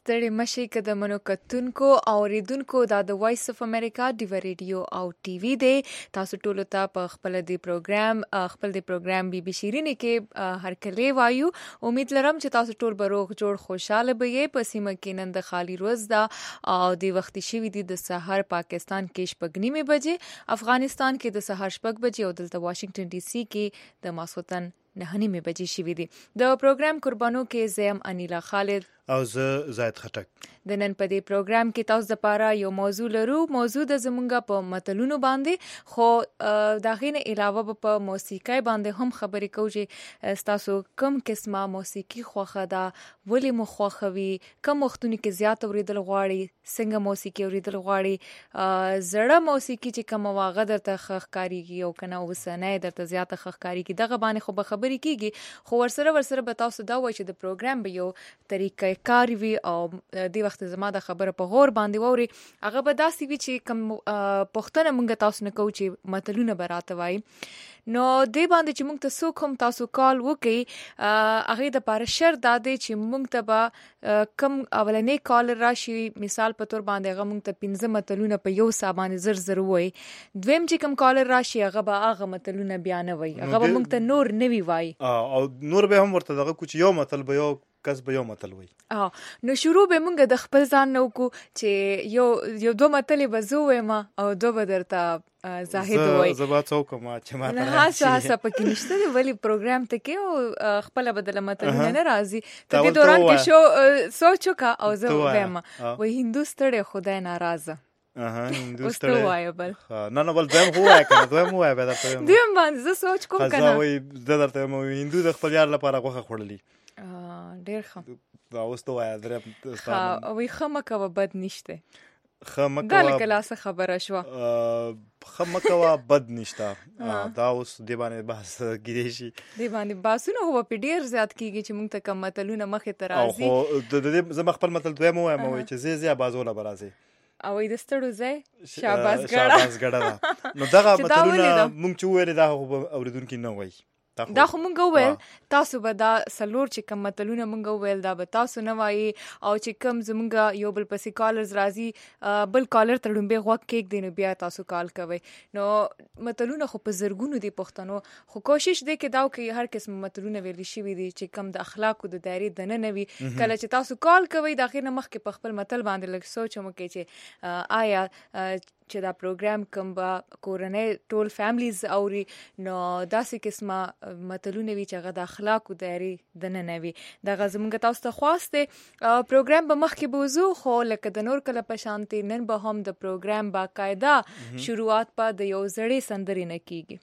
ستړي مشي که د منو کتونکو او ریدونکو دا د وایس اف امریکا ډیو ریډیو او ټي وي دی. تاسو ټولو ته په خپل دی پروګرام بي بي شيرینې کې هرکلی وایو. امید لرم چې تاسو ټول به روغ جوړ خوشاله به یې. په سیمه کې نن د خالی روز دا او د وختي شوي دي د سحر پاکستان کې شپږ نیمې بجې، افغانستان کې د سحر شپږ بجې او دلته واشنگټن ډي سي کې د ماسخوتن 9:30 بجې شوي دي. د پروګرام قربانو کې زم انیلا خالد او زه زاید خټک. د نن په دې پروګرام کې تاسو د پاره یو موضوع لرو. موضوع د زمونږه په متلونو باندې، خو دا غینه علاوه په موسیقي باندې هم خبرې کوو چې تاسو کوم قسمه موسیقي خوښه ده، ولې مو خوښوي، کوم وختونه کې زیات اوریدل غواړي، څنګه موسیقي اوریدل غواړي، زړه موسیقي چې کوم واغه درته ښکاریږي او کنه وسنه درته زیات ښکاریږي، دغه باندې خو به خبرې کیږي. خو ورسره به تاسو دا وایي چې د پروګرام به یو طریقې کار وي او د وخت زما د خبره په غور باندې ووري. هغه به داسې وي چې کوم پښتنه مونږ تاسو نه کوو چې متلونه به راته وایي. نو دې باندې چې مونږ ته څوک هم تاسو کال وکړي، هغه د پاره شرط دا دی چې مونږ ته به کم اولنې کال راشي. مثال په تور باندې هغه مونږ ته 15 متلونه په یو سابانه زر وای. دویم چې کم کال راشي هغه به هغه متلونه بیان وای، هغه به مونږ ته نور نوي وای او نور به هم ورته دغه کوچ یو متل به یو کس به یو متل وای. نو شروع به مونږ د خپل ځان نو کو چې یو دو متلې به زه وایم او دو به درته زاهد وای. زبا څوک ما چې ما نه هڅه پکې نشته دی، ولی پروګرام ته کې او خپل بدل متلونه نه راځي. ته دې دوران کې شو سوچ وکا او زه وایم وای هندو ستړي خدای ناراضه. هندو ستړي وای بل نه بل دویم هوا کنه دویم هوا به درته دویم باندې زه سوچ کوم کنه وای درته هندو د خپل یار لپاره غوښه خورلی ډیر ښه. دا اوس ته وای درې او خمکه و بد نشته، خمکه دا لکه خبره شو خمکه بد نشته. دا اوس دی باندې بحث کیږي شي، دی باندې باسونه هو په ډیر زیات کیږي چې مونږ ته کوم متلونه مخې ته راځي. او د دې زما خپل متل دوی مو وایم چې زی بازوله برازي او د ستړو ځای شاباس ګړه. نو دغه متلونه مونږ چې ویل دا اوریدونکو نه وای. دا خو مونږ ویل تاسو به دا سلور چې کوم متلونه مونږ ویل دا به تاسو نه وایي. او چې کوم زمونږ یو بل پسې کالرز راځي، بل کالر ته ډومبه غوږ کېږ دی نو بیا تاسو کال کوئ. نو متلونه خو په زرګونو دي پښتنو، خو کوشش دی کې دا کوي هر قسم متلونه ویل شي وي دي چې کوم د اخلاقو د دایرې د نه وي. کله چې تاسو کال کوئ دا غیر مخکې په خپل متل باندې لږ سوچ مو کې چې آیا چې دا پروګرام کوم با کورنۍ ټول فیملیز اوري نو داسې قسمه متلونه وی چې هغه د اخلاقو دایرې د نه وي. دغه زموږ تاسو ته خواسته پروګرام به مخکې بوزو، خو لکه د نور کله په شانتي نن به هم د پروګرام باقاعده شروعات په د یو زړې سندرې نه کیږي.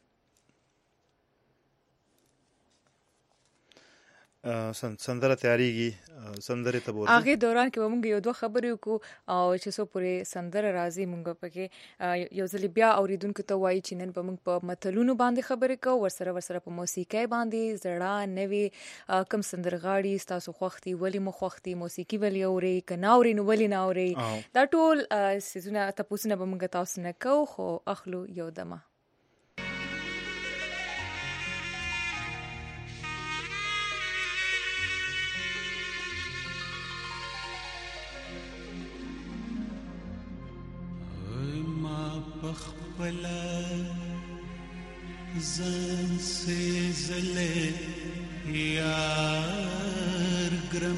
سندره تیاریږي، سندره ته ورته هغه دوران کې موږ یو دوه خبرې وکړو او چې سو پورې سندره راځي موږ پکې یو ځل بیا اوریدونکو ته وایي چې نن به موږ په متلونو باندې خبرې کوو، ورسره په موسیقي باندې زړه نوي کم سندرغاړي تاسو خوختي ولې مو خوختي موسیقي ولې اوري کنه اوري نو ولې نه اوري، دا ټول سيزونه تاسو نه به موږ تاسو نه کوو. خو اخلو یو دمه پخپلا زن سے زلے یار گرم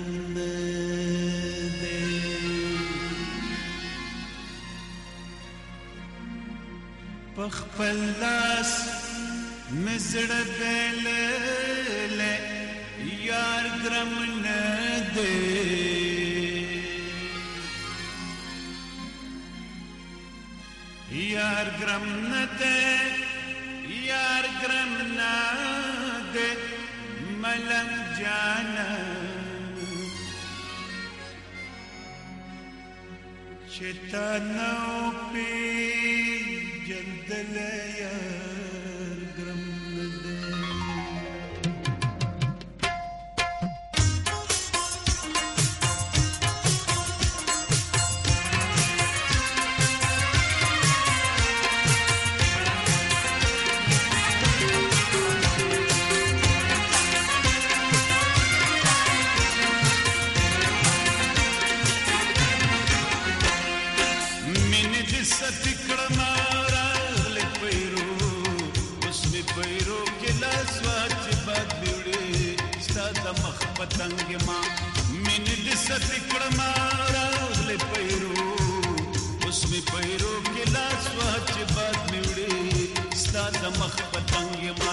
دے پخپلاس مزڑ دل لے یار گرم دے یار گرم نہ دے یار گرم نہ دے ملنگ جانا چتا نو پی جندل یار گرم نہ دے. پتنګ ما مين دې ستکړ ما راغله پیرو اوس می پیرو کې لاس واچ باد میوړي ستاد مخ پتنګ ما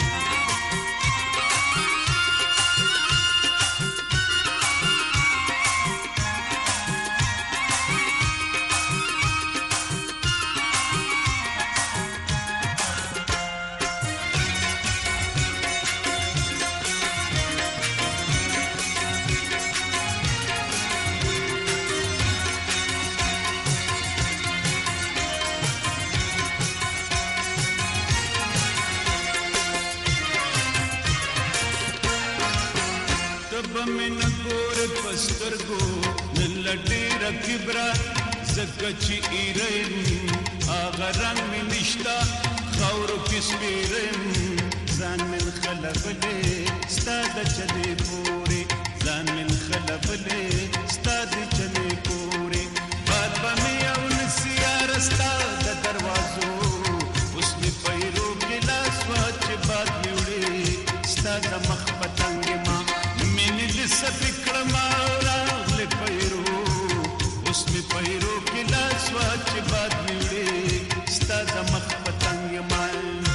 کبرا زکچ ایرن آغا رنگ می نشتا خورو کس بیرن زان من خلبلے ستاد چلے پورے زان من خلبلے ستاد چلے پورے باد بمی اون سیارستا دا دروازو اس میں پیرو کے لاس واچ باد میوڑے ستاد مخ پتنگ ماں من لسا فکر ماورا لے پیرو اس میں پیرو کی لاس واچ باد میوڑے ستاد مخ پتنگ مال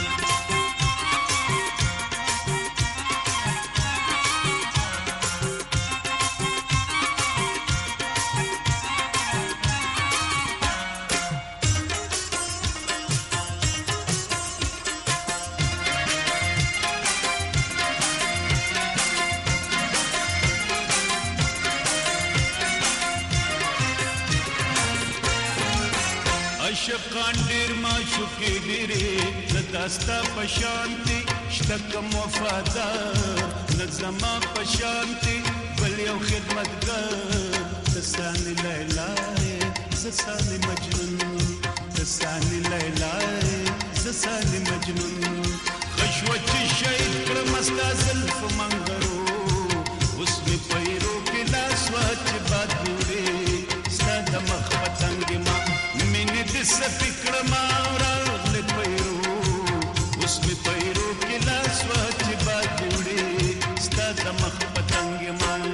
شقان ډیر ما شوکې ډیرې زداستا پشانتی شتکم وفادار نظما پشانتی بل یو خدمتګار زسانی لیلای زسانی مجنون زسانی لیلای زسانی مجنون خشوچ شهید کړم استا زلف منګرو اوس می پیرو کې لاس واچ باد وړي ستاد مخ پتنګ ما سفکر ماورا پیرو اس میں پیرو کی لاس واچ باد جوڑے ستاد مخ پتنگ مان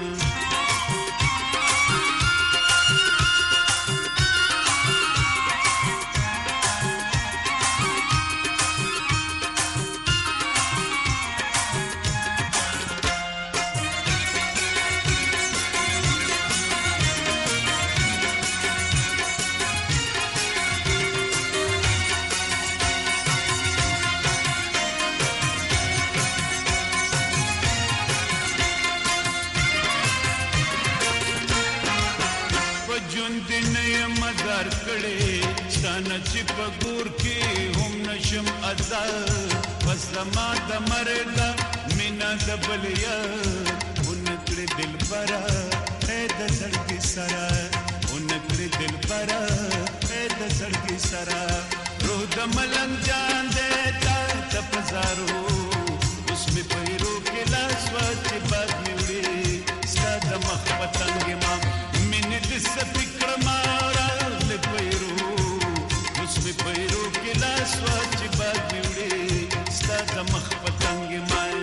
چې په ګور کې هم نشم ازار بس زما د مرګ مینا د بلیا اونکړې دل برا اې د زړګي سرا اونکړې دل برا اې د زړګي سرا روح د ملنګ جان دې تا تپزارو اوس می پیرو کې لاس واچ باد میوړي ستاد مخ پتنګ ما مين دې سفکر مارا له پیرو میں پیرو کے لاس واچ باد میوڑے ستاد مخ پتنگ مال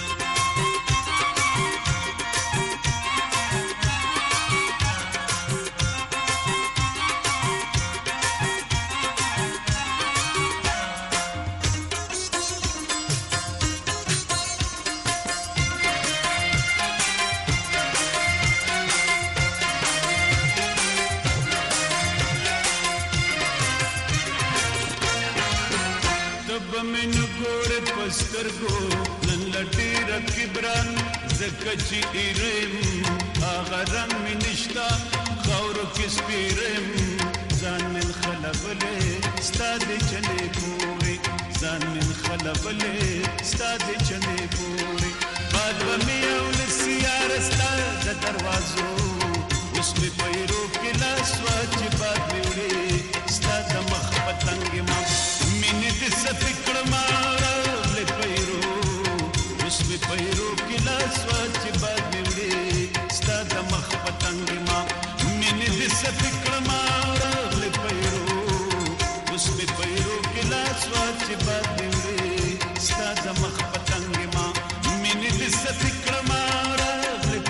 سترګو نن لټي رکبران زکچ ایرم اغه رنگ می نشتا خور کس پیرم ځان من خلبلې ستاد چلے پورې ځان من خلبلې ستاد چلے پورې باد می اول سیارستا د دروازو اوس می پیرو کې لاس واچ باد میوړي ستاد مخ پتنګ ما مين دې سفکړ ما پیرو کی لاس واچ باد میوړي ستاد مخ پتنګ ما مين دې سفکړ ما راغله پیرو اوس می پیرو کی لاس واچ باد میوړي ستاد مخ پتنګ ما مين دې سفکړ ما راغله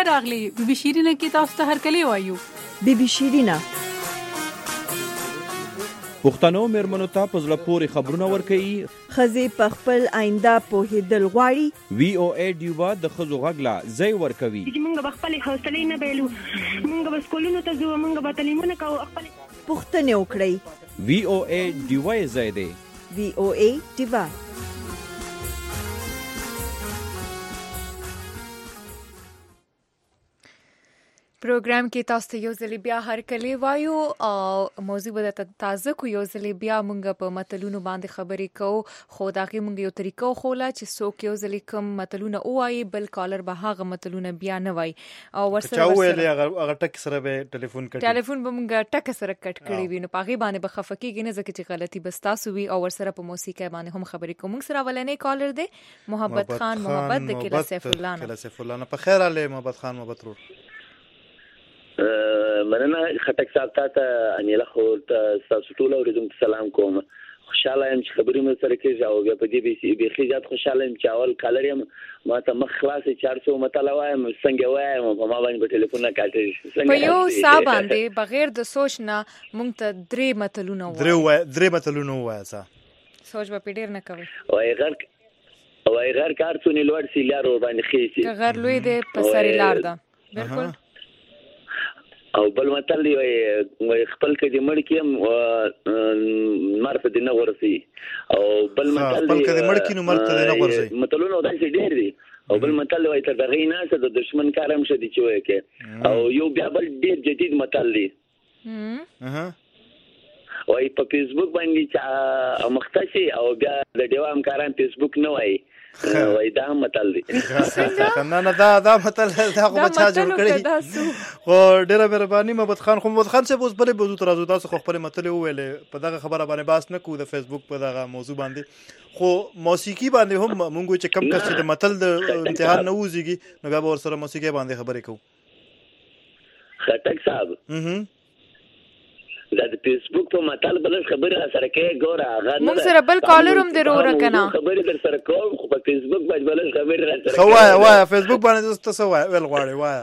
راغلی بي بي شیرینه کې تاسو ته هرکلی وایو. بي بي شیرینه پښتنو میرمنو ته په زړه پورې خبرونه ورکوي. ښځې په خپل آینده پوهېدل غواړي. وی او ای ډیوا د ښځو غږ لا ځای ورکوي. موږ به خپلې حوصلې نه بایلو، موږ به سکولونو ته ځو، موږ به تعلیمونه کوو، خپلې پوښتنې وکړئ. وی او ای ډیوا یې ځای دی. وی او ای ډیوا. پروګرام کې تاسو ته یو ځل بیا هرکلی وایو او موضوع به تازه کو یو ځل بیا مونږ په متلونو باندې خبرې کوو، خو دا کې مونږ یو طریقو خوله چې څوک یو ځل کوم متلونه وایي بل کالر به هغه متلونه بیا نه وایي او ورسره هغه ټک سره به ټلیفون به مونږ ټک سره کټ کړی وي، نو پاغي باندې به خفقېږي نه ځکه چې غلطي بس تاسو وي او ورسره په موسیقي باندې هم خبرې کوو. مونږ سره ولنې کالر دی محبت خان محبت د کلا سیف الله نه. په خیر علي محبت خان محبت رو مننه خټک صاحب ته انیله خو تاسو ټول اوریدونکو سلام کوم. خوشاله یم چې خبرې مې سره کېږي او بیا په دې بیخي زیات خوشاله یم چې اول کالر یم ما ته مخ خلاصې 400 متله وایم څنګه وایم په ما باندې په ټلیفون نه کاټېږي په یو سا باندې بغیر د سوچ نه مونږ ته درې متلونه وایي سوچ به پیډیر نه کوي وای غر کار څونی لوړ سی لار باندې خېسي غر لوی دی په سری لار ده. بالکل. او بل متل دی وای خپل کې د مړ کې مرته دی نه ورسي او بل متل دی خپل کې د مړ کې نو مرته دی نه ورسي متلونه داسې ډېر دي او بل متل وای تر دغه نه څه د دشمن کارم شدي چې وای کې او یو بیا بل ډېر جدید متل دی وای په فیسبوک باندې چې مختصي او بیا د دیوا همکاران فیسبوک نه وای وای دا متل دی. نه دا متل دا خو بچا جوړ کړی خو ډیره مهرباني محمد خان. خو محمد خان صاحب اوس بلې موضوع تر راځو، تاسو خو خپل متل وویلې په دغه خبره باندې بحث نه کوو د فیسبوک په دغه موضوع باندې، خو موسیقي باندې هم مونږ چې کم کس چې د متل د امتحان نه وځيږي نو بیا به ورسره موسیقي باندې خبرې کوو. خټک صاحب دا د فیسبوک په متل بل خبره سره کې ګوره هغه موږ سره بل کالر هم ضرور کنه خبره در سره کوم خو په فیسبوک باندې بل خبره را سره وای فیسبوک باندې تاسو ویل غواړئ وای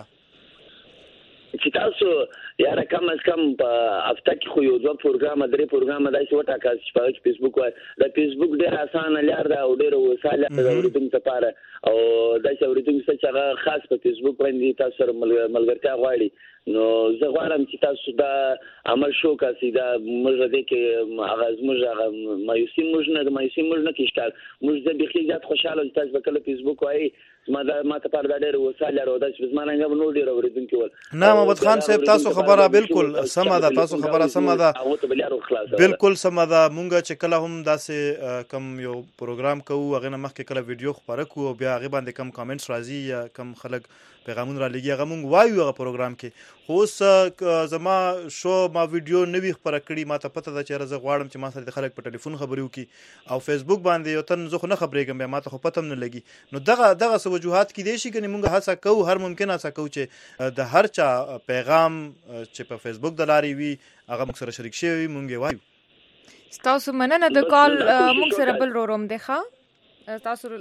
چې تاسو یاره کم از کم په هفته کې خو یو ځو پروګرام درې پروګرام داسې وټاکل چې په فیسبوک وای د فیسبوک ډېر اسانه لار ده او ډېر وساله ده اوریدونکو لپاره او داسې اوریدونکو چې هغه خاص په فیسبوک باندې تاسو سره ملګرتیا غواړي نو زه غواړم چې تاسو دا عمل شو کاسي دا موږ دې کې اغاز موږ مایوسي موږ نه کیشتل موږ دې بخي ځات خوشاله تاسو په کله فیسبوک وای ما ته پر دا ډېر وساله راو داسې زمانه نه نو ډېر اوریدونکو ول نه محمد خان صاحب تاسو خبره بالکل سمه ده، تاسو خبره سمه ده بالکل سمه ده. مونږ چې کله هم داسې کم یو پروګرام کوو هغه نه مخکې کله ویډیو خبره کوو بیا هغه باندې کم کامنټس راځي یا کم خلک پیغامونه را لګي هغه مونږ وایو هغه پروګرام کې. خو اوس زما شو ما ویډیو نوی خبره کړي ما ته پته ده چې زه غواړم چې ما سره د خلک په ټلیفون خبرې وکړي او فیسبوک باندې یو تن زه خو نه خبرېږم بیا ما ته خو پته هم نه لګي. نو دغه څه وجوهات کیدای شي ګنې مونږ هڅه کوو هر ممکن هڅه کوو چې د هر چا پیغام چې په فیسبوک د لارې وي هغه موږ سره شریک شي مونږ یې وایو. تاسو مننه د کال موږ سره بل روم دی ښه تاسو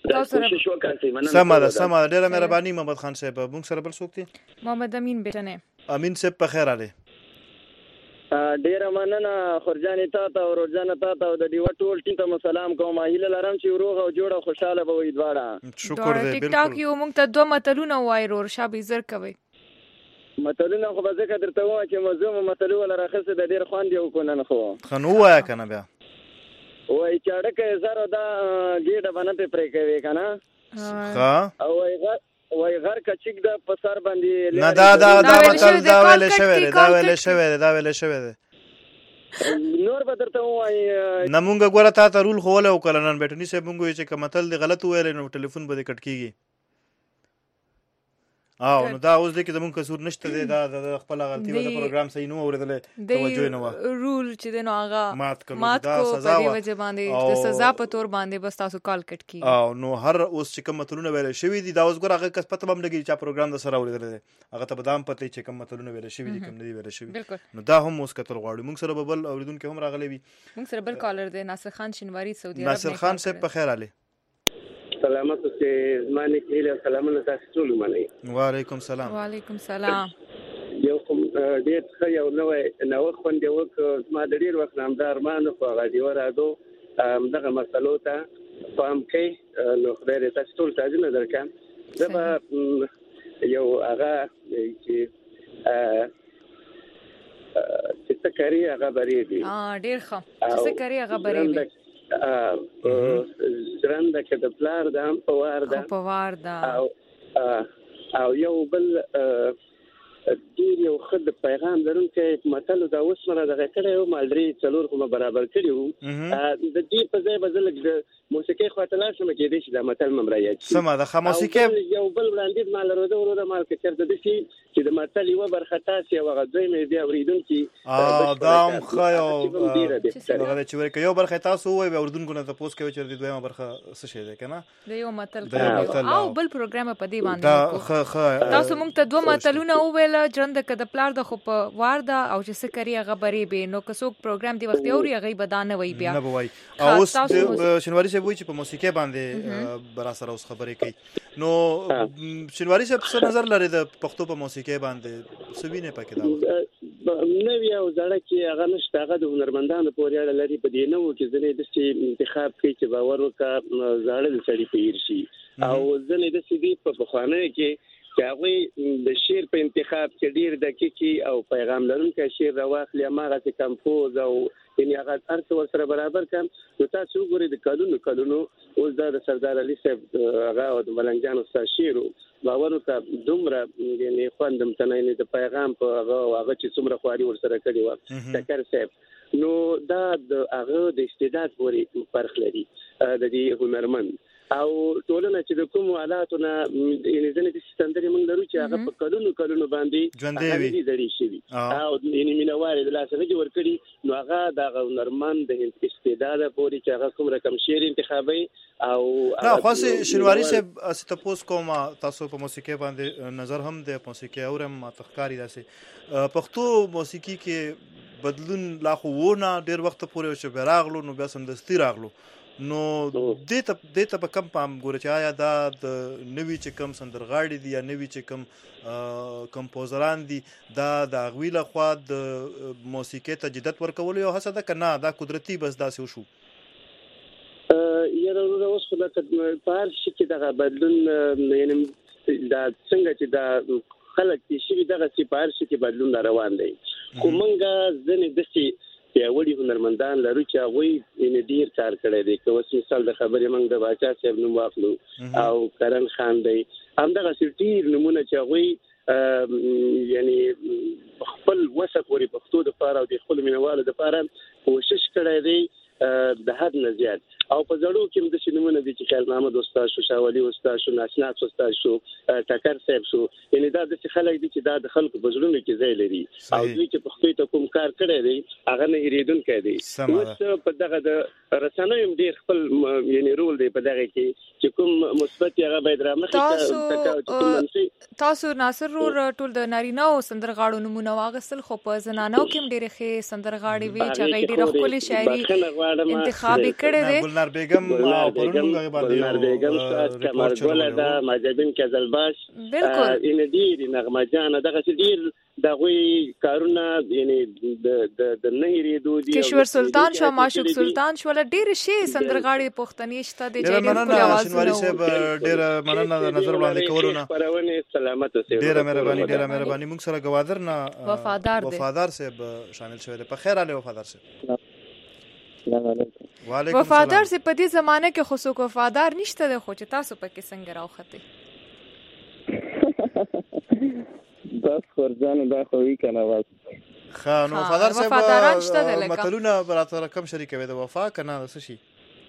سمه ده ډیره مهرباني محمد خان صاحب. موږ سره بل څوک دی؟ محمد امین بیٹنه امین صاحب په خیر علي. ډیره مننه خورجانې تا او روزانه تا او د دیو ټول ټیم ته سلام کوم. هیله لرم چې روغ او جوړ او خوشاله به وي دواړه. شکر دې ټیک ټاک یو موږ ته 2 متلونه وای رور شابه زر کوي متلونه خو به ذکر درته و چې موضوع متلو ولا راخصه د ډیر خوان دی وکونن خو خنو وایا کنه بیا وای چاړه زره دا ګډه باندې پرې کوي کنه ها او وای غر کچک د پسر باندې نه دا متل دا ویل شوی دی نور به درته وای نه مونږ ګوره تا ته رول خو له وکړنن بیٹنی سه مونږ چې کمتل دی غلط ویل نو ټلیفون به کټ کیږي او نو دا اوس د کې زمون قصور نشته دی دا د خپل غلطي و د پروګرام صحیح نو اوریدل توجه نه و رول چې د نو هغه مات کو سزا په وجه باندې د سزا په تور باندې بس تاسو کال کټ کی او نو هر اوس چې کوم متلونه ویل شوی دي دا اوس ګور هغه کس پته بم لګي چې پروګرام د سره اوریدل هغه ته بدام پته چې کوم متلونه ویل شوی دي کوم نه ویل شوی نو دا هم اوس کتل غواړي موږ سره بل اوریدونکو هم راغلي وي موږ سره بل کالر دی ناصر خان شینواری سعودي عرب. ناصر خان صاحب په خیر علي. سلامت اوسئ. زما نیک هیله او سلامونه تاسو ټول ومنئ. وعلیکم سلام. وعلیکم سلام. یو کوم ډېر ښه یو نوی نوښت خوند وکړ. زما د ډېر وخت نه همدا ارمان خو هغه ډیوه راځو دغه مسلو ته پام کوي. نو خدای دې تاسو ټول تعظیم درکړي. زه به یو هغه چې څه کوي هغه بریږي. ډېر ښه. څه کوي هغه بریږي. ژرنده که د پلار ده هم په وار ده. او یو بل ډېر یو ښه د پیغام لرونکی متل دا اوس مره دغه کړی وم الډري 4 خو برابر کړي وو. د دې په ځای به زه لږ د موسیقۍ خواته لاړ شم کېدای شي دا متل مې رایاد شي. سمه ده. موسیقۍ یو بل وړاندیز ما لرو ورو مال کې چېرته داسې چې د متل یوه برخه تاسې او هغه دوی بیا اورېدونکي دا هم ښه یو چې وایي که یو برخه تاسو ووایي بیا اورېدونکو نه تپوس کوي چې د دویمه برخه څه شی دی که نه د یو متل او بل پروګرام په دې باندې تاسو موږ ته 2 متلونه وویل ژرنده که د پلار د خو په وار ده او چې څه کوي هغه بریبې. نو که څوک پروګرام دی وخت اوري هغه به دا نه وایي بیا نه به وایي. او اوس شینواري صاحب وایي چې په موسیقۍ باندې برا سره اوس خبرې کوي. نو شینواري صاحب څه نظر لري د پښتو په موسیقۍ باندې؟ څه وینې پکې دا نوی او زړه کې هغه نشته. هغه د هنرمندانو پورې اړه لري. په دې نه و چې ځینې داسې انتخاب کوي چې باور وکړه زاړه د سړي په هیر شي او ځینې داسې دي په پخوانیو کې چې هغوی د شعر په انتخاب کې ډېر دقیقي او پیغام لرونکی شعر راواخلي هماغسې کمپوز او یعنې هغه هر څه ورسره برابر کړم. نو تاسو وګورئ د کلونو اوس دا د سردار علي صاحب هغه او د ملنګ جان استاد شعر باور وکړه دومره یعنې خوند امتنه یعنې د پیغام په هغه چې څومره خواري ورسره کړې وه ټکر صاحب. نو دا د هغه د استعداد پورې فرق لري د دې هنرمند او ټولنه چې د کوم حالاتو نه یعنې ځینې داسې سندرې موږ لرو چې هغه په کلونو باندې ژوندۍ دي زړې شوي او یعنې مینوال یې د لاسه نه دي ورکړي. نو هغه د هغه هنرمند د استعداده پورې چې هغه کوم رقم شعر انتخابوي او نه خاصې شینواري صاحب څه تپوس کوم تاسو په موسیقۍ باندې نظر هم د موسیقۍ اورم ماته ښکاري داسې پښتو موسیقي کې بدلون لا خو ونه ډېر وخت پورې چې بیا راغلو نو بیا سمدستي راغلو. نو دې ته په کم پام ګوره چې آیا دا د نوي چې کم سندرغاړي دي یا نوي چې کم کمپوزران دي دا د هغوی لخوا د موسیقۍ ته جدت ورکولو یو هڅه ده که نه دا قدرتي بس داسې وشو؟ یاره وروره اوس خو په هر شي کې دغه بدلون یعنې دا څنګه چې دا خلک چې شوي دغسې په هر شي کې بدلون را روان دی. خو موږ ځینې داسې پیاوړي هنرمندان لرو چې هغوی یعنې ډېر کار کړی دی. که اوس مثال د خبرې موږ د باچا صاحب نوم واخلو او کرن خان دی همدغسې ډېر نومونه چې هغوی یعنې خپل وسه پورې پښتو دپاره او د خپلو مینوالو دپاره کوشش کړی دی د حد نه زیات. او په زړو کې هم داسې نومونه دي چې خیال محمد استاد شو، شاه ولي استاد شو، ناشناس استاد شو، ټکر صاحب شو. یعنې دا داسې خلک دي چې دا د خلکو په زړونو کې ځای لري او دوی چې پښتو ته کوم کار کړی دی هغه نه هېرېدونکی دی. اوس په دغه د رسنیو هم ډېر خپل یعنې رول دی په دغه کې چې کوم مثبت هغه باید رامخې. تاسو ناصر رور ټول د نارینه‌و سندرغاړو نومونه واخیستل خو په زنانو کې هم ډېرې ښې سندرغاړې وې چې هغوی ډېره ښکلې شاعري انتخاب یې کړی دی. گلنار بیگم او پرون هغه باندې گلنار بیگم کمر ګل ده ماجبین کزلباش ان ډیر نغمه جان دغه ډیر دغوی کارونه یعنی د نهری دودي کشور سلطان شو، معشوق سلطان شو، ډیر شي سندرغاړي پښتني شته د جګړې په आवाज شینواري صاحب ډیر مننه د نظر وړاندې کولونه. پرونه سلامت اوسئ. ډیر مهرباني موږ سره گوادر نه وفادار صاحب شامل شوی دی. په خیر علي وفادار صاحب. وفادار سي په دې زمانه کې خو څوک وفادار نشته دی خو چې تاسو پکې څنګه راوخته بس خورجان دا خو وی کنه بس خان وفادار صاحب متلونه براتره کم شریکوي د وفا کنه څه شي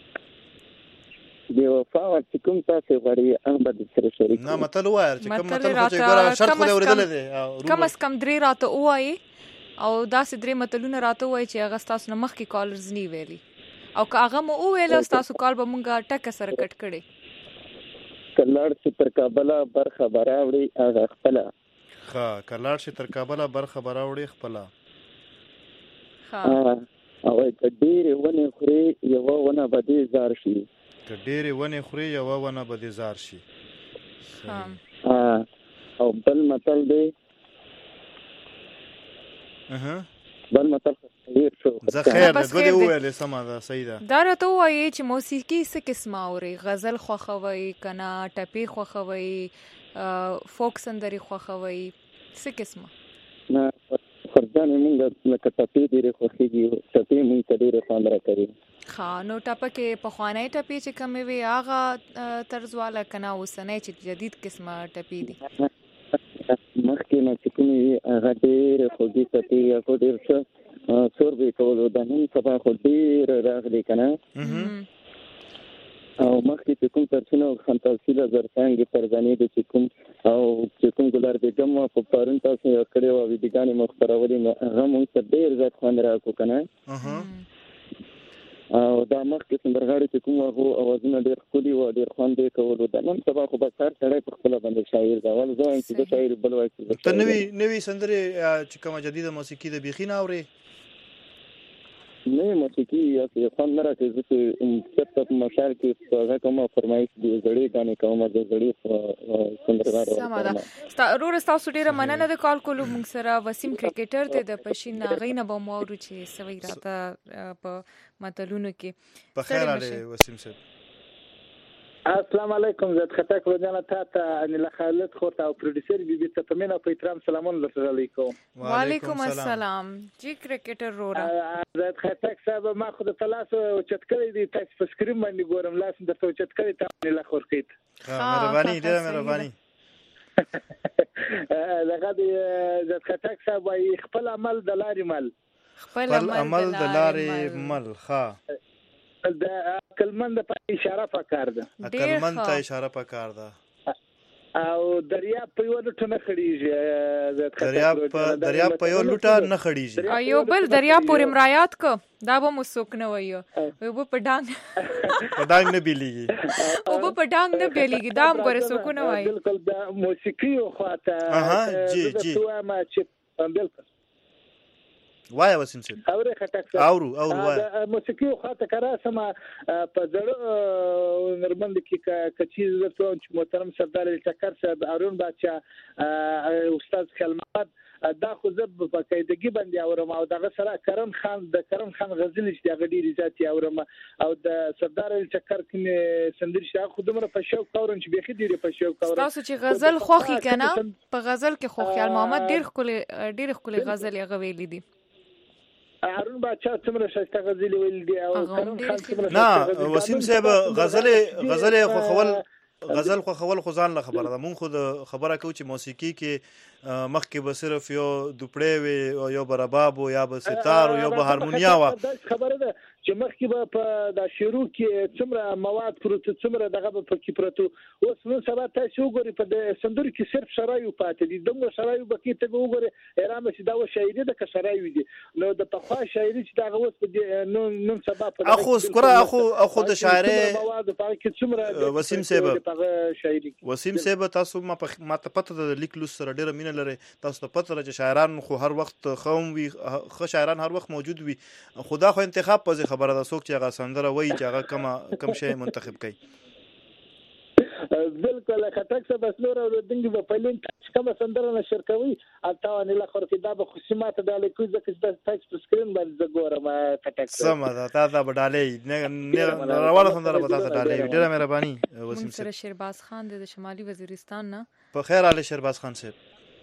دی وفا چې کوم تاسو غړي ان بد سره شریک نه متل وایي چې کوم متل خو چې ګره شرط خو اوریدل دي کم از کم 3 راته وایي او داسې 3 متلونه راته وایي چې هغه تاسو نه مخکې کالرز نی ویلي او که هغه مو ویل تاسو کال به مونږه ټکه سره کټ کړي. کلاړ چې تر کابل بر خبره وړي هغه خپل ها کلاړ چې تر کابل بر خبره وړي خپل ها او د ډېر ونه خوري یو ونه بده زار شي که ډېرې ونې خوري یوه ونه به دې زار شي. او بل متل دی بل متل خیر شو زه خیر ده دوه دې وویلې سمه ده صحیح ده. دا راته ووایي چې موسیقي څه قسمه اورئ؟ غزل خوښوئ که نه ټپې خوښوئ فوک سندرې خوښوئ څه قسمه؟ نه فرجانې مونږ لکه ټپې ډېرې خوښېږي ټپې مونږ ته ډېرې خوند راکوي. ښه نو ټپه کې پخوانی ټپې چې کومې وي هغه طرز والا که نه اوسنی چې جدید قسمه ټپې دي؟ مخکې نه چې کومې وي هغه ډېرې خوږې ټپې هغه ډېر ښه سور به یې کولو د نن سبا خو ډېر راغلي که نه او مخکې چې کوم سرچینه او خنتاسیله زرڅانګې فرزانې د چې کوم او چې کوم ګلار بیګم په پرون تاسو یې کړې وه ویډیوګانې مو خپرولې نو هغه مونږ ته ډېر زیات خوند راکړو که نه او دا مخکې سندرغاړي چې کوم هغو اوازونه ډېر ښکلي وو ډېر خوند یې کولو د نن سبا خو بس هر سړی په خپله باندې شاعر ده ول زه وایم چې زه شاعر بل وایي چې ته نوي سندرې چې کومه جدیده موسیقي د بیخي نه اورې؟ نوې موسیقي یاسې خوند نه راکوي زه چې چېرته په مشاعر کې په هغه کومه فرمایش د زړې ګانې کومه د زړې سندرغاړو سمه ده. وروره ستاسو ډېره مننه د کال کولو. موږ سره وسیم کرکټر دی د پشین هغې نه به مو اورو چې څه وایي راته په متلونو کې. په خیر راغلی وسیم صاحب. السلام علیکم. زه خطک ورجانه تا ته انیلا خالد خور ته او پروډوسر بیبي ته په مینه او په احترام سلامونه درته علیکم. وعلیکم السلام. جی کرکټر رورا زه خطک صاحب ما خو د تاسو چت کړی دی تاسو په سکرین باندې ګورم لاس درته چت کړی ته انیلا خور کیت. مهرباني ډېره مهرباني. دغه د خطک صاحب وايي خپل عمل د لارې مل. خپل عمل د لارې مل. ښه د عقلمند په اشاره پکار ده. عقلمند ته اشاره پکار ده. او دریاب په یو لټه نه خړیږي. دریاب په یو لټه نه خړیږي. یو بل دریاب پورې مرایات کو دا به مو څوک نه وایو او په ډانګ نه بیلیږي او په ډانګ نه بیلیږي دا هم ګوره څوک نه وایي. بالکل د موسیقي خواته جی ما چې بالکل وای وسیم صاحب اورې خټک اورو وای موسیقي خواته کرا سما په زړه نرمند کې کچې زړه چې محترم سردار چکر صاحب ارون بادشاہ استاد خلمات دا خو زه په قاعدګي باندې اورم او دغه سره کرم خان غزل چې دغه ډیری ذاتي اورم او د سردار چکر کې سندر شاه خودمره په شوق اورم چې بيخي ډیره په شوق اورم. تاسو چې غزل خوخي کنه په غزل کې خو خیال محمد ډیر خپل غزل یې غوېلې دي. هارون بادشاہ څومره شایسته غزل ویل دي او کرم خان څومره نه وسیم صاحب غزل خو ځان له خبره ده. مونږ خو د خبره کوو چې موسیقي کې مخکې به صرف یو دوپړې وي او یو به رباب و یا به ستار و یا به هارمونیا وه. خبره ده چې مخکې به په دا شروع کې څومره مواد پروت څومره دغه به پکې پروتو. اوس نو سبا تاسو وګورئ په سندرو کې صرف شرایو پاتې دي. دغه شرایو بکې ته وګورئ ایران چې دا و شاعري د شرایو دي نو د پخوا شاعري چې دغه اوس نن سبا په اخو د شاعري مواد په کې څومره وسیم صاحب تاسو ما ته پته د لیکلو سره ډیره مینه لري. تاسو ته پته لري چې شاعران خو هر وخت خوم وي شاعران هر وخت موجود وي. خدا خو انتخاب پځه خبره ده څوک چې هغه سندره وایي چې هغه کم شی منتخب کوي. بالکل خطک څه بس نور او دنګ په پلین کوم سندره نشر کوي اته نه لخر کې دا به خصوصیات د لیکو ځکه چې تاسو په سکرین باندې ګورم خطک سم ده تاسو به ډالې نه روانه سندره به تاسو ډالې. ډیره مهرباني وسیم صاحب. سره شیرباز خان د شمالي وزیرستان نه په خیر علي شیرباز خان صاحب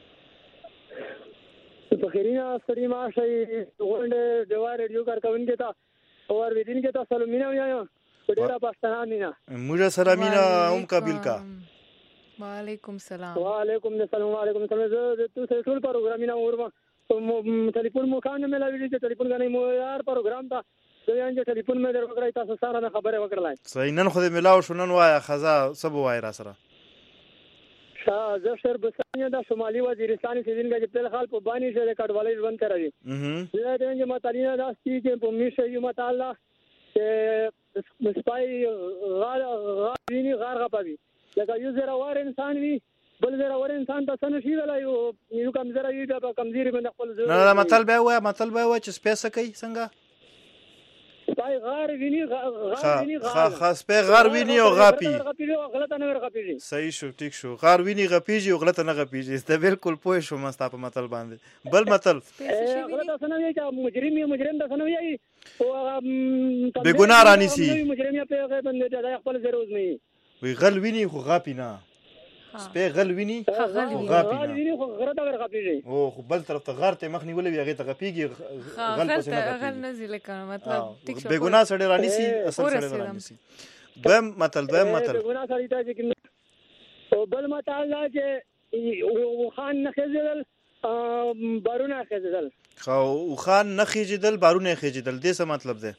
په خیرینه ستړي ما شي غونډه دیوار ریډیو کارکونکو ته اور ودین کې تاسو مینه وایو ډیره پښتنه مینا موږ سره مینا قابل کا. وعلیکم السلام. وعلیکم السلام. وعلیکم السلام. زه تاسو ټول پروګرام نه اورم ټلیفون مو کانه ملایوي چې ټلیفون غنی مو یار پروګرام ته زه یان چې ټلیفون مې درکړای تاسو سره خبره وکړلای. صحیح نن خو دې ملاو شو نن وای خزا سب وای را سره زه شهر بسانه د شمالي وزیرستان سیدین کې په حال په باندې شه کډوالۍ ژوند کوي. زه دې چې متالینا داسې چې په میشه یو متعالی چې مسپای غاړي غارغه پوي لکه یو زره ور انسان وي بل زره ور انسان تاسو نشي ویلای یو کمزوري وي په کمزوري باندې خپل نه مطلب وای چې سپیس کوي څنګه سپای غار ویني خاص په غار ویني او غاپی غلطه نه غپیږي. صحیح شو، ټیک شو. غار ویني غپیږي او غلطه نه غپیږي. ته بالکل پوه شو مستا په متل باندې. بل متل غلطه سنوي چې مجرم د سنوي او به ګناه رانی سي مجرم په هغه باندې د خپل ضرورت نه وي. غل ویني خو غاپی نه. سپه غل ویني غاپی نه. خو غلطه غپیږي. او خو بل طرف ته غار ته مخ نیولې هغه ته غپیږي. غل پسې نه غل نه زی لکه مطلب ټیک شو. به ګناه سړی رانی سي اصل سړی رانی سي. دویم متل به ګناه سړی ته چې او بل متل لا چې خان نه خېدل بارونه خېدل. خو خان نه خېدل بارونه خېدل دې څه مطلب ده؟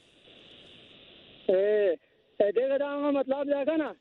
دغه دا مطلب دا کنه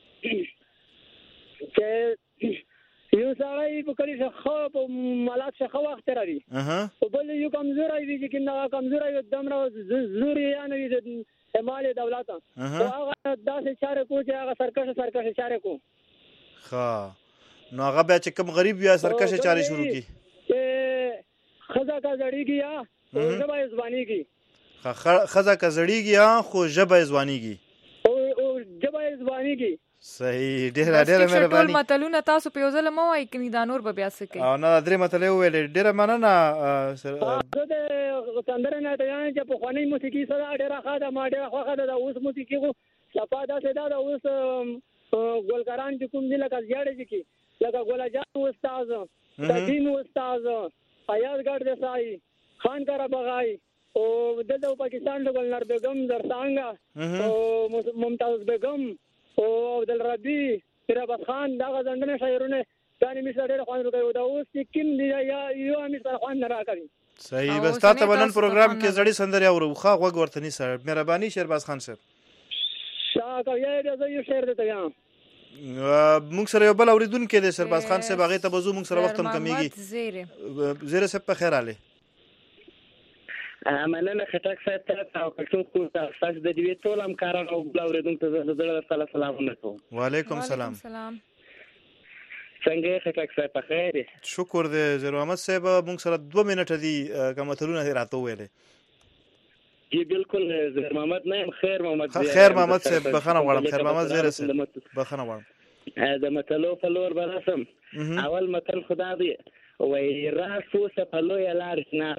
چې یو سړی په کلی څخه په ملاک څخه وخت راوي او بل یو کمزور وي چې کنه کمزور وي دمر زوري یا نه د مال دولت او هغه داسې چاره کو چې هغه سرکش چاره کو. ها نو هغه بیا چې کوم غریب یا سرکش چاره شروع کی خزا کا زړیږي یا ژبه ځوانيږي. خزا کا زړیږي یا خو ژبه ځوانيږي او ژبه ځوانيږي. صحیح. ډېر مهرباني. ټول متلونه تاسو په یو ځل مو وایي کني دا نور به بیا څه کوي. او نه درې متل ویل ډېر مننه. زه د سندره نه ته یم چې په خواني موسیقي سره ډېر ښه ده. ما ډېر خوښه ده اوس موسیقي خو صفا ده دا اوس ګلکاران چې کوم دي لکه زیاړې کې لکه ګولا جان استاد تدین استاد ایاز ګډ دسای خان کرا بغای او د پاکستان له ګلنار بیگم درسانګه او ممتاز بیگم او عبدل ربی رباب خان دا غزندنه شاعرونه دانی می سره خوان ورکو دا اوس کوم دی یا یو می سره خوان نه راکړي. صحیح. بس تاسو بنن پروګرام کې زړی سندري اورو خو غوږ ورته ني سره. مهرباني شهرباز خان صاحب شاکر یې د یو شعر دته یا مونږ سره یو بل اوریدونکو کې د شهرباز خان صاحب هغه ته بزو مونږ سره وخت هم کمیږي. زیره صاحب په خیر علي مننه خټک صاحب ته او پښتون خو تاسو د دې ټول همکارانو او بل اوریدونکو ته زړه سره سلامونه کوم. وعلیکم سلام. څنګه خټک صاحب په خیر؟ شکر دې. زیرو احمد صاحب مونږ سره 2 منټه دي کومه تلونه راته ویلې. جی بالکل زهر محمد نه خیر محمد صاحب بخنه غواړم. خیر محمد زیره صاحب بخنه غواړم. د متلو په لور برسم. اول متل خدا دی وای راست اوسه په لوی لار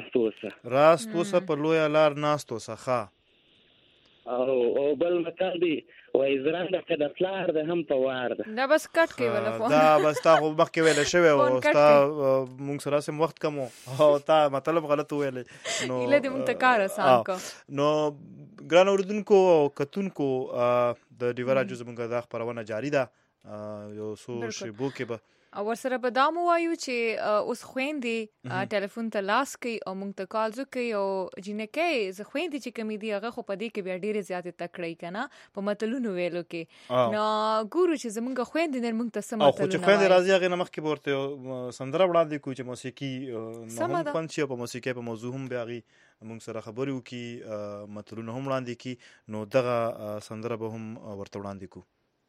ناست اوسه. ښه. او بل متل دی وای زرنده که د پلار ده هم په وار ده. دا بس کټ کې ولا فون دا بس تا خو مخکې ویل شوی او ستا مونږ سره سم وخت کم او تا مطلب غلط ویل نو اله دې مونږ ته کار آسان کو. نو ګران اوریدونکو او کتونکو د ډیورا جز مونږ د خبرونه جاری ده یو څو شیبو کې به او ورسره به دا مو وایو چې اوس خويندې ټلیفون ته لاس کوي او مونږ ته کال کوي او جنکه زه خويندې چې کمی دی هغه خو پدې کې بیا ډېرې زیاتې تکړه کنه په متلونو ویلو کې نو ګورو چې زمونږ خويندې نن مونږ ته سم متلونه او چې خويندې راځي هغه نمخ کې ورته سندره وړاندې کوي چې موسیقي نه هم پنځه په موسیقي په موضوع هم بیاغي مونږ سره خبرې وکي متلونه هم وړاندې کی نو دغه سندره به هم ورته وړاندې کو.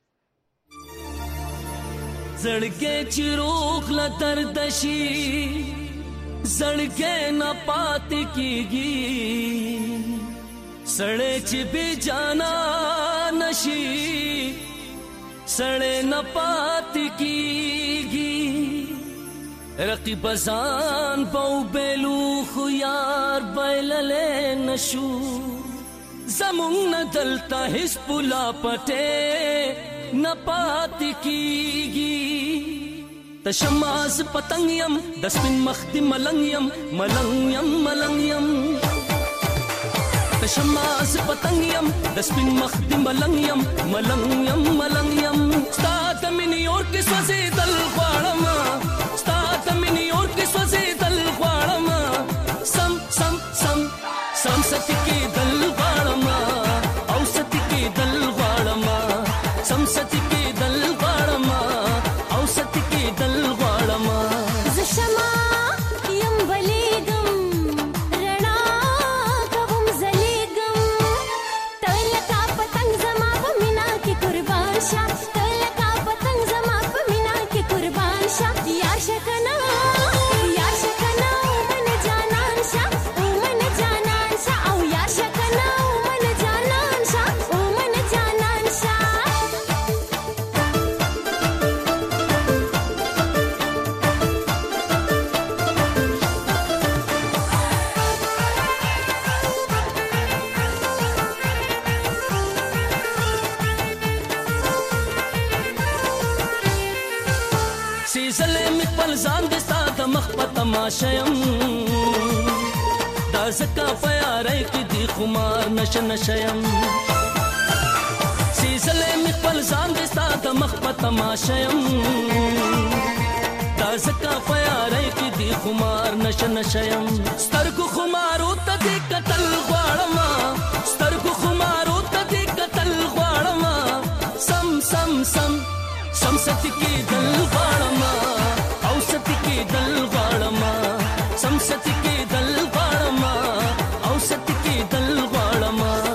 زړګې چې روغ لتر دشي زړګې نه پاتې کیږي سړې چې بے جانا نشي سړې نه پاتې کیږي رقیب ځان په بیلو خو یار بیللې نشو زمون نه دلته هیڅ پولا پټه نپات کیږي تشماس پتنګم د سپین مخ دی ملنګم تشماس پتنګم د سپین مخ دی ملنګم ستات من یورک سوځي دل غواړم ستات من یورک سوځي دل غواړم سم سم سم سم ستکی دل غواړم او ستکی دل غواړم سم ستکی دل غواړم او ستکی دل غواړم زشما یم بلیګم رڼا کوم زلیګم تلکا پتنګ زما په مینا کې قربان شه تلکا پتنګ زما په مینا کې قربان شه یار شکنا من جانان شه او یار تماشایم دا زکا پیارای کی دی خمار نشیم سیزلې مخبل ځان دې ستا د مخ په تماشایم دا زکا پیارای کی دی خمار نشیم سترګو خمارو ته دې قتل غواړم سترګو خمارو ته دې قتل غواړم سم سم سم سم ستې کې دل غواړم او ستې کې دل غواړم سم ستې کې دل غواړم او ستې کې دل غواړم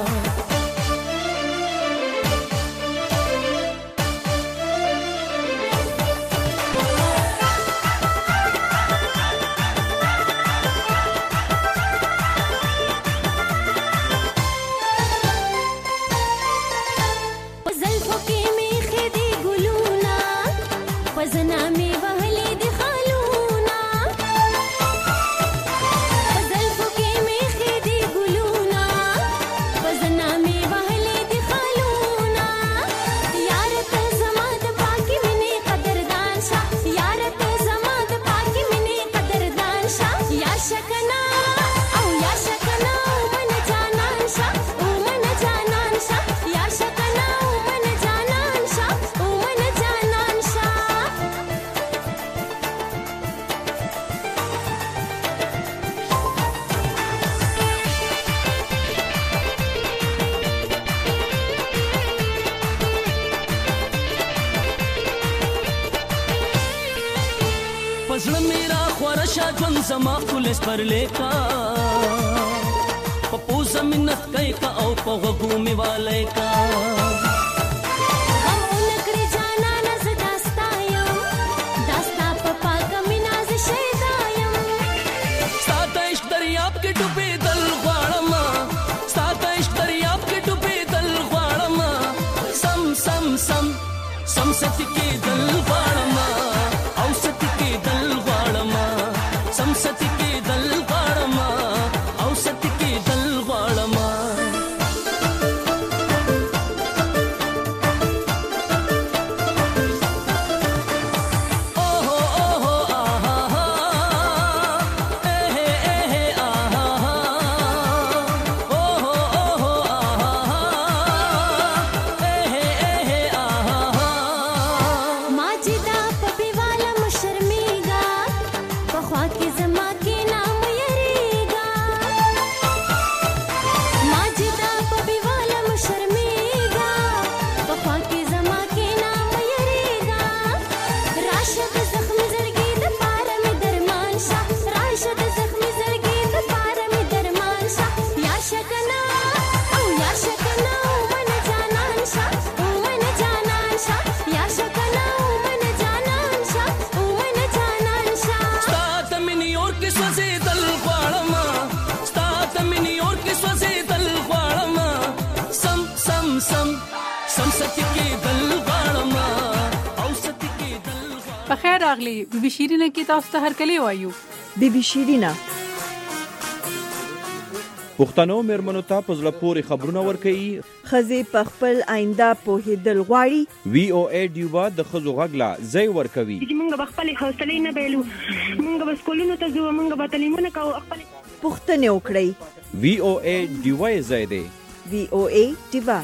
زما پولیس پر لیکا پپو زمینت کئی کا او پا غگو می والے کا हम उनकरे जाना नज दास्तायम दास्ता पपा कमी नाज शैदायम साता इश्क दरियाब के डूबे दल غواړم साता इश्क दरियाब के डूबे दल غواړم सम सम सम सम सत के दल غواړم او सत के दल غواړم सम सत के दल غواړم او सत के दल غواړم بخیر راغلی بیبي شیرینه کې تاسو ته هرکلی وایو بیبي شیرینه پښتنو میرمنو ته په زړه پورې خبرونه ورکوي ښځې په خپل آینده پوهېدل غواړي VOA ډیوبا د ښځو غږ لا ځای ورکوي موږ به خپلې حوصلې نه بایلو موږ به سکولونو ته ځو موږ به تعلیمونه کوو پوښتنې وکړئ VOA ډیوبا یې ځای دی VOA ډیوبا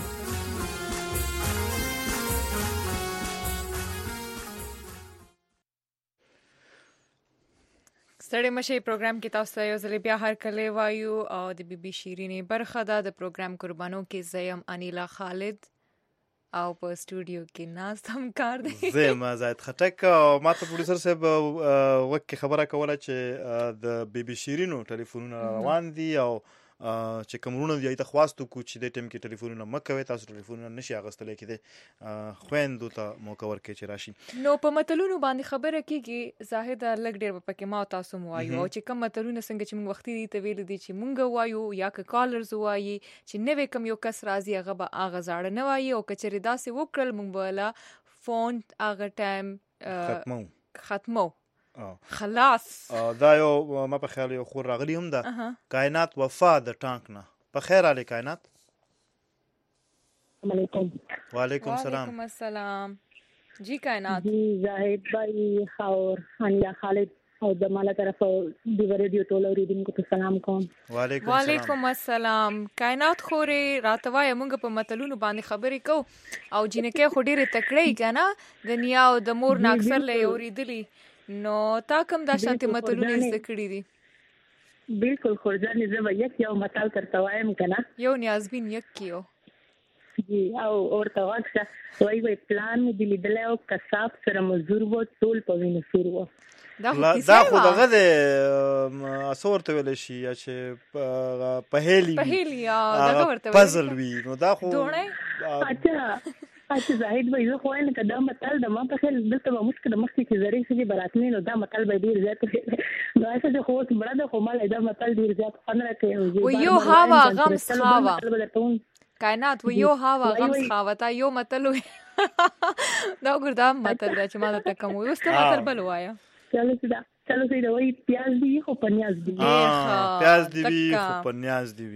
ستړي مشه پروګرام کې تاسو یو ځل بیا هر کله وایو او د بیبي شیرینې برخه ده د پروګرام قربانو کې زیم انیلا خالد او په سټوډیو کې ناز هم کار دی زما زاید خټک او ماته پروډوسر صاحب وکه خبره کوله چې د بیبي شیرینو ټلیفونونه روان دي او چې کومونه دی ته خواستو کو چې د ټیم کې ټلیفونونه مکوي تاسو ټلیفونونه نشي اغستلې کېده خويندو ته موقع ورکړي چې راشي نو په متلونو باندې خبره کیږي زاهد لګ ډیر په کې ما تاسو مو وایو او چې کوم متلونه څنګه چې موږ وختي دي ته ویل دي چې موږ وایو یا ک کالرز وایي چې نوې کم یو کس راځي هغه به اغه زاړه نه وایي او کچري داسې وکړل موږ بولا فون اغه ټایم ختمو خلاص دا یو ما په خیال یو خور راغلی هم ده کائنات وفا د ټانک نه په خیر علي کائنات علیکم وعلیکم السلام جی کائنات جی زاهد بھائی اور انیلا خالد او د مالا طرف د ریډیو ټول اوریدونکو ته سلام کوم. وعلیکم السلام. کائنات خورې راتوای موږ په متلونو باندې خبرې کو او جنکه خو ډېر تکړه کنه د نیا او د مور نه اکثر لې اوریدلی نو تا کوم د شانتي متلونه ذکرې دي؟ بالکل خورجان زما یو متل ترته وایم کنه. یو نیازبین یک کیو جی او ورته واښه وای پلان دی لیدل او کساب سره مزور وو ټول په وینې سور وو. دا خو دغه د اصورته ویل شي چې پهلی دغه ورته پزل وی نو دا خو اچھا زاهد وای زه خو نه کدا متل د ما په خل دلته به مشکل مخکې چې زری سړي براتنی نو دا متل به ډیر زیات نو اساس خو مړه د خو مال دا متل ډیر زیات خنره کوي و یو هوا غم خاوا کائنات و یو هوا غم خاوا تا یو متل دا ګردا متل چې ما ته کوم وسته متل بل وایا چلو سیدا وای پیاز دی خو پنیاز دی پیاز دی خو پنیاز دی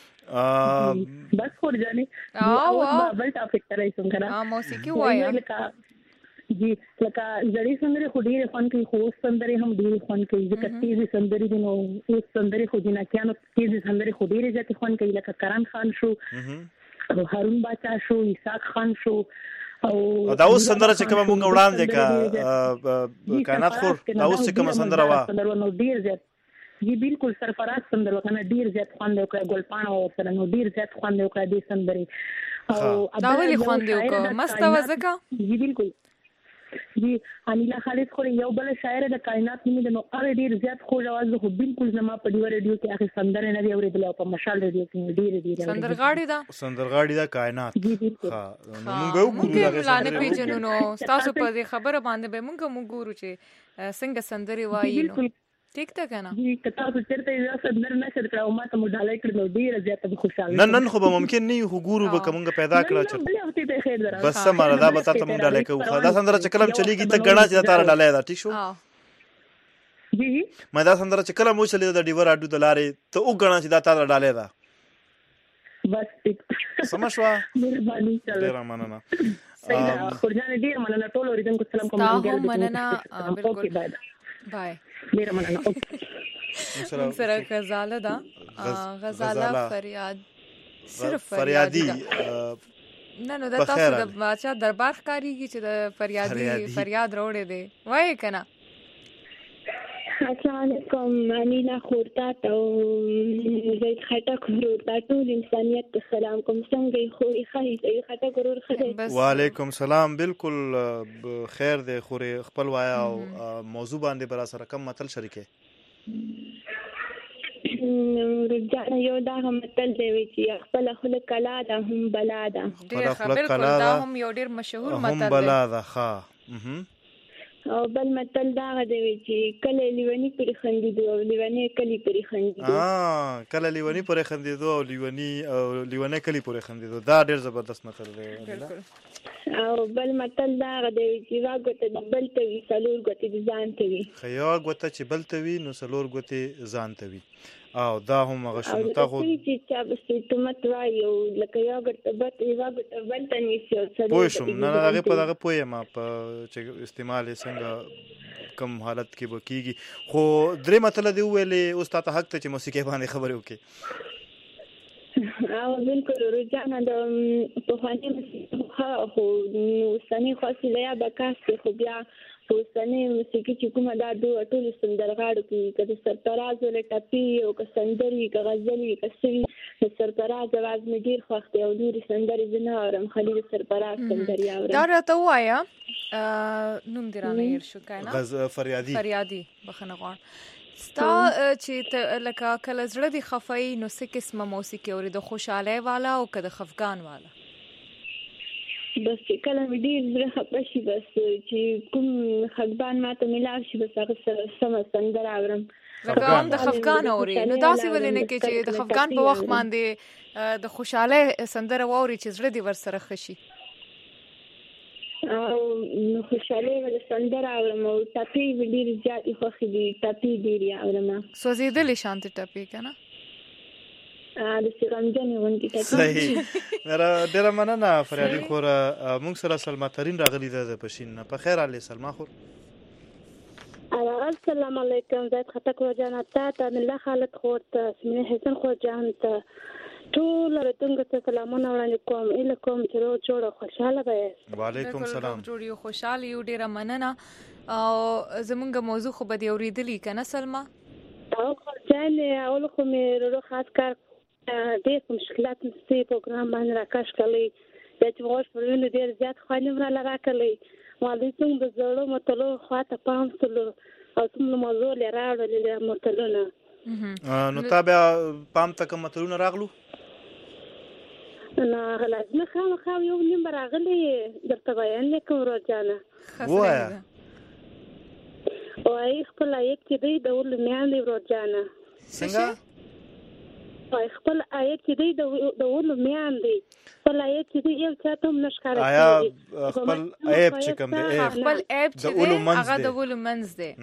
بس خور جانی بل ټاپک ته راځم کنه موسیقي وایا جی لکه زړی سندري خو ډیره فن کوي خو سندري هم ډیره فن کوي ځکه تیزی سندري دي نو اوس سندري خو جنا کانو تیزی سندري خو ډیره ځکه فن کوي لکه کرن خان شو او هارون باچا شو اسحاق خان شو او دا اوس سندره چې کوم مونږ وړاندې کا کائنات خور دا اوس چې کوم سندره وا نو ډیر زیات جی بالکل سرفراز سندر وکنه ډیر زیات خوند وکړه ګلپاڼه او سره نو ډیر زیات خوند وکړه دې سندري او دا ولي خوند وکړه مست وزکه جی بالکل جی انیلا خالد خو یو بل شاعر د کائنات نیمه نو هغه ډیر زیات خو आवाज خو بالکل زما په ډیو ریډیو کې هغه سندره نه دی اوریدل په مشال ریډیو کې ډیر سندرغاړي دا کائنات جی بالکل موږ لانه پیجنو نو تاسو په دې خبره باندې به موږ ګورو چې څنګه سندري وایي نو ٹھیک تا کنه جی کتا څه چرته یو سندر نشر کړو ما ته مډالای کړو ډیر زیات خوشاله نن خو به ممکن نه یو ګورو به کومه پیدا کړو چې بس سماره دا به تاسو مډالای کوو دا سندره چې کلم چلیږي ته غنا چې تار ډالای دا ټیک شو جی ما دا سندره چې کلم مو چلی دا ډیور اډو دلاره ته او غنا چې دا تار ډالای دا بس ټیک سمشوا مهرباني چلو ډیر مننه سیدا خورجان ډیر مننه ټول اوریدونکو سلام کوم ګل مننه بالکل بای ډیر مننه سره غزاله دا غزاله فریاد صرف فریادی نه نو دا تاسو د بادشاہ دربار ښکاریږي چې د فریاد روړې دی وای کنه. السلام علیکم انیلا خورتا ته زید خټک خورتا ټول انسانیت ته سلام کوم څنګه خو خی زید خټک ورور خدای وعلیکم سلام بالکل خیر دی خوري خپل وایا او موضوع باندې برا سره کم متل شریکه رجال یو دا متل دی چې خپل خلک کلا ده هم بلا ده ډیر خبر کول دا هم یو ډیر مشهور متل دی هم بلا ده ښا او بل متل دا دی چې کله لیونی پر خندیدو او لیونی کلی پر خندیدو کله لیونی پر خندیدو او لیونی کلی پر خندیدو دا ډیر زبردست متل دی او بل متل دا دی چې واګته د بل ته وی سلور ګوتې د ځان ته وی خیا ګوته چې بل ته وی نو سلور ګوتې ځان ته وی او دا هم هغه شنو تا خو چې چا بس ټمټ وایو لکه یو ګټه بت یو ګټه بل ته نیسو پوه شم نه هغه په دغه پوهه ما په چې استعمال څنګه کم حالت کې وکیږي خو درې مطلب دی ویلې استاد حق ته چې موسیقي باندې خبرې وکي او بالکل رجعنا د په خواني موسیقي خو سني خاصه یا بکاس خو بیا اوسنۍ موسیقي چې کومه دا دوه ټول سندرغاړو کې کله سرفراز ول ټپي او که سندري که غزلي که سوي سرفراز आवाज مې ډیر خوښ دی او نورې سندري زنه اورم خالد سرفراز سندري اورم دا راته وایا نوم دې رانه هیر شو کنه فریادي بخنه غواړم ستا چې لکه کله زړه دی خفای نو څه قسمه موسیقي اوري د خوشاله والا او که د خفقان والا بس کله مې ډیر زړه خپه شي بس چې کوم خفقان ماته ملاو شي بس هغه سره سم سندره اورم لکه هم د خفقان اوري نو داسې ولې نه کې چې د خفقان په وخت باندې د خوشاله سندره واوري چې زړه دی ور سره خشي او خوشاله ول سندره اورم او ټاپي ډیر زیات خوښ دي ټاپي ډیر اورم سوزیدل شانت ټاپي کنه د سیرانجن ونټی ټاپي صحیح مرا ډیر مننه فریادي خور موږ سره سلمہ ترين راغلی ده پښین په خیر علي سلمہ خور هغه السلام علیکم زید خطک روزانه ته الله خالد خورت سمینه حسن خور جان ته ټول راتونګ ته سلامونه وړاندې کوم اله کوم چې روز جوړه خوشاله به. وعلیکم السلام. جوړ یو خوشاله یو ډیره مننه او زمونږ موضوع خو به دی اوریدلې کنه سلمہ او جان اول خو مې ورو خاص کار ډېر مشکلات نشي پروګرام باندې راکاش کړی چې موږ په وینو ډېر زیات خوانم را لراکلې مالې څنګه د زړه متلو خواته پام سلو او څومره موضوع لراړل متلونه نو تابع پام تک متلونه راغلو نه لازم خامخا یو نیم راغلی درته بیان لیکم روزانه وایا او ای خپل یک چې دی د ول میان دی روزانه څنګه او خپل آیت چې دی د ول میان دی خپل آیت چې دی یو چاته هم نشکاره آیا خپل عیب چې کوم دی خپل عیب چې دی هغه د ول منځ دی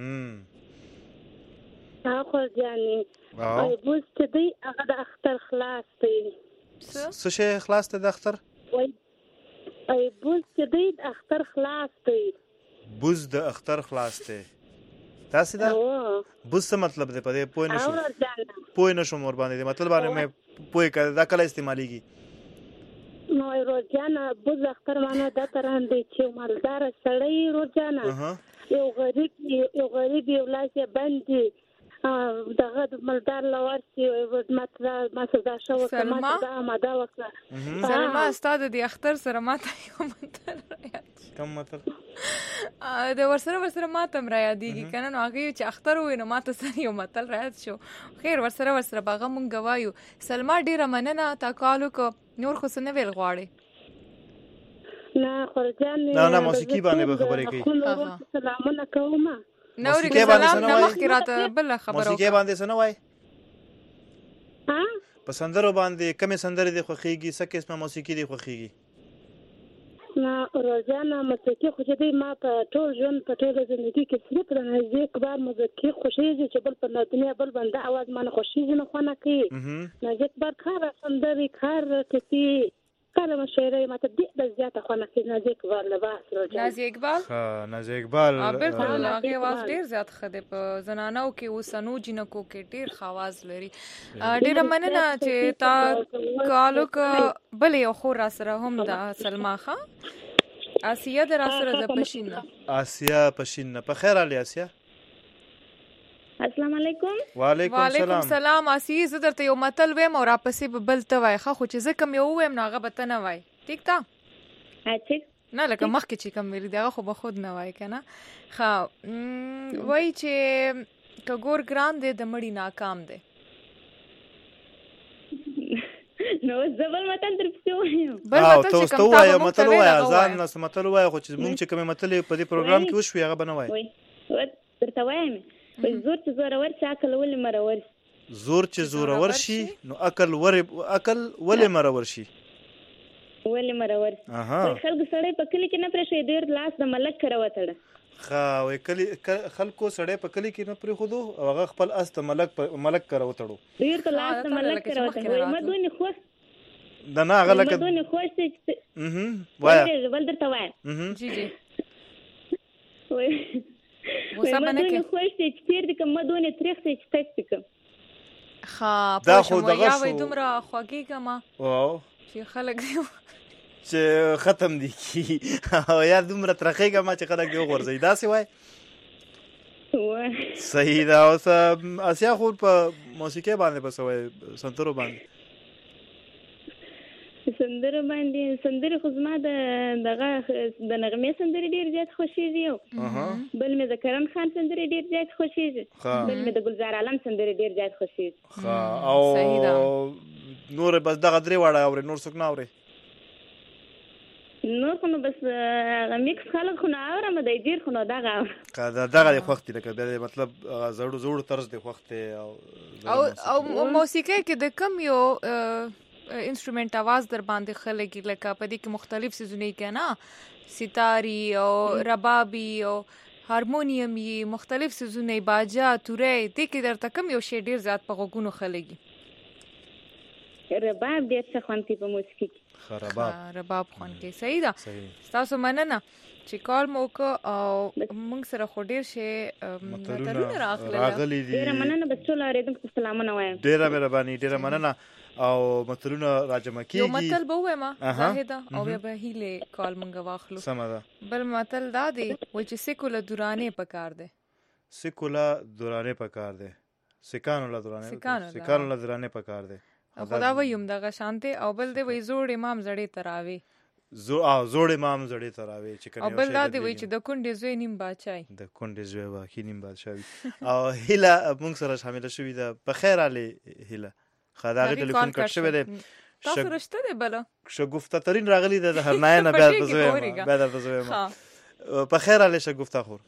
خو ځاني او بوز چې دی هغه د اختر خلاص دی څه شي خلاص ته د اختر ای بوز چې دی د اختر خلاص دی بوز د اختر خلاص دی تاسو دا بوز څه مطلب دی په دې پوه نشم ور باندې مطلب باندې مې پوه کړ دا کله استعماليږي نو روزانه بوز اختر معنا دا تران دی چې مالدار سړی روزانه یو غریب یو لاس باندې دغه د مالدار لور چې ما سزا شو سلمہ دا وکړه سلمہ استاد د اختر سره ماته یو مطلب کوم مطلب د ورسره ماته را یادېږي کنه نو هغه چې اختر وې نو ماته سره یو مطلب راځي شو خیر ورسره باغه مونږ وایو سلمہ ډیره مننه تا کالو کو نور خو سن ویل غواړي نه خرجان نه موسیقي باندې خبرې کوي سلامونه کوم نورې سلام نه مخکې راته بل خبره موسیقي باندې څه نه وای په سندرو باندې کومه سندرې دی خوخيږي څه قسمه موسیقي دی خوخيږي نه روزانه موسیقي خو دې ما په ټول ژوند په ټول ژوندۍ کې صرف د نږدې کبار موسیقي خوشیږي چې بل په دنیا بل باندې आवाज مانه خوشیږي نه خونه کوي نږدې کبار کار سندري کار کوي کلمه شعري ماته د زیاته خونه کوي نږدې کبار لباس روزانه نازي اقبال نازي اقبال بالکل هغه आवाज ډیر زیات خده په زنانو کې وسنو جنکو کې ډیر خواز لري ډیر مننه چې تا کالو ک بل یو خور سره هم د سلمہ خان آسیا در سره د پښینه آسیا پښینه په خیر علي آسیا السلام علیکم وعلیکم السلام آسیا زه درته یو متل ویم او را پسې بل ته وای خو چې زه کوم یو ویم نو هغه به ته نه وای ټیک تا اچھا نه لکه مخکې چې کوم ویل دغه خو به خود نه وای کنه وای چې کګور ګران دی د مړی ناکام دی نو زبل متل درپسې وایم بل متل چې کوم تا متل وای ځان نس متل وای خو چې مونږ چې کوم متل په دې پروګرام کې وشو هغه بنوي درته وایم زور چې زور ورشي عقل ولې مرور زور چې زور ورشي نو عقل ولې مرور شي ولې مرور خلک سړی په کلی کې نه پرېښي ډېر لاس د ملک کړه وتړه وای کلی خلکو سړی په کلی کې نه پرې خودو او هغه خپل است ملک کړه وتړو ډېر ته لاس د ملک کړه وتړو مدونی خو دا نه هغه لکه مدونی خو چې وای ول درته وایم جی وای مدونی خوش دي چې تیر دي کوم مدونی تریخ دي چې تاسو کوم دا خو دغه شو دومره خوږی کما واو چې خلک دی چې ختم دي کی او یا دومره ترخه کما چې خلک دی غورځي دا سی وای صحیح دا اوس اسیا خو په موسیقي باندې بسوي سنترو باندې سندره باندې سندره خو زما دغه د نغمه سندره ډیر زیات خوشیږي بل مې د کرن خان سندره ډیر زیات خوشیږي بل مې د گلزار عالم سندره ډیر زیات خوشیږي او نور بس دغه درې واړه اوري نور څوک نه اوري نور خو بس میکس خلک خو نه اورم د ډیر خو نه دغه وخت لکه د مطلب زړو طرز د وخت او موسیقي کې د کم یو انسټرومنت आवाज در باندې خلګي لکه په دې کې مختلف سيزونه کنا ستاري او ربابي او هارمونیم یې مختلف سيزونه باجا تورې دې کې درته کم یو شی ډیر زیات په غوګونو خلګي رباب ډېر څه خوند کوي په موسیقي کې. رباب خوند کوي. صحیح ده. تاسو مننه چې کال مو وکړ او موږ سره خو ډېر شي متلونه راغلي دي. ډېره مننه بس ټول اورېدونکو ته سلامونه وایم. ډېره مهرباني، ډېره مننه. او متلونه راجمع کیږي. یو متل به ووایم زاهده او بیا به هیله کال مونږ واخلو. سمه ده. بل متل دا دی وایي چې سیکوله دورانې پکار دی. سیکوله دورانې پکار دی. سیکانو له دورانې پکار دی. خدا ویم دغه شانته او بل دی وایي زوړ امام زړې تراوي. زوړ امام زړې تراوي چې کنه. او بل دا دی وایي چې د کونډې زوی نیم بادشاہي. د کونډې زوی واکې نیم بادشاہي. او هیله موږ سره شامل شوې ده. په خیر علي هیله. خدای ټلیفون کټ شوی دی. تاسو رشته دی بل. شګفته ترين راغلی ده هرنای نه بیا بزویم. په خیر علي شګفته خور.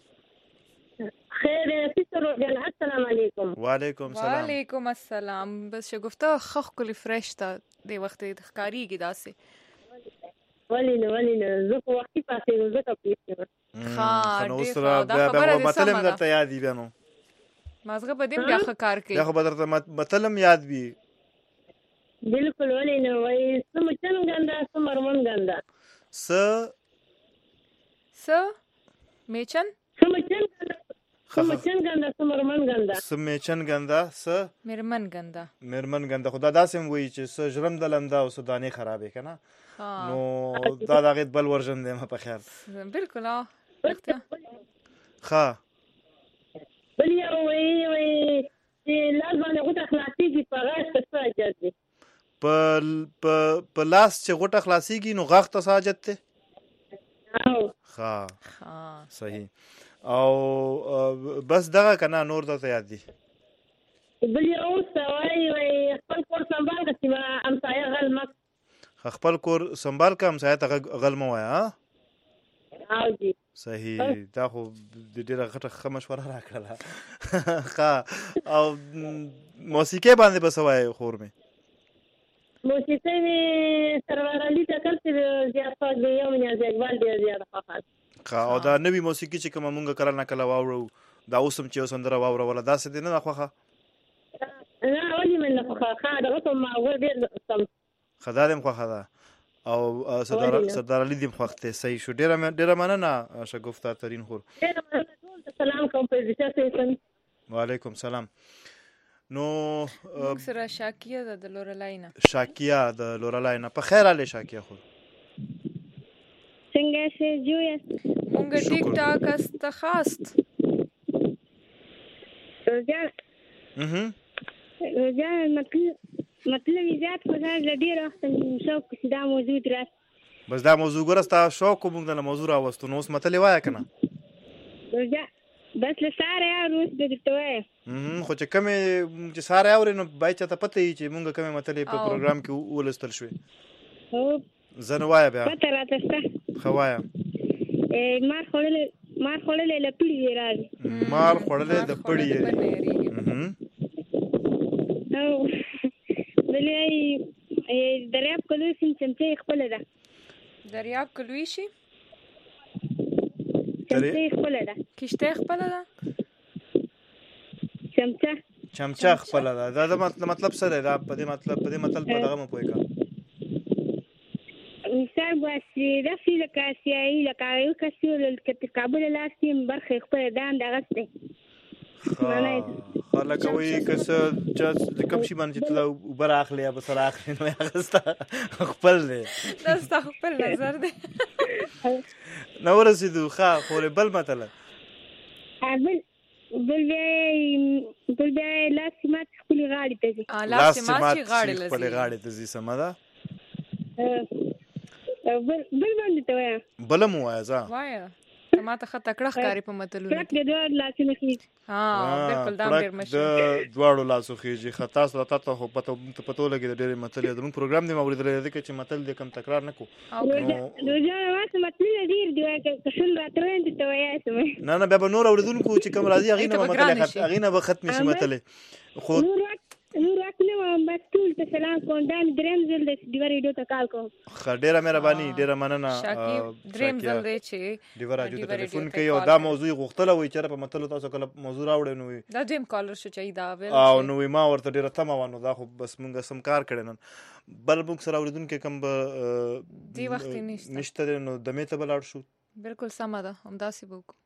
خیر فیصل السلام علیکم. وعلیکم السلام. وعلیکم السلام. بس شګفته خخ کلی فرش ته دی وخت د ښکاریږي داسې. ولینه زه په وختي پاسې زه کپلیټ ها نو سره بیا متلم درته یاد دی بنو. مازغه بدیم بیا ښکار کوي. بیا خو بدرته متلم یاد وی. بالکل ولینه وای سمچن ګندا سمرمن ګندا. میچن سمچن ګندا سمرمن ګندا. سمچن ګندا مرمن ګندا. خدا داسم وای چې س جرم دلندا او سودانه خرابې کنه. نو دا دغه بل ورژن دی په خیال. بالکل ها. بل یو وای چې لازم نه غوټه خلاصيږي په غاښ ته ساجت دی. په لاس چې غوټه خلاصيږي نو غاښ ته ساجت دی. صحیح. او بس دغه کنه نور ته یاد دي. بل یو وای خپل کور سنبال کړي ما امسایه غلمک. خپل کور سنبال کا امسایه ته غلم وایا. جی صحیح. دا خو د ډیره غټه مشوره راکړه. او موسیقي باندې بسوای خور می. موسیقي سرور علي تکل چې زیات پاک دی یو نه ځګوال دی زیات خاص. او دا نوې موسیقي چې کوم مونږ کله نه کله واورو دا اوسم چې وسندره واورو ولا داسې دی نه خوخه. نه ولې من نه خوخه دا کوم ما ور ډیر سم. خدای دې خوخه ده. او سردار علي دې خوخته صحیح شو. ډیره مننه شګفته ترين خور. سلام کوم په دې سره. وعلیکم سلام. نو سره شاکیه د لورلاینا. شاکیه د لورلاینا. په خیر علي شاکیه خور. څنګه شې جوړه؟ مونږ ټیک ټاک است خاص. رجا مطلب زیات خو دا ډیر وخت شوق چې دا موضوع درس. بس دا موضوع ګرستا شوق کوم د موضوع راوستو نو اوس متلې وایا کنه. رجا بس له ساره روز د توه. خو چې کومه چې ساره اوري نو بای چا ته پته چې مونږ کومه متلې په پروګرام کې ولستل شوې. هو زنوایا بیا. پته راته خوایا. مار خړلې لپړی راځي. مار خړلې د پړی. او بلې دریاب کلوي سمڅه خپل ده. دریاب کلوي شي چمچه خپل ده. کشته خپل ده. چمچه خپل ده. دا مطلب سره دا په دې مطلب په دغه مو پوي کا. مثال واسي د فیل کاسي لکه یو کسي د کابل لاسي برخه خپل دان دغه څه. خلک وایي که څه چې کوم شي باندې ته اوبه راخلې یا به سره اخلې نو هغه ستا خپل دی. دا ستا خپل نظر دی. نه ورسېدو ښه خورې بل متله. بل بیا لاسې مات خپلې غاړې ته ځي. لاسې مات خپلې غاړې ته ځي. سمه ده. بل باندې ته وایم. بله مو وایه ځه. وایه ما ته ښه تکړه ښکاري په متلونو کې. دواړو لاسونه خېږي. بالکل دا ډېر مشهور. د دواړو لاسو خېږي. ښه تاسو راته ته خو پته لګي د ډېرې متلې زموږ پروګرام دې ما اورېدلی دی چې متل دې کم تکرار نه کړو. روژه واسه متلونه ډېر دي که شل راته وایم درته وایاست. نه به به نور اورېدونکو چې کوم راځي هغې نه به ختمې شي متلې. نور وخت نو بس ټول ته سلام کوم. دا دریم ځل د ډیور ریډیو ته کال کوم. ډیره مهرباني، ډیره مننه. شاکیب دریم ځل دی چې ډیور راډیو ته ټلیفون کوي او دا موضوع غوښتله وي چې په متلو تاسو کله موضوع راوړئ نو دا دریم کالر شو چې دا ویل او نو ما ورته ډیره تمه وانه دا خو بس مونږ سم کار کړی نن بل موږ سره اوریدونکو کم به دی وخت نشته نو دمه ته بلاړ شو. بالکل سم ده همداسې وکړو.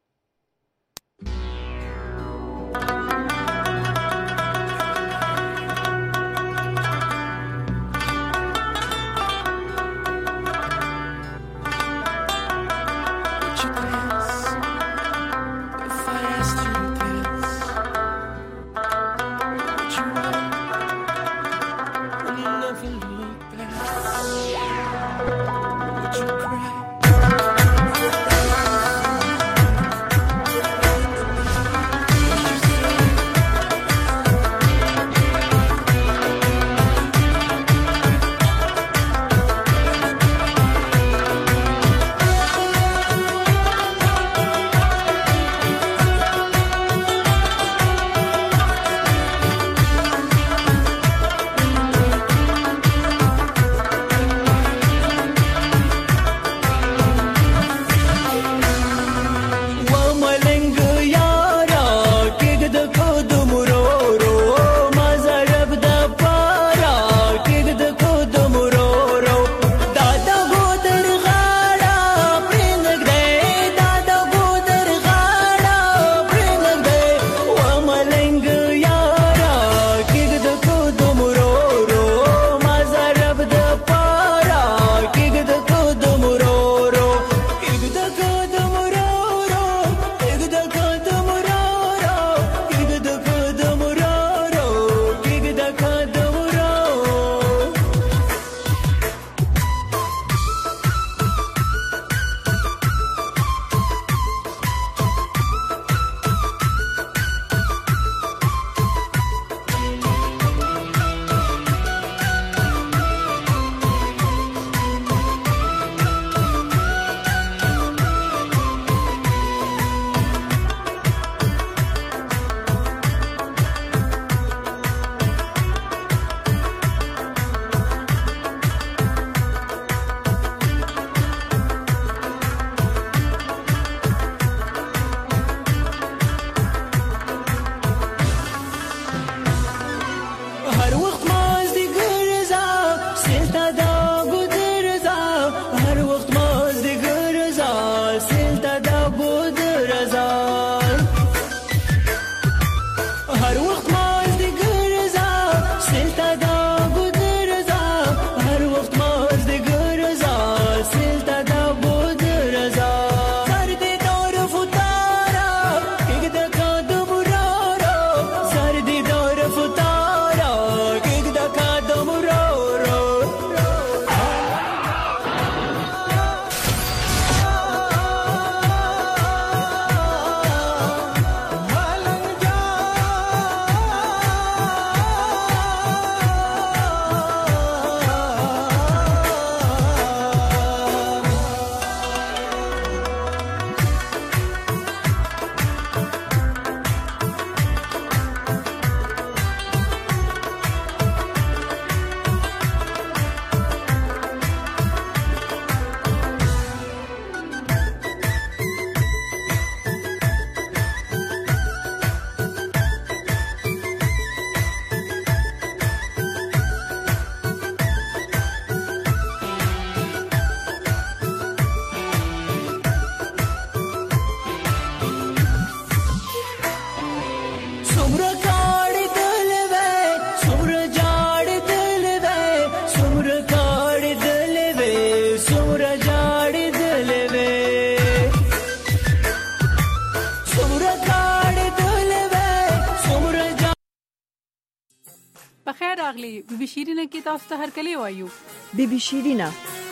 بخیر راغلی بیبي شیرینه کې تاسو ته هرکلی وایو. بیبي شیرینه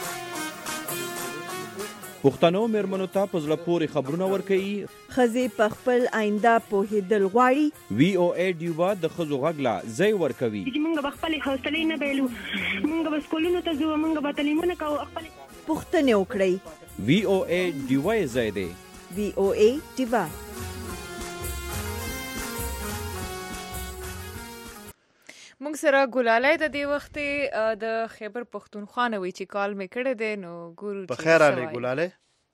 پښتنو میرمنو ته په زړه پورې خبرونه ورکوي. ښځې په خپل آینده پوهېدل غواړي. VOA ډیوا د ښځو غږ لا ځای ورکوي. موږ به خپلې حوصلې نه بایلو، موږ به سکولونو ته ځو، موږ به تعلیمونه کوو، خپلې پوښتنې وکړئ. VOA ډیوا یې ځای دی. VOA ډیوا. موږ موږ سره ګلالۍ د دې وخت د خیبر پښتونخوا نه وی چې کال مې کړی دی نو ګورو په خیر علي ګلالۍ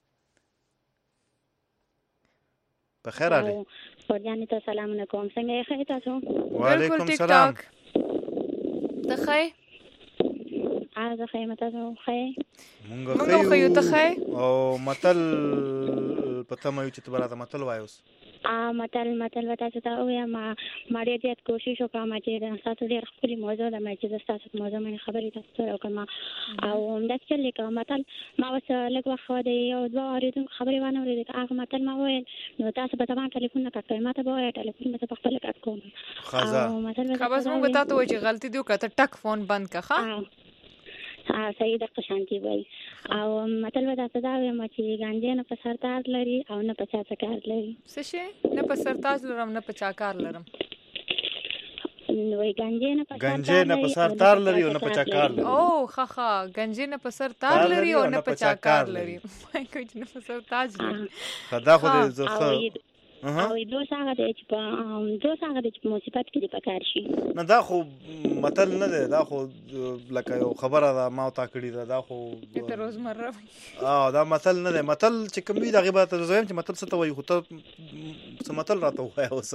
په خیر علي ورجاني ته سلام علیکم څنګه یې خیر تاسو وعلیکم السلام ته خیر زه خیر تاسو خیر مونږ خیر ته خیر او متل پته مې چې تبره متل وایوس متل وتا چې تا وې ما ډېر کوشش وکړم چې تاسو ډېر خپل موضوع د مې چې تاسو موضوع مې خبرې تاسو وکړم او دا چې لیکم متل ما وسه لږ وخت دی او دوه اورېدم خبرې وانه اورېدم هغه متل ما وویل نو تاسو په تمام ټلیفون نه کټوي ما ته به وایي ټلیفون به په خپل کټ کوم خبر موږ ته وایي چې غلطي دی وکړه ټک فون بند کړه صحیح د قشانتی وای او مطلب دا څه دا وایم چې ګانجې نه په سر تاج لري او نه په چا کار لري څه شي نه په سر تاج لرم نه په چا کار لرم نو ګانجې نه په سر تار لري او نه په چا کار لري او خخا ګانجې نه په سر تار لري او نه په چا کار لري مې کوي چې نه په سر تاج لري خدا خو دې زخه او دوه څنګه د چې مصیبت کې د پکار شي نه دا خو متل نه دی دا خو لکه یو خبره ده ما تا کړی دا خو ته روزمره دا متل نه دی متل چې کوم وی د غیبت ته زویم چې متل څه ته وایي خو ته څه متل راته وایي اوس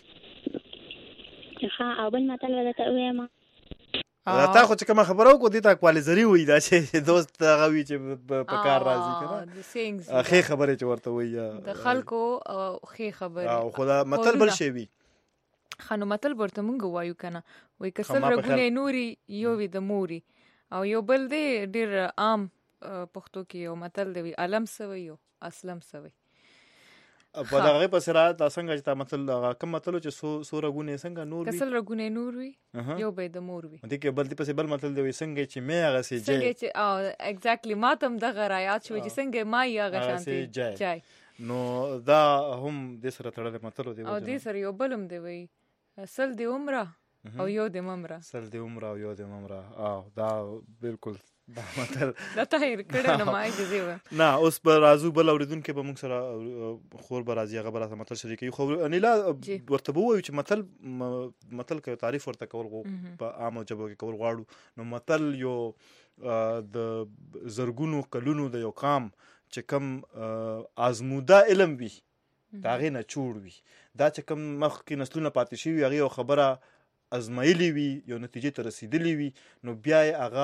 او بل متل ولته وایم تا خو چې کوم خبرو کو دي تا کواليزري وې دا چې دوست غوي چې په کار راځي کنه اخی خبره چې ورته وې د خلکو اخی خبره او خدا متل بل شي وي خنو متل ورته مونږ وایو کنه وای کسل رګونه نوري یو وی د موري او یو بل دی ډیر عام پښتو کې یو متل دی علم سوي یو اسلم سوي په دغه په سره تاسو څنګه چې مطلب کوم مطلب چې سو رګونه څنګه نور وي کسل رګونه نور وي یو به د مور وي دي کې بل دی په بل مطلب دی څنګه چې مې هغه سي جای څنګه چې او ایگزیکټلی ما تم دغه رايات شو چې څنګه ما یې هغه شانتي جای نو دا هم د سره تړل مطلب دی او د سره یو بلم دی وي اصل دی عمره او یو د ممره اصل دی عمره او یو د ممره او دا بالکل دا مطلب دا تایر کړه نه مای دي زیو نه اوس به رازو بل اوریدونکو به موږ سره خور به راځي هغه به مطلب شریکي خو انیلا ورته وایو چې مطلب کوي تعریف ورته کول په عامو جبو کې کول غواړو نو مطلب یو د زرګونو کلونو د یو قام چې کم ازموده علم وي دا غي نه چوړ وي دا چې کم مخ کې نسلونه پاتې شي هغه خبره ازمایلی وي یو نتیجې ته رسیدلی وي نو بیا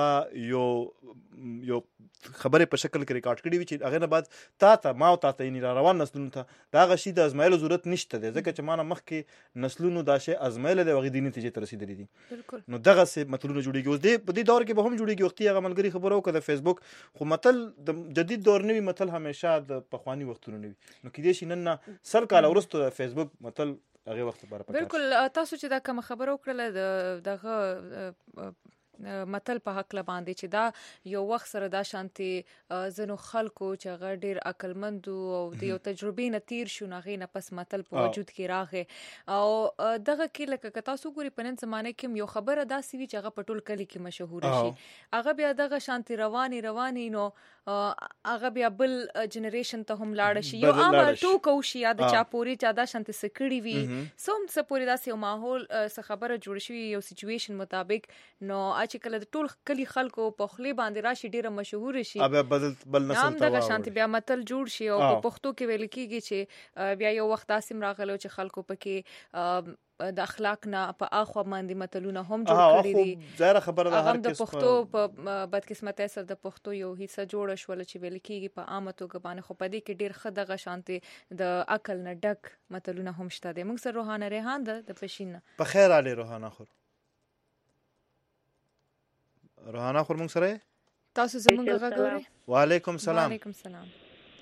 یو خبره په شکل کې ریکارډ کړي وي چې هغه نه بعد تا ما او تا یې روان نسلونو ته دا غشي د ازمایلو ضرورت نشته دی ځکه چې مانه مخ کې نسلونو دا شی ازمایل دی وغه د نتیجې ته رسیدلی دي بالکل نو دغه څه مطلبونه جوړیږي اوس په دې دور کې به هم جوړیږي وختي هغه ملګری خبرو کړه فیسبوک خو متل د جدید دور نه وي متل همیشه د پخوانی وختونو نه وي نو کې دې شي نن سر کال ورسته فیسبوک متل هغه وخت برابر بالکل تاسو چې دا کوم خبرو کړل دغه متل په حق باندې چې دا یو وخت سره دا شانتي زنو خلکو چې هغه ډیر عقلمند او د یو تجربې نه تیر شو نه غي نه پس متل په وجود کې راغی او دغه کې لکه تاسو ګوري په نن زمانه کې یو خبره داسې وی چې هغه په ټول کلی کې مشهور شي هغه بیا دغه شانتي رواني نو هغه بیا بل جنریشن ته هم لاړ شي یو عام ټوکو شي یا د چاپوري چا دا شانتي سکړی وي سوم سپوري داسې یو ماحول څه خبره جوړ شي یو سچويشن مطابق نو چې کله د ټول کلی خلکو په خلی باندې راشي ډیره مشهور شي اب بل نسل ته دغه شانتي بیا متل جوړ شي او په پښتو کې ویل کیږي چې بیا یو وخت اسیم راغلو چې خلکو پکې د اخلاق نه په اخو باندې متلونه هم جوړ کړی دي ظاهر خبره ده هر کس د پښتو په بدقسمتۍ سره د پښتو یو حصہ جوړ شول چې ویل کیږي په عامه توګه باندې خو پدې کې ډیر خدغه شانتي د عقل نه ډک متلونه هم شته دي موږ سره روحانه ریحان د پښین په خیر علي روحانه خور روحانه خور موږ سره تاسو زمونږ غږوري وعلیکم السلام وعلیکم السلام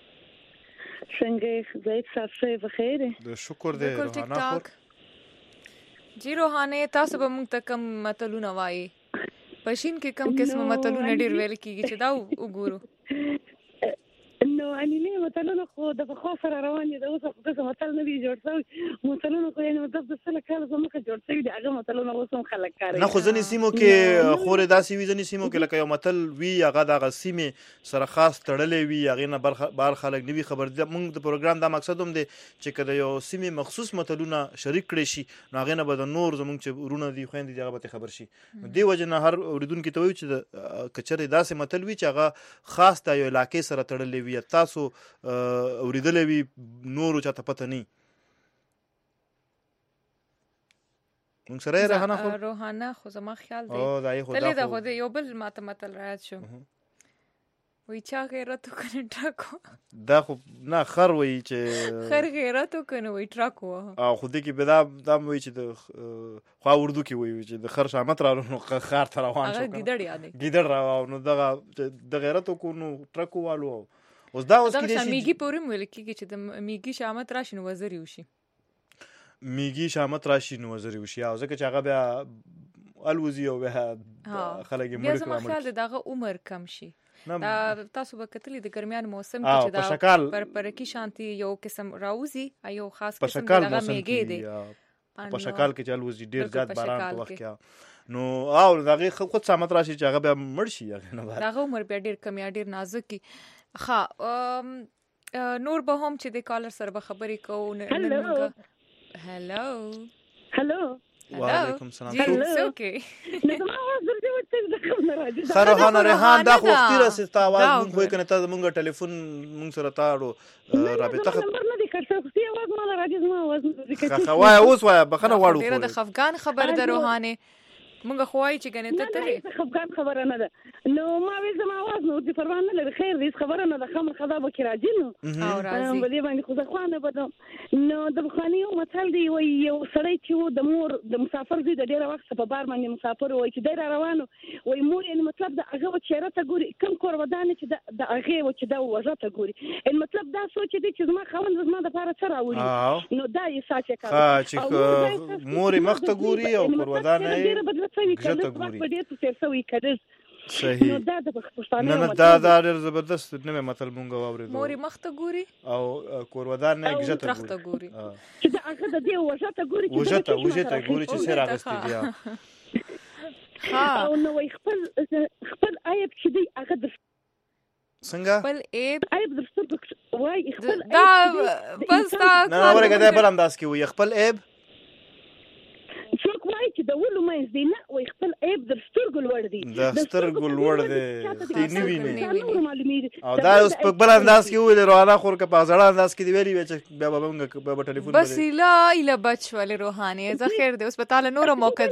څنګه زید صاحب بخیر د شکر دې روحانه خور جی روحانه تاسو به موږ ته کم متلونه وایي پښین کې کم قسم متلونه ډیر ویل کیږي چې دا وګورو نو انیلې متلونه خو د بخوا سره روان دي، د اوس خو څه متل نه دی جوړ شوی. متلونه خو یعنی مطلب د سره کال زموږه جوړ شوی دي، هغه متلونه اوس هم خلک کاروي. نه خو ځنې سیمو کې خورې داسې وي، ځنې سیمو کې لکه یو متل وي هغه دغه سیمې سره خاص تړلې وي، هغې نه بار خلک نه وي خبر. موږ د پروګرام دا مقصد هم دی چې که د یو سیمې مخصوص متلونه شریک کړی شي نو هغې نه به د نور زموږ چې ورونه دي خویندې دي هغه به خبر شي. دې وجې نه هر اورېدونکي ته وایو چې که چېرې داسې متل وي چې هغه خاص د یو علاقې سره تړلی وي، تاسو اورېدلی وي نورو چاته پته نه وي. موږ سره یې روحانه خو روحانه خو زما خیال دی تلې ده خو د یو بل ماته متل رایاد شو، وی چا غیرت وکنه ټرک دا خو نه خر وایي چې خر غیرت وکنه وی ټرک ووهه. او خو دې کې به دا وایي چې د خوا اردو کې وایي چې د خر شامت رالو نو ښار ته روان شو، هغه ګیدړ یادی ګیدړ راو نو دغه د غیرت وکړو نو ټرک ووالو. اوس دا اوس کې دغه میږي پورې مو ویل کېږي چې د میږي شامت راشي نو وزري وشي، میږي شامت راشي نو وزري وشي، او ځکه چې هغه بیا الوزي او بیا خلک یې مړ زما خیال دی دغه عمر کم شي. دا تاسو به کتلی د ګرمیان موسم کې چې دا پرپرکی شانتي یو قسم راوزي یو خاص قسم دغه میږي دی په شکل کې چې الوزي ډیر زیات باران په وخت کې نو او دغه خود سمات راشي چې هغه بیا مړ شي، هغه نه دغه عمر بیا ډیر کم یا ډیر نازک کی. نور به هم چې د کالر سره به خبرې کوو. هلو وعلیکم السلام. خروحانه ریحان دا خو وختي راسې تا آواز مونږ وایو که نه تا زمونږ ټلیفون مونږ سره تاړو رابطه وایه اوس وایه بخښنه غواړو. ډېره د خفګان خبر ده روحانې، مونږ خو وایو چې ګنې ته تلې خفګان خبره نه ده. نو ما ویل زما آواز نو دې پروا نه لري، خیر دې خبره نه ده، خمر خدا به کې راځي نو او راځي په دې باندې خو زه خوانه بدم. نو د بخواني یو متل دی وایي یو سړی چې و د مور د مسافر زوی د ډېره وخت په بار باندې مسافر وایي چې دی را روانو وایي مور یې مطلب د هغه چهره ته ګوري کوم کور ودانې چې د هغې و چې دا وژه ته ګوري، مطلب دا سوچ دی چې زما خاوند زما دپاره څه راوړي، نو دا یې ساچ یې کار چې مور یې مخ ته ګوري او کور ودانه یې صحیح. نه دا ډېر زبردست نوی متل مونږ واورېدو، مور یې مخ ته ګوري او کور ودانه یې ګژه ته ګوري چې د هغه د دې وژه ته ګوري وژه ته ګوري چې څه راغستې دي. او نو خپل عیب چې دی هغه د څنګه خپل عیب درستو وایي خپل دا بس دا نه ورګه دا بل انداز کې وي خپل عیب څوک وایي چې د ولو منځ دی نه وایي خپل عیب د سترګو لوړ دی، د سترګو لوړ دی تی نه ویني. او دا اوس په بل انداز کې ویل روحانه خور که په زړه انداز کې دی ویلي چې بیا به موږ په ټلیفون بس ایله بچ ولې روحاني زه خیر دی اوس په تاله نور موقع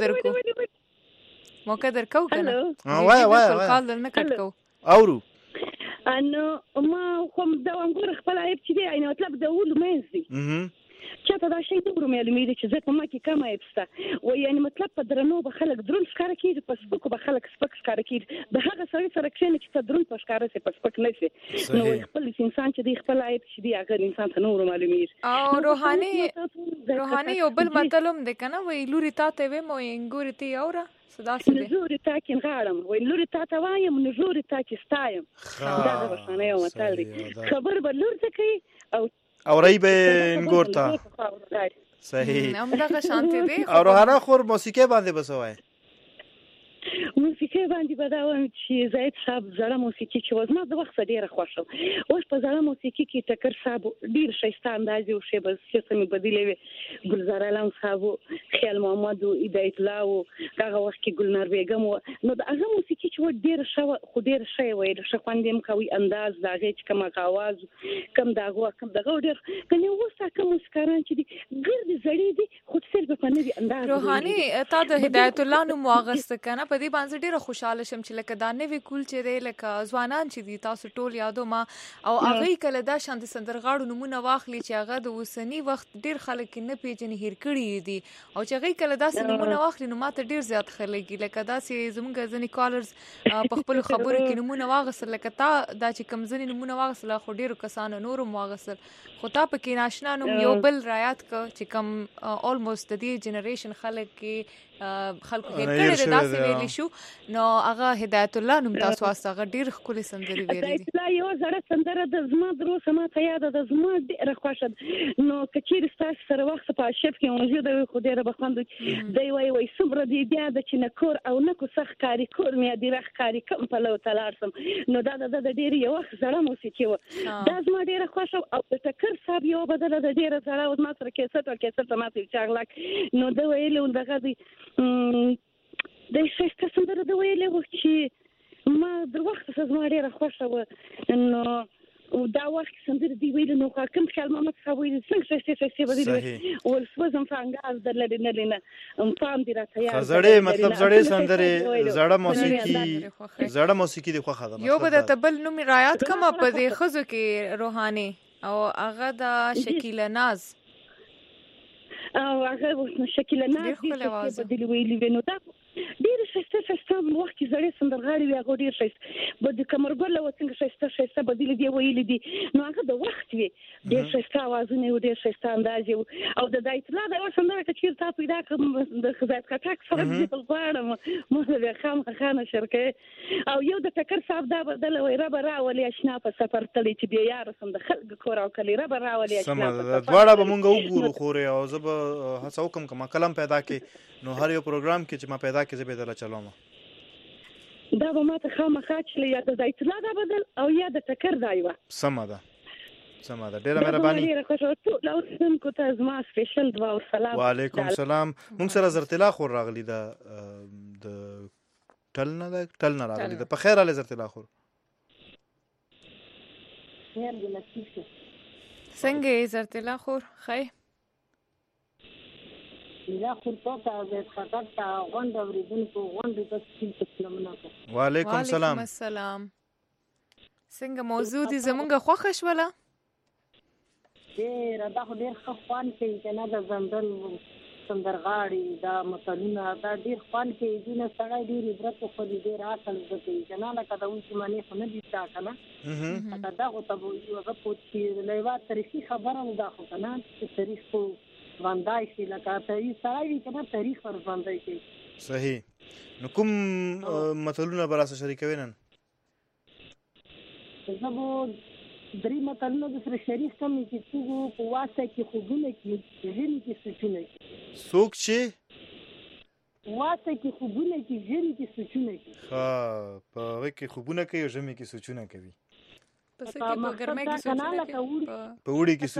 درکو کنه وای کال نه کټ کو اورو انو ما کوم دا انګور خپل عیب چې دی یعنی مطلب د ولو منځ دی چاته دا شی نور معلومې دي چې زه په ما کې کم عیب شته و یعنی مطلب په درنو به خلک دروند ښکاره کېږي، په سپکو به خلک سپک ښکاره کېږي، د هغه سړي سره کښېنه چې ته دروند په ښکاره شي په سپک نه شي. نو خپل انسان چې دی خپل عیب چې دی هغه انسان ته نور معلومېږي. او روحاني یو بل متل هم دی که نه وایي لورې تا ته ویم او انګورې ته یې اوره نزوري تا کې غاړم وایي لورې تا ته وایم نزوري تا کې ستایم. دا د روښانه یو متل دی، خبر به لور ته کوي او رای به انګور ته صحیح. همدغه شانتي دی. او روحانه خور موسیقي باندې بسوای موسیقي باندې به دا وایم چې زاهد صاحب زړه موسیقي چې وه زما د وخت څخه ډېره خوښه اوس په زړه موسیقي کې ټکر صاحب ډېر ښایسته اندازې و ښې مې بدلې وې، گلزار علم صاحب و، خیال محمد و، هدایت الله و، هغه وخت کې ګلنار بیګم و. نو د هغه موسیقي چې وه ډېره ښه وه خو ډېره ښه یې ویل، ښه خوند یې هم کوي، انداز د هغې چې کوم هغه آواز کم د هغه کم دغه ډېر کنې اوس دا کوم موسیقاران چې دي ګردې زړې دي خو صرف په نوي انداز. روحاني تا د هدایت الله نوم واغسته که نه په دې باندې ډېره خوشحاله شم چې لکه دا نوی کول چې دی لکه ځوانان چې دي تاسو ټول یادو ما او هغوی کله دا شانتې سندرغاړو نومونه واخلي چې هغه د اوسني وخت ډېر خلک یې نه پېژني هېر کړي دي او چې هغوی کله داسې نومونه واخلي نو ماته ډېر زیات ښه لګي لکه داسې زموږ ځینې کالرز په خپلو خبرو کې نومونه واغستل لکه تا دا چې کوم ځینې نومونه واغستل خو ډېرو کسانو نور هم واغستل خو تا پکې ناشنا نوم یو بل رایاد که چې کوم آلموست د دې جنریشن خلک کې خلکو هیر کړی داسې ویلی شو نو هغه هدایت الله نوم تاسو هغه ډیر ښکلي سندرې ویلي دي. هدایت الله یو زړه سندره د زما در اوسه ماته یاده ده، زما ډېره خوښه ده. نو که چیرې ستاسو سره وخت په ارشیف کې موجوده وي خو ډېره به خوند وکړي. دی وایي څومره دې بیا ده چې نه کور او نه کوڅه ښکاري، کور مې هدیره ښکاري کوم پلو ته لاړ شم. نو دا د ډېرې یو وخت زړه موسیقي وه، دا زما ډېره خوښه. او د ټکر صاحب یو بدله ده ډېره زړه وه، ما سره کیسټ او کیسټ ته ماته یو چاغلک نو ده ویلي و دغه دی د ښایسته سندره ده ویلې وه چې ما در وخته څه زما ډېره خوښه وه. نو دا وخت سندرې دی ویلي نو حاکم خیال محمد صاحب ویلي څنګه ښایستې به دي ولسوزم فانګاز در لرې نه لري نه پام دې راته یاد زړې مطلب زړې سندرې زړه موسیقي دی خوښه ده. یو به درته بل نوم رایاد کومه په دې ښځو کې روحاني او هغه د شکیله ناز او هغه شکیله ناز دې بدلې ویلي وي. نو دا ډېر ښایسته وخت کې زړې سندرغاړې وي، هغه ډېر ښایسته به د کمرګله و څنګه ښایسته بدلې دی ویلي دي. نو هغه د وخت وي ډېر ښایسته اوازونه وي، ډېر ښایسته انداز یې و. او د اطلاع د یوه سندره که چېرې تا پیدا کړم د خزایت خټک سره دې غواړم ما بیا خامخا نشر کوې. او یو د ټکر صاحب دا بدله وایي ربه راولې اشنا په سفر تللی چې بیا یاره سم د خلکو کور او کلي ربه راولې اشنا په سفر. دواړه به مونږ وګورو خورې او زه به هڅه وکړم که ما کلم پیدا کړې نو هر یو پروګرام کې چې ما پیدا کړې زه به درله چلوم. دا به ماته خامخا چلی یا د اطلاع دا بدل او یا د ټکر دا یوه. سمه ده ډېره مهرباني. وعلیکم السلام. مونږ سره زرطلا خور راغلی ده د ټل نه راغلی ده. په خیر راغلی زرطلا خور. څنګه یې زرطلا خور؟ ښه وعلیکم السلام. څنګه موضوع دي زمونږه خوښه شوله؟ ډېره دا خو ډېر ښه خوند کوي که نه د ځنګل سندرغاړي دا متلونه دا ډېر خوند کوي. ځینې سړی ډېر عبرت وخوري، ډېر عقل زده کوي که نه لکه د اوس زمانې خو نه دي شته که نه لکه دغو ته به هغه چې له یوه تاریخي خبره و دا خو که نه چې تاریخ خو ژوندی شي لکه سړی وي که نه تاریخ ور ژوندی کوي. صحیح. نو کوم متلونه به راسره شریکوي نن؟ زه به درې متلونه درسره شریک کړم چې څوک په واسطه کې خوبونه کوي، ژمي کې سوچونه کوي. څوک چې واسطه کې خوبونه کوي، ژمي کې سوچونه کوي. ښه په هغې کې خوبونه کوي او ژمي کې سوچونه کوي. په ګرمۍ کې سوچونه کوي، په اوړي کې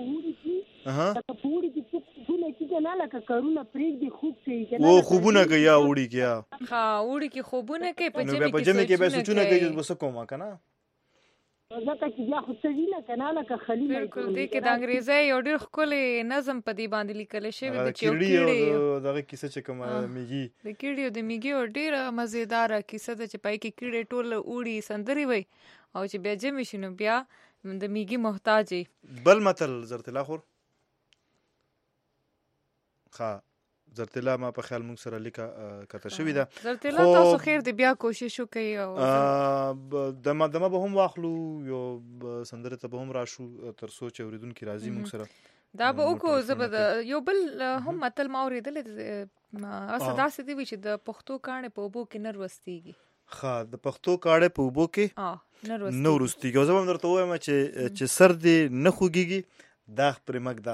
خوبونه کوي که نه لکه کارونه پرېږدي خوب کوي که نه خوبونه کوي یا اوړي کې اوړي کې خوبونه کوي، په ژمي کې به سوچونه کوي. به څه کومه که نه ځکه چې بیا خو څه وینه که نه لکه خلیل بالکل دې کې د انګریزۍ یو ډېر ښکلی نظم په دې باندې لیکلی شوی دی چې کیړي او دغه کیسه چې کومه میږي د کیړي او د میږي یو ډېره مزېداره کیسه ده چې پای کې کیړې ټول اوړي سندرې وي او چې بیا جمع شي نو بیا د میږي محتاج وي. بل متل زرطلا خور؟ ښه زرطلا ما په خیال مونږ سره لیکه کته شوې ده. زرطلا تاسو خیر دی بیا کوشش وکړئ او دمه به هم واخلو یو سندره ته به هم راشو تر څو چې اورېدونکي راځي مونږ سره دا به وکړو. زه به یو بل هم متل ما اورېدلی هسه داسې دی چې د پښتو کاڼې په اوبو کې نه ورستېږي. ښه د پښتو کاڼې په اوبو کې نه ورستېږي. او زه به هم درته ووایم چې سر دې نه خوږېږي داغ پرې مږده.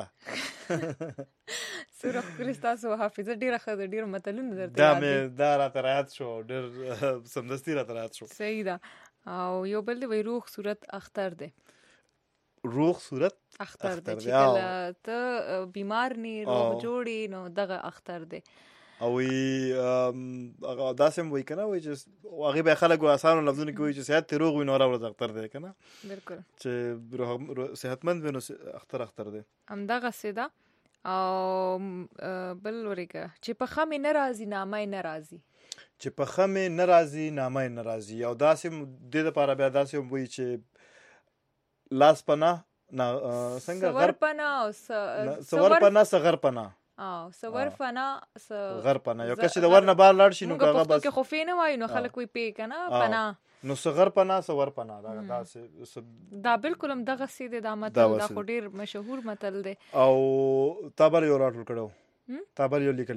سوره ښکلې ستاسو حافظه ډېره ښه ده، ډېر متلونه درته دا راته رایاد شو، ډېر سمدستي راته رایاد شو. صحیح ده. او یو بل دی وایي روغ صورت اختر دی. روغ صورت اختر دی چې کله ته بیمار نی روغ جوړې نو دغه اختر دی. او داسې هم وایي که نه وایي چې هغې به خلک آسانو لفظونو کې وایي چې صحت دې روغ وي نو هره ورځ اختر دی که نه بلکل چې صحتمند وي نو اختر دی همدغسې ده. او بل ورېږه چې پخه مې نه راځي نامه یې نه راځي. چې پخه مې نه راځي نامه یې نه راځي. او داسې دې دپاره بیا داسې هم وایي چې لاس پناه څنګه سور پناه او سور پناه سغر پناه سور پناه غر پناه. یو کس چې د ور نه بار لاړ شي نو هغه بس کې خوفې نه وایي نو خلک وایي پې که نه پناه نو سغر پناه سور پناه دا بالکل همدغسې دی. دا متل دا خو ډېر مشهور متل دی. او تا بل یو راټول کړی و، تا بل یو لیکلی و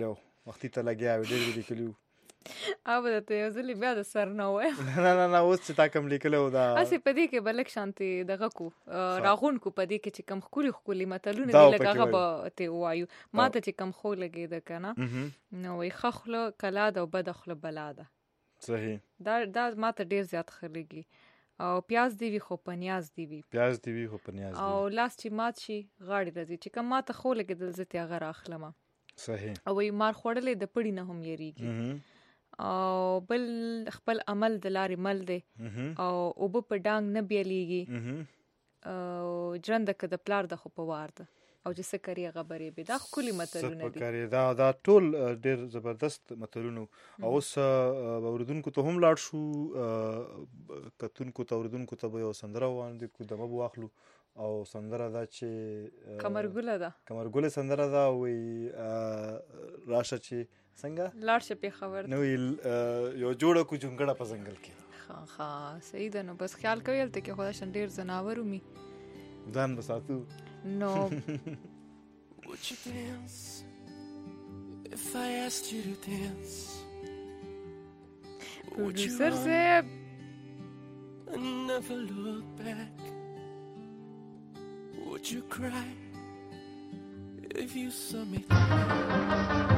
وختي ته لګیا ډېر لیکلو او ته یو ځل بیا د سر نه وای نه اوس چې تا کوم لیکلو دا اسی پدې کې بلک شانتي دغه کو راغون کو پدې کې چې کم خولي متلونه دی لګه به ته وایو ما ته چې کم خو لګې ده کنه نو وي خخله کلا ده او بدخله بلاده صحیح دا ما ته ډیر زیات خلګي او پیاز دی وی خو پنیاز دی وی او لاس چې مات شي غاړي راځي چې کم ما ته خو لګې دل زته هغه راخلمه صحیح او وي مار خوړلې د پړی نه هم یریږي او بل خپل عمل د لارې مل دی او وب په ډانګ نه بیلیږي او ژوند که د پلار د خو په وار ده او چې څه کوي غبرې به دا خولي متلونه دي دا ټول ډېر زبردست متلونه او اوس اوردونکو ته هم لاړ شو کتونکو ته اوردونکو ته به یو سندره وړاندې کو دمه واخلو او سندره دا چې کمرګله سندره دا وي راشه چې څنګه لاړ شه په خبر نو یو جوړه کو جونګړه په ځنګل کې ها صحیح ده نو بس خیال کوي ته کې خدای شن ډیر زناور ومي ځان بساتو نو Would you dance if I asked you to dance? Would you run and never look back? Would you cry if you saw me cry?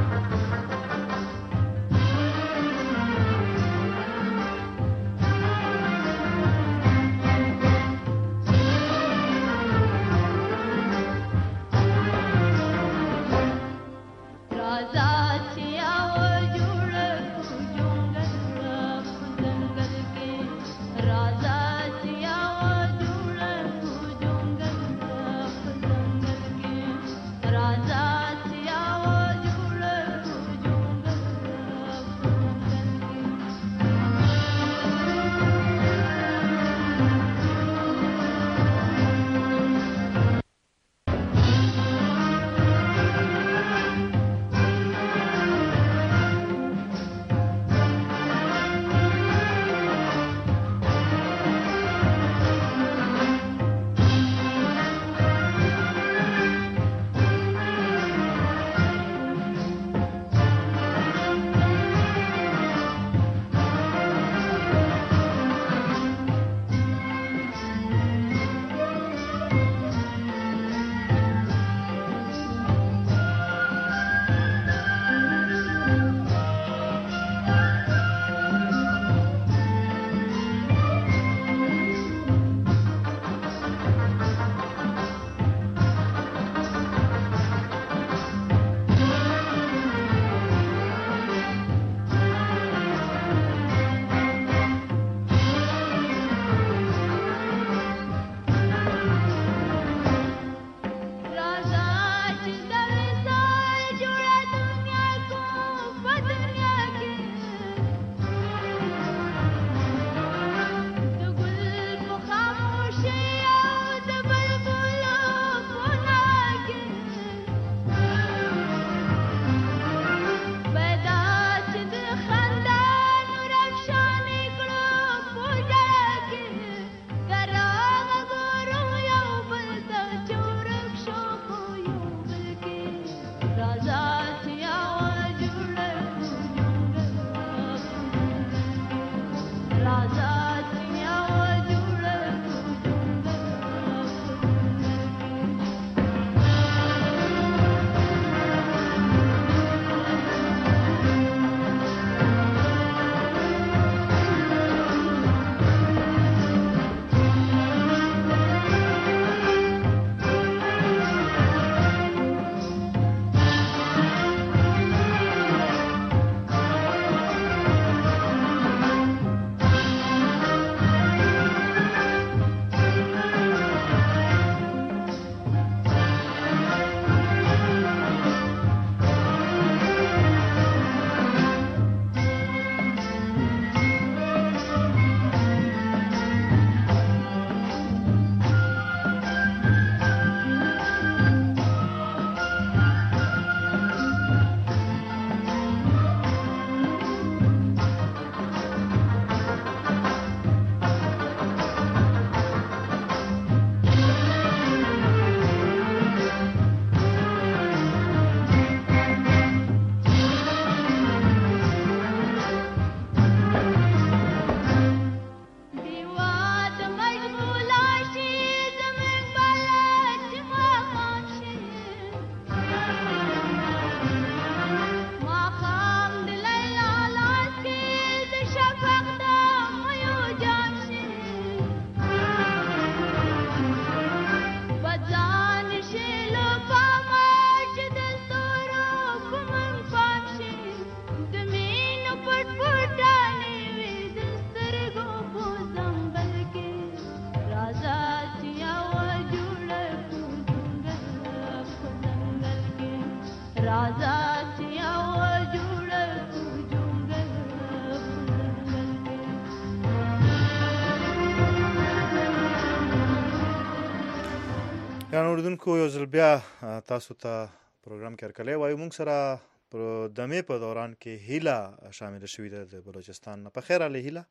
یا اوردونکو یو ځل بیا تاسو ته پروګرام کې هرکلی وایو. موږ سره په دمې په دوران کې هیله شامل شوې ده د بلوچستان نه. په خیر علي هیله.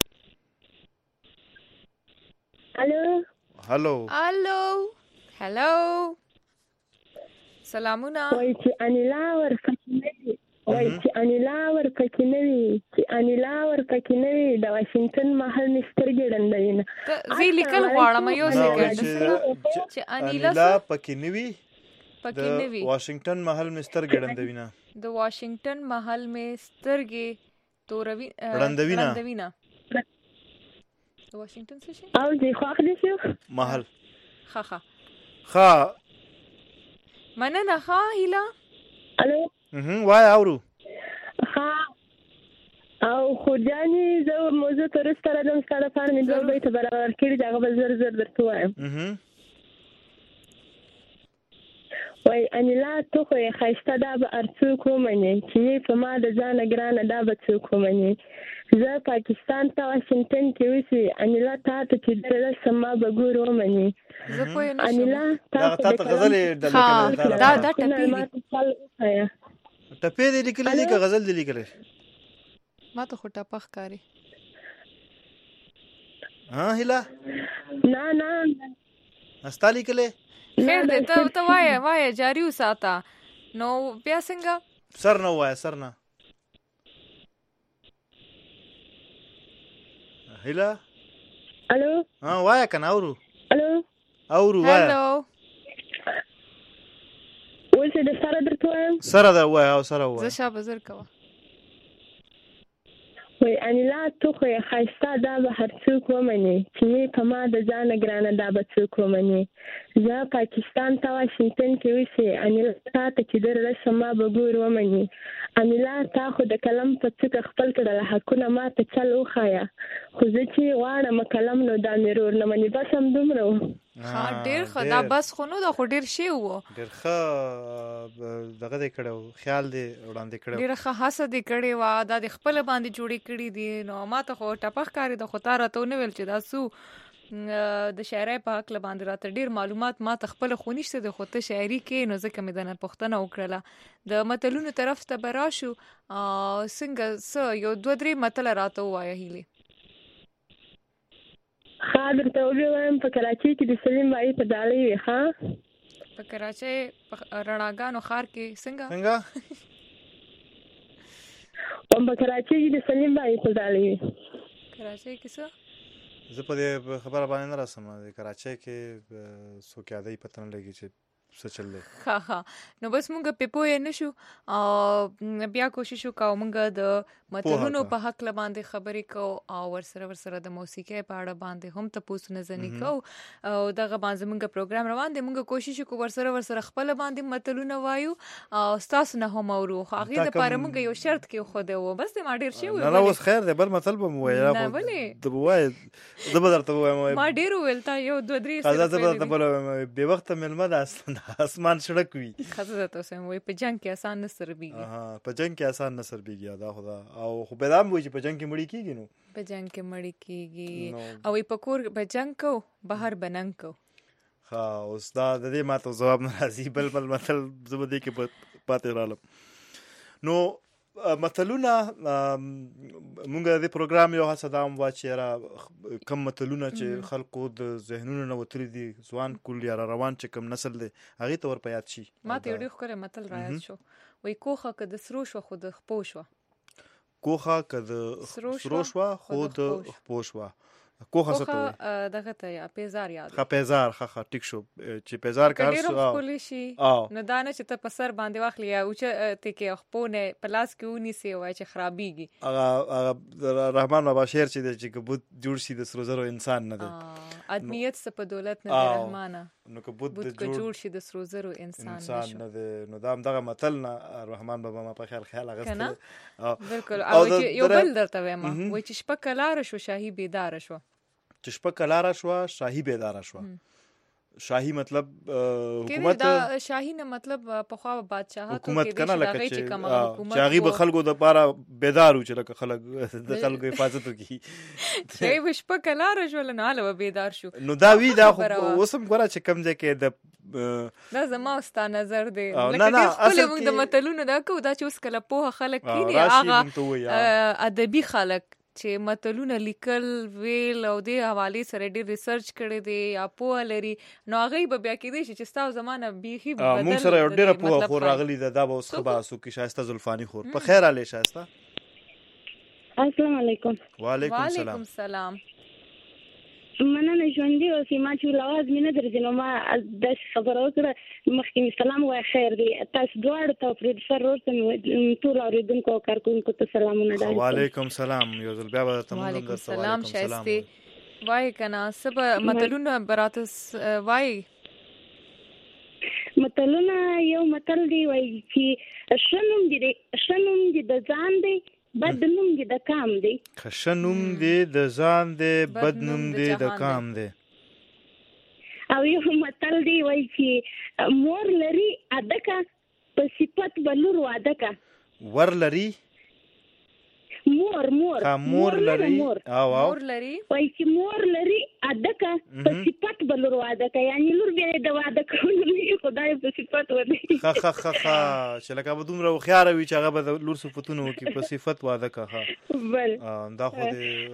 هلو سلامونه. وای چې انیلا ورپکې نه وي د واشنگټن محل مسترګې ډنډوي نه. زه لیکل غواړم یو سکند چې انیلا پکې نه وي د واشنگټن محل مسترګې ډنډوي نه. د واشنگټن محل مسترګې توروي ډنډوي نه. د واشنگټن څه شي او دې خو اخلي شو محل. ښه مننه. ښه هیله. وای اورو. او خو جانې زه موضوع ته وروسته راځم. ستا لپاره مې 2 بیته برابر کړي دي، هغه به زر درته ووایم. وای انیلا ته خو یې ښایسته، دا به هر څوک ومني چې یې په ما د ځانه ګرانه، دا به څوک ومني. زه پاکستان ته واشنگټن کې اوسې، انیلا تا ته چې درسم ما به ګور ومني. انیلا دا غزلې دا ټپې دې لیکلې دي که غزل دې لیکلې؟ ما ته خو ټپه ښکاري. هیله نه استا لیکلې؟ خیر دې ته وایه جاري وساته. نو بیا څنګه سر نه وایه سر نه. هیله وایه که نه اورو وایه. اوس د سره درته وایم. سره ده وایه او سره وایه. زه شابه زر کوه. وای انیلا ته خو یې ښایسته، دا به هر څوک ومني چې یې په ما د ځانه ګرانه، دا به څوک ومني. زه پاکستان ته واشنگټن کې اوسې، انیلا تا ته چې در رسم ما به ګور ومني. انیلا تا خو د قلم په څوکه خپل کړله حقونه ما ته چل وښایه، خو زه چې غواړم قلم نو دا مې رور نه مني. بس همدومره و. ډېر ښه. دا بس خو نو دا خو ډېر شی و. ډېر ښه دغه دې کړی و، خیال دې وړاندې کړی و. ډېره ښه هڅه دې کړې وه. دا دې خپله باندې جوړې کړي دي. نو ما ته خو ټپه ښکارېده، خو تا راته ونه ویل چې دا څو د شاعرۍ په هکله باندې راته ډېر معلومات ما ته خپله خو نشته دی، خو ته شاعري کې نو ځکه مې دنه پوښتنه وکړله. د متلونو طرف ته به راشو. څنګه څه یو 2-3 متله راته ووایه هیلې. ښه درته ووایم. په کراچۍ کې د سلیم بایي په ډالۍ وي. ښه په کراچۍ په رڼاګانو ښار کې څنګه په کراچۍ کې د سلیم بایي په ډالۍ وي. کراچۍ کې څه زه په دې خبره باندې نه راسم. د کراچۍ کې څوک یادوي پته نه لګي چې څه چل دی. نو بس مونږ په پوهه نشو او بیا کوشش وکاو مونږ د متلونو په حق باندې خبرې کو او ورسره د موسیقۍ په اړه باندې هم تاسو نه ځنی کو او دغه باندې مونږ پروګرام روان دی. مونږ کوشش وکړو ورسره خپل باندې متلونه وایو او تاسو نه هم اورو. هغه د پاره مونږ یو شرط کې خو دی و بس ما ډیر شی وایو. نه اوس خیر دی بل متل به مو وایي. نه ولې د وای د بدرته وایم ما ډیر ویلتا یو 2-3 خزه زبر ته به وخت ملمه د اسمان شړک وي. خزه تاسو وای په جنگ کې آسان نه سر بیږي. په جنگ کې آسان نه سر بیږي دا خدا او خو به دام وای چې په جنگ کې مړی کیږي. نو په جنگ کې مړی کیږي او په کور په جنگ کو بهر بننګ کو. ها اوس دا د دې ماته جواب نه راځي بل متل زبدي کې پاتې رالم. نو متلونه مونږ د پروګرام یو هڅه دام وا چې را کم متلونه چې خلکو د ذهنونو نه وتري دي ځوان کول یا روان چې کم نسل دی هغه ته ور پیات شي. ما ته ډېر خو متل راځي شو وای کوخه که د سرو شو خود خپو شو. کوخه که د سرو شو خود خپو شو. کوخه څه دغه ته یا پیزار یاد پیزار خه ټیک شو چې پیزار کار شو نو دانه چې ته په سر باندې واخلې یا او چې ته کې خپونه پلاس کې ونی سي وای چې خرابيږي. هغه رحمان بابا شعر چې کبوت جوړ شي د سرو زرو انسان نه دی. ادمیت څه په دولت نه دی رحمانه نو کبوت جوړ شي د سرو زرو انسان نه دی. نو دغه متل نه رحمان بابا ما په خیال غسته بالکل. او یو بل درته وایم وای چې شپه کلار شو شاهي بیدار شو. چې شپه کلاره شو شاهي بیداره شو. شاهي مطلب حکومت دا شاهي نه مطلب په خوا بادشاہت حکومت کنه لکه چې شاهي به خلکو د پاره بیدارو چې لکه خلک د خلکو حفاظت وکړي. چې شپه کلاره شو نه له بیدار شو. نو دا وی دا اوسم ګره چې کم ځای کې د دا زما ستا نظر دی نه اصل موږ د متلونو دا کو دا چې اوس کله پوهه خلک کینی هغه ادبي خلک چې متلونه لیکل ویل او د حواله سره ډیر ریسرچ کړي دي یا پوهه لري نو هغه به بیا کېدی چې تاسو زمانه بیخي بدل موږ سره ډیره پوهه خور راغلی دا به اوس خباسو کې شایسته زلفانی خور په خیر علي شایسته السلام علیکم. وعلیکم السلام. مننه ژوندۍ اوسئ. ما چې لواز مې نه درځي نو ما داسې خبره وکړه مخکې مې سلام وایه خیر دی تاسو دواړو ته پروډوسر ورته ټول اورېدونکو او کارکوونکو ته سلامونه ډالۍ کوم. وعلیکم سلام. یو ځل بیا به درته مونږ وعلیکم سلام ښایستې وایې که نه څه به متلونه به راته وایې؟ متلونه یو متل دی وایي چې ښه نوم دې د ځان دی بد نوم دې د کام دی. ښه نوم دې د ځان دی بد نوم دې د کام دی. او یو متل دی وایي چې مور لري ادکه په صفت به لور واده که. ور لري مور لري مور لري وایي چې مور لري ادکه په صفت به لور واده که یعنی لور بیا د واده کولو نه خدای په صفت ودی چې لکه به دومره هوښیاره وي چې هغه به د لور صفتونه وکړي په صفت واده که بل دا خو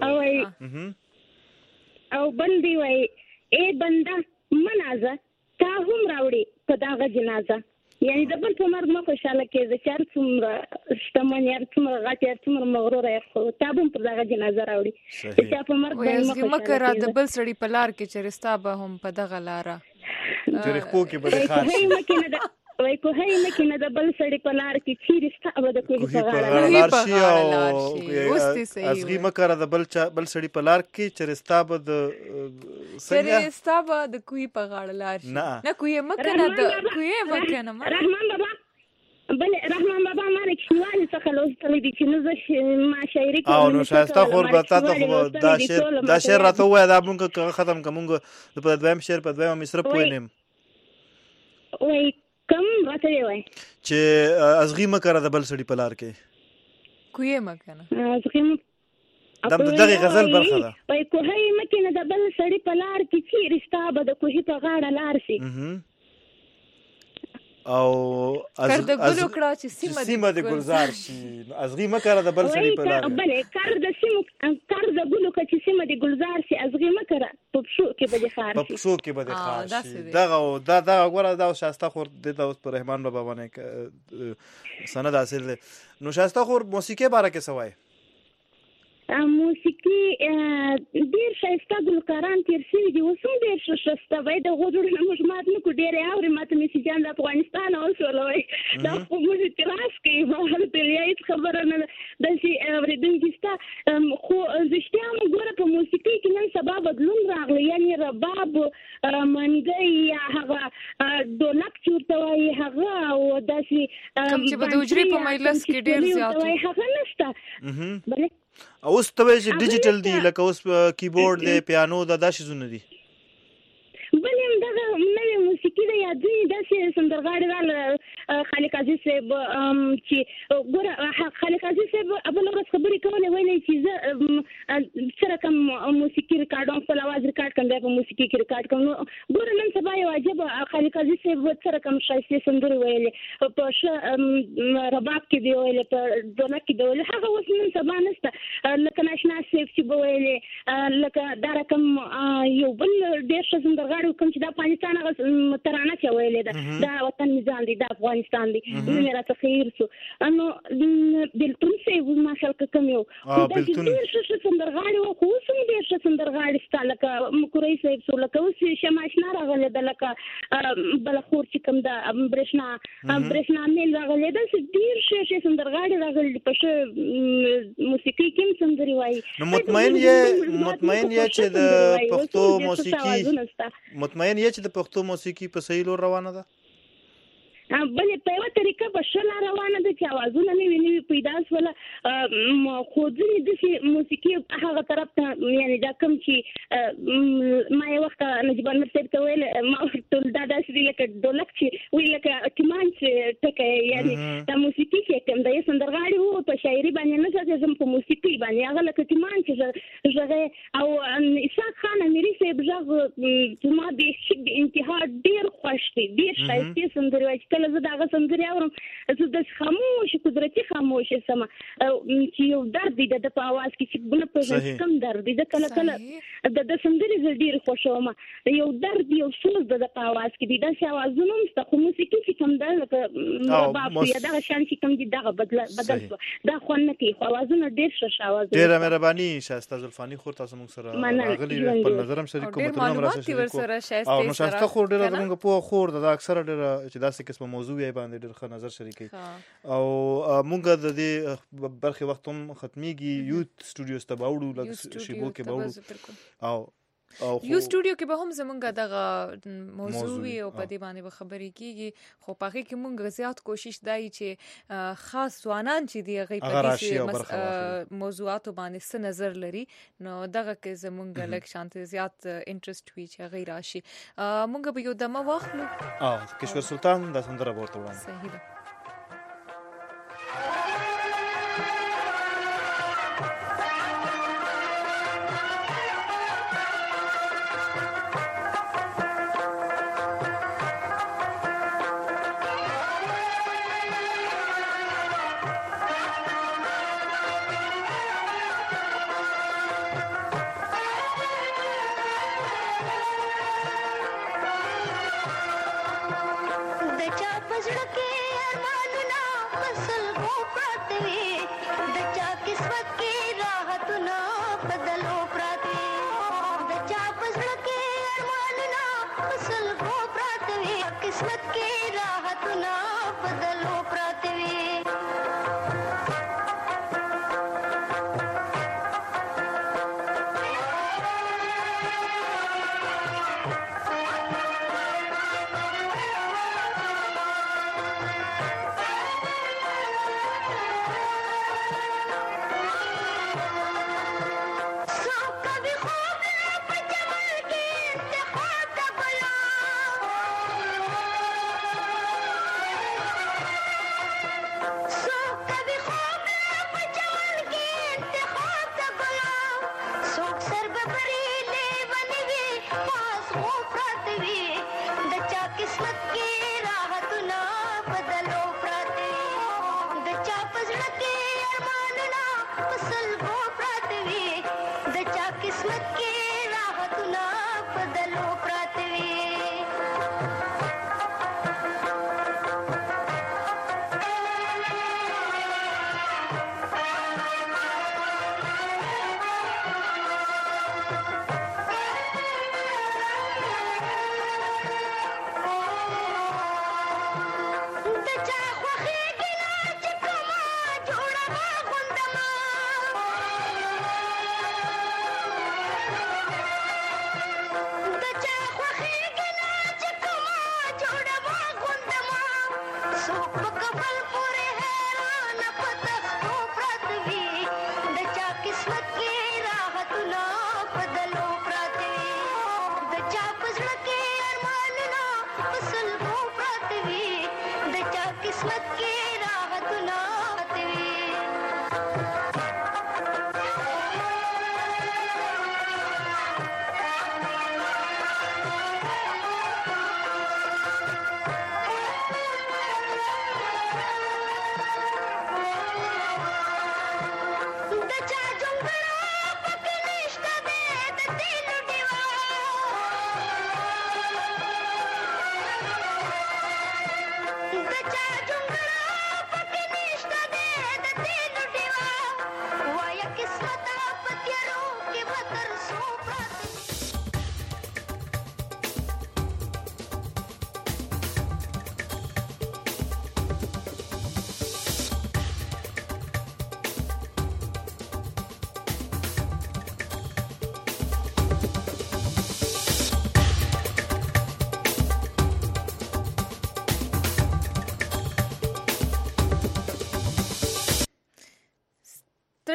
او بل دی وایي ای بنده منازه تا هم راوړي په دغه جنازه یعنی د بل په مرګ مه خوشحاله کېږه چې هر څومره شتمن یې هر څومره غټ یې هر څومره مغروره یې خو تا به هم پر دغه جنازه راوړي چې چا په مرګ باندې مه خوشحاله کېږه. د بل سړي په لار کې چې رستا به هم په دغه لاره جرخپو کې به خار شي وای کوهی مکه نه د بل سړي په لار کې چیرې ستا به د کوهي په غاړه لار شي او ازغي مکه د بل سړي په لار کې چرستا به د چرستا به د کوهي په غاړه لار شي نه کوهي مکه نه د کوهي مکه نه رحمان بابا بل رحمان بابا مالک شوالي څخه لوستل دي چې نو ما شاعري کوم او نو شایسته خور برتا ته دا شعر راته وای دا مونږ ختم کوم په دویم شعر په دویم مصرف پوینم وای کم راته وای چې ازغي مکه د بل سړي په لار کې کوی مکه نه ازغي دغه غزل برخه ده وای کوهی مکه نه د بل سړي په لار کې چې رستا به د کوهي په غاړه لار شي او کار د ګلو کړه چې سیمه د گلزار شي ازغي مکه د بل سړي په لار بلې کار د ګلو کړه چې سیمه د گلزار شي ازغي مکه په پښو کې به خار شي په پښو کې به خار شي دغه غوړه دا شاسته خور د اوس پر رحمان بابا باندې سند حاصل ده. نو شاسته خور موسیقي باره کې سوای موسیقي ډیر ښایسته ګلکاران تیر شوي دي اوس هم ډېر ښه ښایسته وایي د غوږونو موږ مات نه کړو ډېرې اورې ما ته میسیجان د افغانستان اوسوله وایي دا خو موږ اعتراض کوي بهر تریا هېڅ خبره نه ده داسې اورېدونکي شته خو رښتیا هم ګوره په موسیقۍ کې نن سبا بدلون راغلی یعنې رباب منګی یا هغه ډولک چې ورته وایي هغه او داسې کوم چې به د حجرې په مجلس کې ډېر زیات هغه نشته بلې اوس ته وایي چې ډیجیټل دی لکه اوس کیبورډ دی پیانو دا شیزونه دي بلې همدغه نوې موسیقي ده یا ځینې داسې سندرغاړي راغله خالق عزیز صاحب چې ګوره خالق عزیز صاحب بله ورځ خبرې کولې ویلې چې زه څه رقم موسیقي ریکارډوم خپل اواز ریکارډ کړم بیا په موسیقي کې ریکارډ کړم نو ګوره نن سبا یو عجیبه خالق عزیز صاحب څه رقم ښایستې سندرې ویلې په ښه رباب کې دې ویلې په ډولک کې دې ویلې هغه اوس نن سبا نشته لکه ناشنا صاحب چې به ویلې لکه دا رقم یو بل ډېر ښه سندرغاړي کوم چې د افغانستان هغه ترانه چې ویلې ده دا وطن میزان دی دا افغانستان دی نو راته خیر شو نو بلتون صاحب ما خلک کم یو دا ډېر ښه سندرغاړي وو خو اوس هم ډېر ښه سندرغاړي شته لکه مکورۍ صاحب شو لکه اوس شماشنا راغلی ده لکه بله خور چې کوم ده برېښنا میل راغلی ده ډېر ښه سندرغاړي راغلي په ښه موسیقۍ کې هم سندرې وایي نو مطمئن یې چې د پښتو موسیقي په صحیح لور روانه ده بلې په یوه طریقه به ښه لاره روانه ده چې اوازونه نوي نوي پیدا شوله خو ځینې داسې موسیقي هغه طرف ته یعنې دا کوم چې ما یو وخت نجیب انور صاحب ته ویل ما ورته دا داسې دي لکه ډولک چې وایي لکه کمان چې ټکی یعنې دا موسیقي چې کوم دی سندرغاړي وو په شاعري باندې نه ځم په موسیقي باندې هغه لکه کمان چې غږی او اسحاق خان امیري صاحب غږ ما د انتها ډېر خوښ دی ډېر ښایستې سندرې وایي چې کله زه د هغه سندرې اورم زه داسې خاموش قدرتي خاموش سم چې یو درد دی د په اواز کې چې نه پوهېږم کوم درد دی د کله کله د سندرې زه ډېر خوښوم یو درد یو سوز د په اواز کې دی داسې اوازونه هم شته خو موسیقي چې کوم ده لکه رباب یا دغه شیان چې کوم دي دغه بدل شو دا خوند نه کوي خو اوازونه ډېر ښه اوازونه ډېره مهرباني شایسته زلفاني خور تاسو موږ سره راغلي خپل نظر هم شریک کوم ته هم راځي او نو شایسته خور ډېره زموږ په خور د اکثره ډېره چې داسې قسمه موضوع یې باندې ډېر ښه نظر شریکي او موږ د دې برخه وخت هم ختميږي یوت سټوډیوز ته باوړو لکه شیبو کې باوړو او یو سټوډیو کې به هم زمونږ دغه موضوع او په دې باندې خبرې کیږي خو په هغه کې مونږ زیات کوشش دای چې خاص ځوانان چې دی هغه په دې موضوعات باندې څه نظر لري نو دغه کې زمونږ لک شانت زیات انټرست وی چې هغه راشي مونږ به یو دمه واخلو کشور سلطان د سندره ورته وړاندې صحیح ده خوخي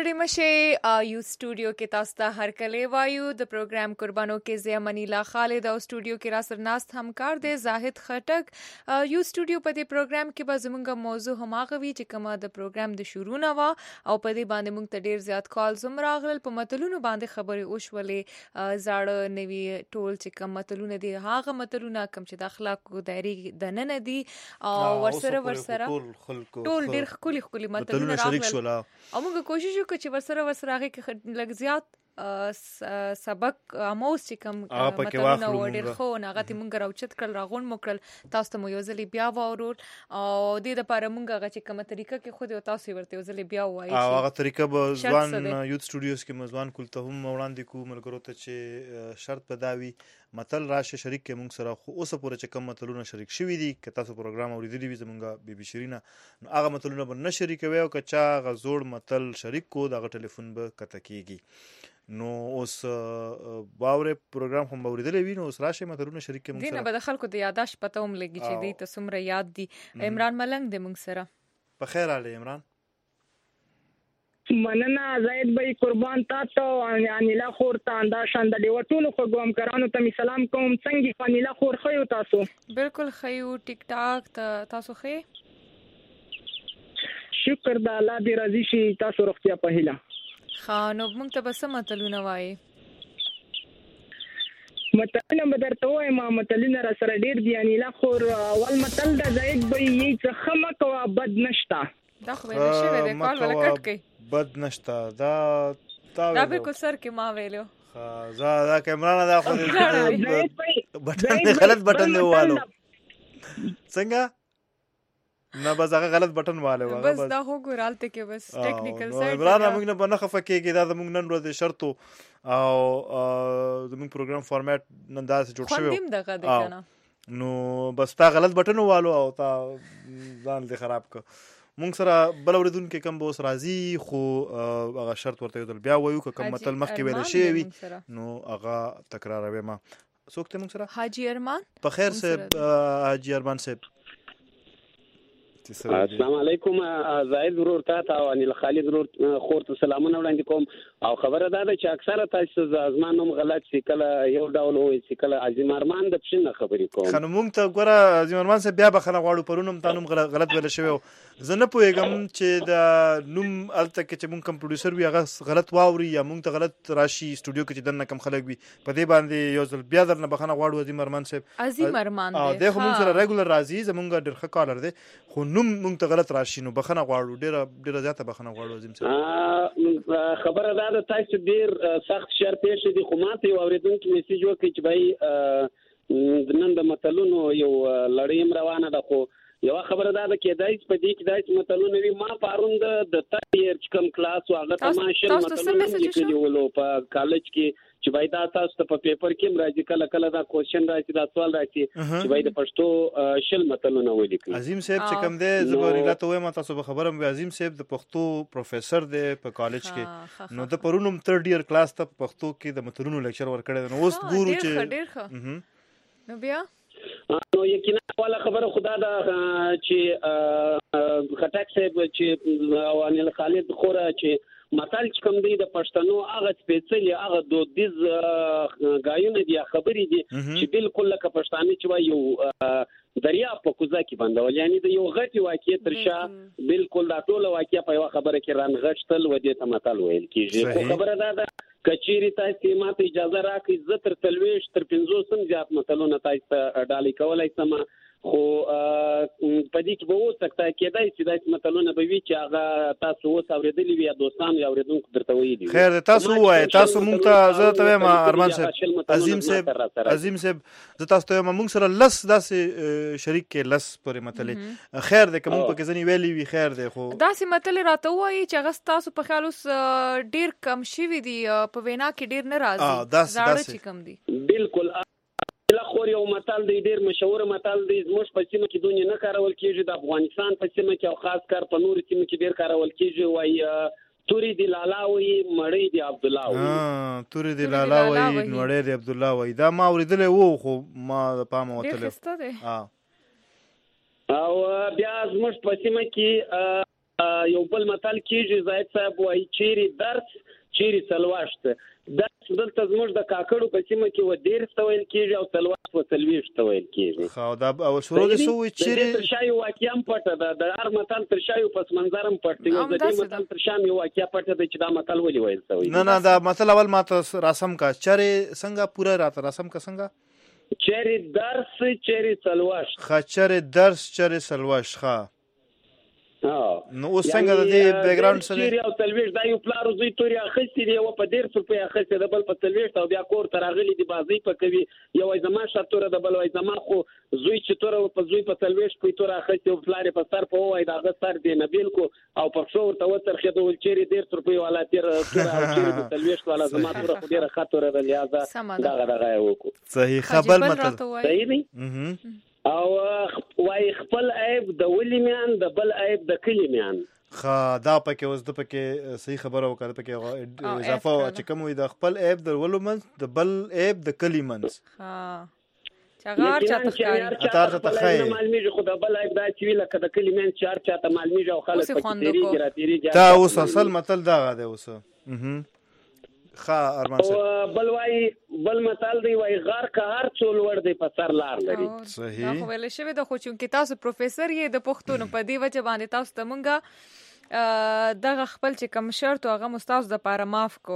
ستړي مشه یو سټوډیو کې تاسو ته هر کله وایو د پروګرام قربانو کې زه منیلا خالد او سټوډیو کې را سره ناست همکار دی زاهد خټک. یو سټوډیو په دې پروګرام کې به زموږ موضوع هماغه وي چې کومه د پروګرام د شروع نه و او په دې باندې موږ ته ډیر زیات کالز هم راغلل. په متلونو باندې خبرې وشولې، زاړه نوي ټول چې کوم متلونه دي هغه متلونه کوم چې د اخلاقو دایرې د نن دي او ورسره ټول ډیر خولي متلونه راغلل او موږ کوشش وکړو چې ورسره هغه کې لږ زیات سبق اموس چې کوم متلونه ډیر خو هغه ته موږ راوچت کړل راغون مکرل تاسو ته مو یو ځلې بیا وورول او د دې لپاره موږ هغه چې کومه طریقه کې خو دې تاسو ورته یو ځلې بیا وایي او هغه طریقه به ځوان یوت سټوډیوز کې مزوان کول ته هم وړاندې کو ملګرو ته چې شرط بداوي متل راشه شریک کې موږ سره خو اوسه پورې چې کوم متلونه شریک شوي دي که تاسو پروګرام اوریدلی وي زمونږ بي بي شیرینه نو هغه متلونه به نه شریکوي او که چا هغه زوړ متل شریک کو دغه ټلیفون به کته کیږي. نو اوس باورې پروګرام هم اوریدلی وي نو اوس راشه متلونه شریک کې موږ سره دینه به د خلکو د یاداش پته هم لګي چې دې ته څومره یاد دي. عمران ملنګ دې موږ سره په خیر اله عمران. مننه زید بھائی قربان تاسو انیلا خور ته انده شاند دی ټول خو ګوم کرانو ته سلام کوم. څنګه انیلا خور خو تاسو؟ بالکل خیو ټیک ټاک تاسو خې شکر د الله دې راضي شي تاسو روغتیا په هیله. خانو موږ ته بس متلونه وایي متلونه بدرته وای ما متلونه را سره ډیر دی انیلا خور. اول متل د زید بھائی یې څه خمه کوه بد نشتا دا خو به نشي د کال ولا کټ کوي بد نشتا دا بالکل سر کې ما ویلو دا کیمرا دا خو بټن غلط بټن دی والو څنګه نه بس هغه غلط بټن والو بس دا خو ګورالته کې بس ټیکنیکل سایډ عمران موږ نه بنه خفه کېږي دا موږ نن ورځ شرط او زموږ پروګرام فارمیټ نن دا جوړ شوی خو دغه د کنه نو بس تا غلط بټن والو او تا ځان دې خراب ک. مونږ سره بل اوریدونکو کم به اوس راځي خو هغه شرط ورته یو بیا وایو که کوم متل مخکې ویل شوی وي نو هغه تکراروي. ما څوک ته مونږ سره حاجی ارمان په خیر صاحب حاجی ارمان صاحب السلام علیکم زاید ورور ته او انیل خالد ورور خور ته سلامونه وړاندې کوم او خبره دا ده چې اکثره تاسو زمانوم غلط شي کله یو ډول وي چې کله عظیم ارمان د پښنه خبرې کوم خنو مونږ ته ګوره عظیم ارمان صاحب بیا بخنه غواړو پرونم تانوم غلط ویل شوی زه نه پوهېږم چې د نوم الته کې چې مونږ کم پروډوسر وي هغه غلط واوري یا مونږ ته غلط راشي سټوډیو کې چې دنه کم خلک وي په دې باندې یو ځل بیا درنه بخنه غواړو عظیم ارمان صاحب عظیم ارمان دی د خو مونږ سره ریګولر راځي زمونږ ډېر ښه کالر دی خو نوم مونږ ته غلط راشي نو بخنه غواړو ډېره زیاته بخنه غواړو عظیم صاحب. خبره دا ده تاسو ډېر سخت شر پېښ دي خو ماته یو اوریدونکو میسج وکړي چې بھائی نن د متلونو یو لړۍ روانه ده خو یو خبره دا ده کې دایس په دې کې دایس متلونه وی ما پاروند د تیر کم کلاس او هغه تماشل متلونه کې ولو په کالج کې چې بای دا تاسو ته په پیپر کې راځي کله کله دا کوېشن راځي دا سوال راځي چې بای د پښتو شل متلونه ولیکي. عظیم صاحب چې کوم دی زبرلا ته وایم تاسو به خبرم وي عظیم صاحب د پښتو پروفیسور دی په کالج کې نو د پرونم 3rd ایئر کلاس ته پښتو کې د متلونو لیکچر ورکړی نو اوس ګورو چې نو بیا نو یقینا والا خبره خدا دا چې خټک صاحب چې او انیل خالد خوره چې متل چې کوم دی د پښتنو هغه سپیڅلی هغه دودیز غایونه دي خبرې دي چې بالکل لکه پښتانه چې وایو دریا په کوزه کې بندول یعنی د یو غټي واقعیت ترشا بالکل دا ټول واقعیا په یو خبره کې رانغښتل و دې ته متل ویل کیږي. خو خبره دا ده کچيري تاسو ماته اجازه راکړئ زه تر 30 تر 50 زیات متلونه تاسو ته ډالۍ کولای سم خو پدې کې به وسکتا کېدای چې داسې متلونه به وي چې هغه تاسو اوس اورېدلي وي یا دوستان یې اورېدونکو درته ویلي وي. خیر تاسو وایئ تاسو مونږ ته زه ته وایم ارمان صاحب عظیم صاحب زه تاسو ته وایم مونږ سره لس داسې شریک کې لس پورې متلې خیر دی که مونږ پکې ځینې ویلي وي خیر دی خو داسې متلې راته ووایي چې هغه ستاسو په خیال اوس ډېر کم شوي دي په وینا کې ډېر نه راځي زاړه چې کم دي. بالکل خور یو متل دی ډیر مشهور متل دی زموږ په سیمه کې دونې نه کارول کیږي د افغانستان په سیمه کې او خاص کار په نور سیمه کې ډیر کارول کیږي وای توري دی لالا وای مړی دی عبد الله وای توري دی لالا وای مړی دی عبد الله وای دا ما اوریدل وو خو ما پام وتل او بیا زموږ په سیمه کې یو بل متل کېږي زاهد صاحب وایي چیرې درس چیرې سلواشت. درس دلته زموږ د کاکړو په سیمه کې و 13 ته ویل کېږي او سلواشت و 40 ته ویل کېږي. خو دا او شروع دي سو چیرې تر شایو واقعیا پټه ده د هر متل تر شایو پس منظرم پټ دی. د دې متل تر شام یو واقعیا پټه ده چې دا متل ولې ویل شوی. نه دا متل اول ماته رسم کا چیرې څنګه پورا راته رسم کا څنګه چیرې درس چیرې سلواشت. چیرې درس چیرې سلواشت. ښه نو اوس څنګه د دې بیک ګراوند سره چیرې او تلويش دا یو پلار زوی توري اخستې دی او په 150 روپیا اخستې د بل په تلويش او بیا کور ته راغلي دی بازي په کوي یو زما شتوره د بل وای زما خو زوی چې توره په زوی په تلويش کوي توره اخستې او پلار په سر په وای دا غسر دی نه بالکل او په شو ته وترخه د چیرې 150 روپیا والا تیر توره او چیرې په تلويش والا زما توره خو ډیره خاطره د لیازه دا وکړو. صحیح خبر مطلب صحیح دی او وای خپل عیب د ولی میان د بل عیب د کلی میان. دا پکې اوس د پکې صحیح خبره وکړه پکې اضافه چې کوم وي د خپل عیب د ولو منځ د بل عیب د کلی منځ. چغار چاته ښکاري اتار ته خای معلومیږي خو د بل عیب دا چې لکه د کلی میان چار چاته معلومیږي او خلک پکې تیری ګراتيري دا اوس اصل متل دا غاده اوس ارمان صاحب بل وای بل متل دی وای غار که هر څول ور دی په سر لار لري. صحیح دا خو ویل شوی د خو چې تاسو پروفیسور یې د پښتون په دی وجه باندې تاسو ته مونږه دغه خپل چې کوم شرط او هغه مستاز د پاره معاف کو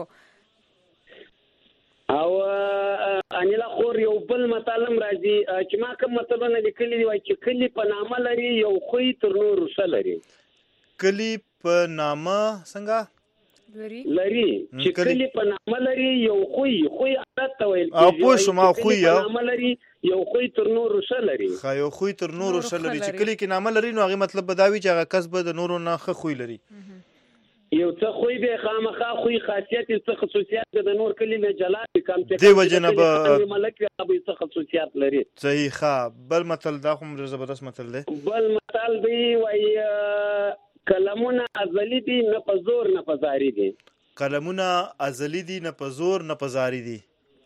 او انیلا خور یو بل متلم راځي چې ما کوم متلونه لیکلي دی وای چې کلی په نامه لري یو خوې تر نور وسه لري. کلی په نامه څنګه لري چې کلی په نامه لري یو خوې عادت ته ویل او پوه شو ما خوې په نامه لري یو خوې تر نور وسه لري. یو خوې تر نور وسه لري چې کلی کې نامه لري نو هغه مطلب بداوي چې هغه کسب د نورو نه ښه خوې لري. یو څه خوې به خامخا خوې خاصیت څه خصوصیات د نور کلی نه جلا کم ته دی وجنه به ملک به څه خصوصیات لري. صحیح ښه بل متل دا کوم زبردست متل دی. بل متل دی وای کلمونه ازلی دي نه په زور نه په زاری دي. کلمونه ازلی دي نه په زور نه په زاری دي.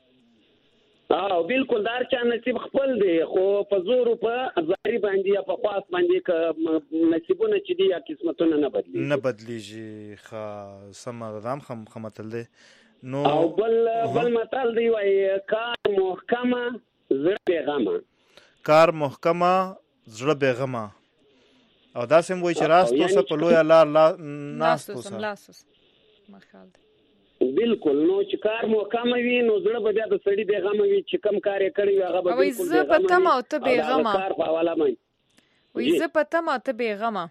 بالکل دار چا نصیب خپل دی خو په زور په زاری باندې یا په خاص باندې ک نصیبونه چې دي یا قسمتونه نه بدلیږي. ښه سم دام خمتل دی. نو او بل متل دی وای کار محکمه زړه بیغمه. کار محکمه زړه بیغمه او دا سم وای چې راستو سه په لوی الله ناستو سه مخال بالکل نو چې کار محکمه وي نو زړه به د سړي بیغمه وي چې کم کار یې کړی هغه به بالکل زه پته ما ته بیغمه کار په حواله باندې وای زه پته ما ته بیغمه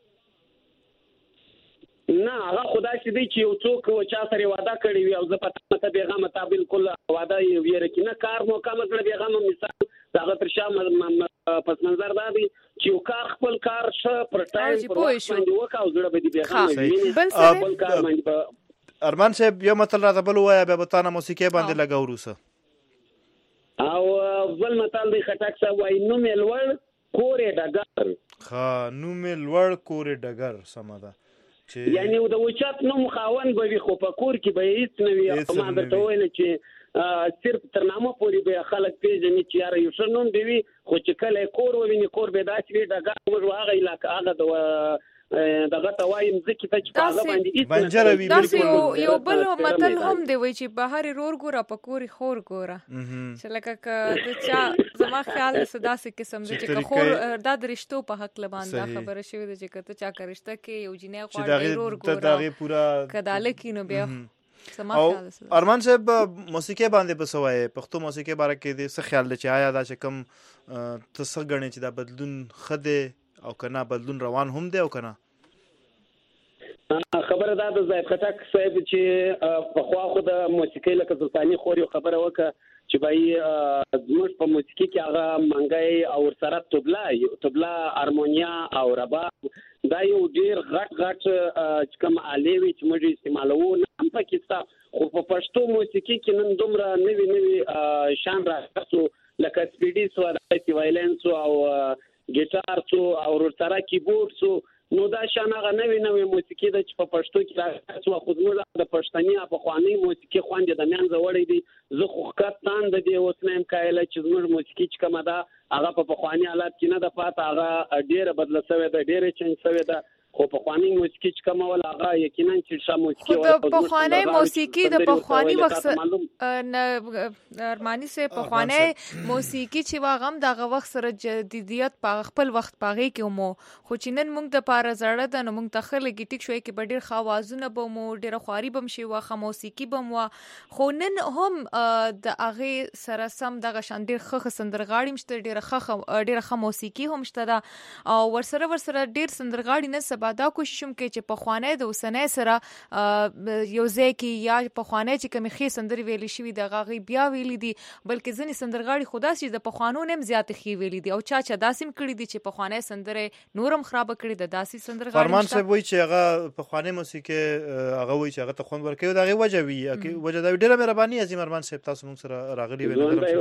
نه هغه خدا چې دی چې یو څوک چا سره وعده کړی وي او زه پته ته بیغمه تا بالکل وعده یې ویره کینه کار محکمه زړه بیغمه مثال هغه تر شام پس منظر دا دی چې یو کار خپل کار شه پر ټایم پر باندې وکاو زړه به دی بیغمه بل کار باندې. ارمان صاحب یو متل راته بل وایي بیا به تانه موسیقي باندې لګاو روسه او بل متل دی خټک صاحب وایي نو مې لوړ کورې ډګر. نو مې لوړ کورې ډګر سمه ده یعنی د وچات نوم خاون به وي خو په کور کې به هیڅ نه وي. ما درته ویل چې صرف تر نامه پورې به خلک پیژني چې یاره یو ښه نوم دی وي خو چې کله کور وویني کور به داسې وي ډګر موږ هغه علاقه هغه دغه ته وایم ځکه چې په هغه باندې بنجره وي. بالکل یو بل متل هم دی وای چې بهر رور ګوره په کوري خور ګوره چې لکه ته چا زما خیال صدا سه قسم چې خور د رشتو په حق لبان خبره شوی د چې کته چا کرشته کې یو جنې غواړي رور ګوره دغه پورا کداله کینو بیا او ارمان صاحب موسیقي باندې بسوي پښتو موسیقي باره کې د څه خیال دی چې آیا دا چې کم څه غني چې دا بدلون خده او کنا بدلون روان هم دی او کنا خبره دا د زاید خټک صاحب چې په خوا خو د موسیقي لکه سلطانی خوري خبره وکړه چې بای زموږ په موسیقي کې هغه منګای او سره طبلا هارمونیا او رباب دا یو ډیر غټ کوم آلې چې موږ استعمالوو نه پکې ستا خو په پښتو موسیقي کې نن دومره نوي شان راځو لکه سپیډي سو د وایلنس او ګیټار سو او سره کیبورډ سو نو دا شان هغه نوې موسیقي د چې په پښتو کې راځي خو زموږ د پښتني په خواني موسیقي خوند د میانځ وړي دي زه خو کتان د دې اوس نیم کایله چې زموږ موسیقي چې کومه ده هغه په خواني حالت کې نه د پات هغه ډیره بدله شوې ده ډیره چینج شوې ده خو په خواني موسیقي چې کومه ولا هغه یقینا چې شامو موسیقي خو د په خواني موسیقي د په خواني وخت ارمانی سه په خواني موسیقي چې واغم دغه وخت سره جديدیت په خپل وخت پاغي کې مو خو چې نن موږ د پاره زړه د نو موږ تخلګ ټیک شوي کې ډېر خوازونه به مو ډېر خواري بم شي واخه موسیقي بم وا خو نن هم د اغه سره سم دغه شان ډېر خخ سندرغاړي مشته ډېر خخ موسیقي هم شته او ورسره ډېر سندرغاړي نه سبا دا کوششم کې چې په خوانه د وسنه سره یو ځکه یا په خوانه چې کوم خې سندري ویلي شوی د غاغي بیا ویلي دي بلکې ځنی سندرغاړي خدا چې د په خوانو نیم زیات خې ویلي دي او چا داسیم کړی دي چې په خوانه سندره نورم خراب کړی د داسي سندرغاړي فرمان صاحب وایي چې هغه په خوانه موسیقي هغه وایي چې هغه ته خوند ورکوي دا غي وجه وي چې وجه دا ډیره مهرباني عظیم ارمان صاحب تاسو موږ سره راغلي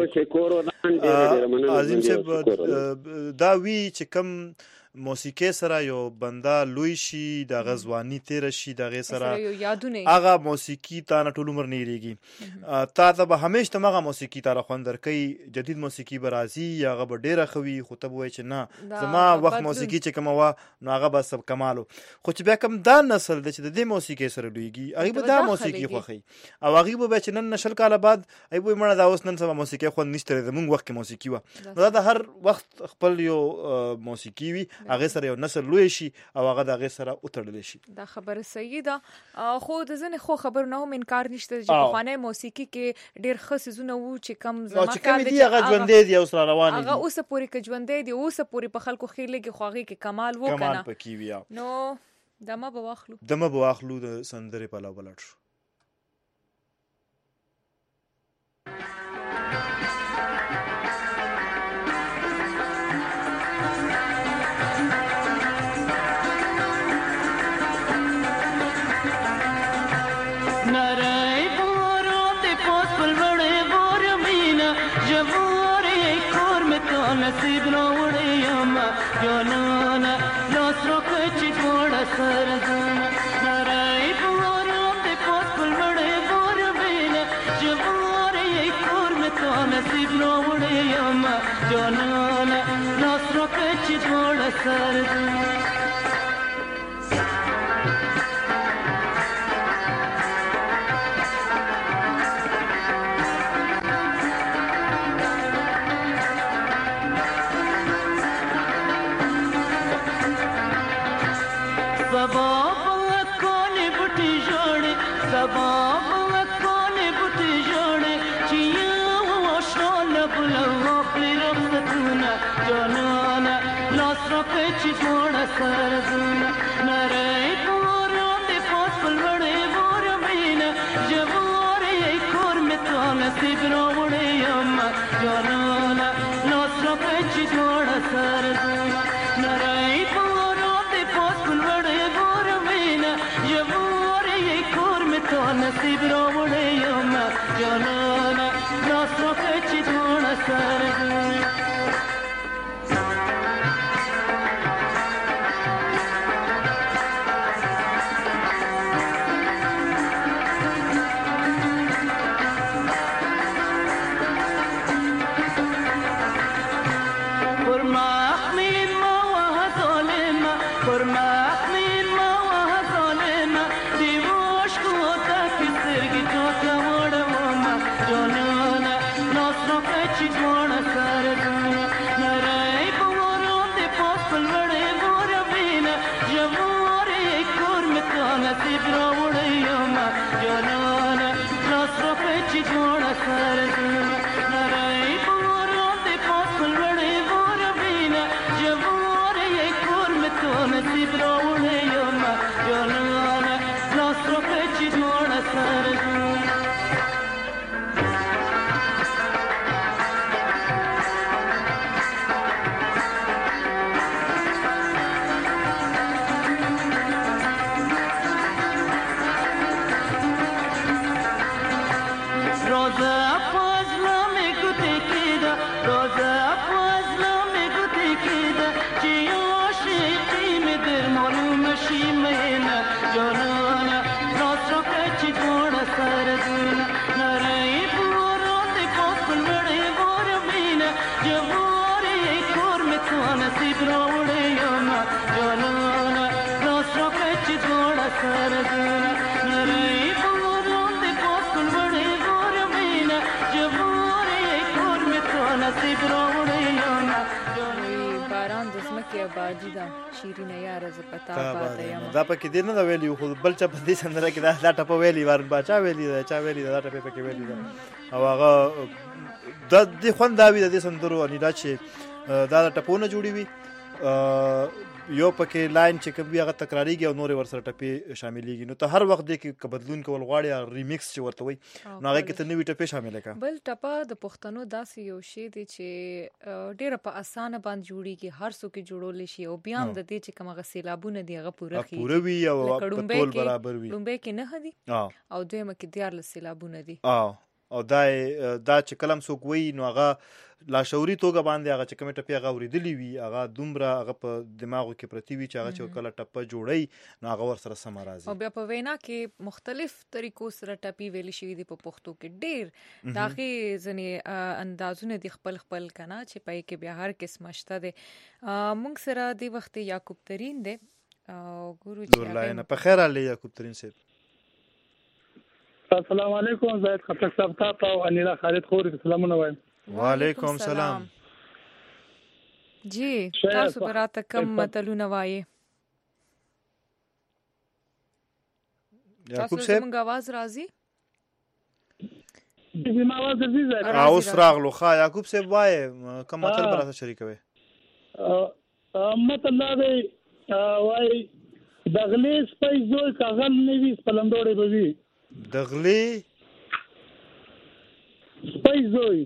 وینئ عظیم صاحب دا وی چې کم موسیقي سره یو بندا لوی شي د غزوانی تیر شي د غي سره هغه موسیقي تا نه ټول عمر نه ریږي تا ته به همیشه تمغه موسیقي تر خوندر کوي جدید موسیقي برازي هغه به ډیره خوي خو ته وای چې نه زما وخت موسیقي چې کومه وا نو هغه به سب کمالو خو چې بیا کوم دا نسل د چې د موسیقي سره لویږي هغه به دا موسیقي خوخي او هغه به چې نن نشل کاله بعد ای به مړه دا اوس نن سبا موسیقي خو نشته د مونږ وخت کې موسیقي و دا هر وخت خپل یو موسیقي وي هغه سره یو نسل لوی شي او هغه د هغه سره وتړل شي دا خبره صحیح ده خو د ځنه خو خبر نه هم انکار نشته چې په خوانه موسیقي کې ډیر خصيزونه وو چې کم زما کار دي هغه ژوندې دي او سره روان دي هغه اوسه پوری کې ژوندې دي اوسه پوری په خلکو خېلګي خوغي کې کمال وو کنه کمال پکې ویا نو دمه بواخلو د سندره په لاو بلټ نصیب نو وړیم جانانا لاس راکچ ټوړه سرزنا نړۍ پورو ته پوسل وړې ور وینا جوړې کور مې ته نصیب نو وړیم جانانا لاس راکچ ټوړه سرزنا سرزنا نړۍ پورو ته پوسل وړې ور وینا جوړې کور مې ته نصیب نو وړیم جانانا لاس راکچ ټوړه سرزنا نړۍ پورو ته پوسل وړې ور وینا جوړې کور مې ته نصیب نو وړیم جانانا لاس راکچ ټوړه سرزنا باجی دا شیرینه یاره ز پتا پاته یم دا پکې دې نه ویلی خو بل چا په دې سندره کې دا ټپه ویلی ور باچا ویلی دا چا ویلی دا ټپه پکې ویلی دا او هغه د دې خوند دا وی د دې سندرو ان دا چې دا ټپونه جوړی وي یو پکې لاین چې کوي هغه تکراریږي او نور ورسره ټپې شاملېږي نو ته هر وخت دې کې بدلون کول غواړي ریمیکس چې ورته وي نو هغه کې ته نوې ټپې شامل کړه بل ټپه د پښتنو داسې یو شی دی چې ډېر په اسانه باندې جوړیږي هر څوک جوړول شي او بیا هم د دې چې کومه غسیلابونه دی هغه پوره وي او په ټول برابر وي لومبه کې نه هدي او دویمه کې 14 سیلابونه دي او دا چې کلم څوک وي نو هغه لا شعوري توګه باندې هغه چې کومه ټپه هغه ورېدلې وي هغه دومره هغه په دماغو کې پرتی وي چې هغه چې کله ټپه جوړي نو هغه ور سره سم راځي او بیا په وینا کې مختلف طریقو سره ټپي ویل شي دي په پښتو کې ډېر داغه ځنې اندازونه دي خپل کنه چې پای کې بیا هر قسم شته دي موږ سره د وخت یعقوب ترين دي او ګورو چې لاینه په خیر علي یعقوب ترين صاحب السلام علیکم زاید خطک صاحب تاسو او انیلا خالد خوري سلامونه وایم وعلیکم السلام جی تاسو براته کم متلونه وایي یعقوب صاحب موږ आवाज راځي دې ما आवाज راځي اوس راغلو ښا یعقوب صاحب وایي کوم متل براته شریکوي متل دا وایي دغلی سپي زوی کاغل نیوي سپلندوړې بوي دغلی سپي زوی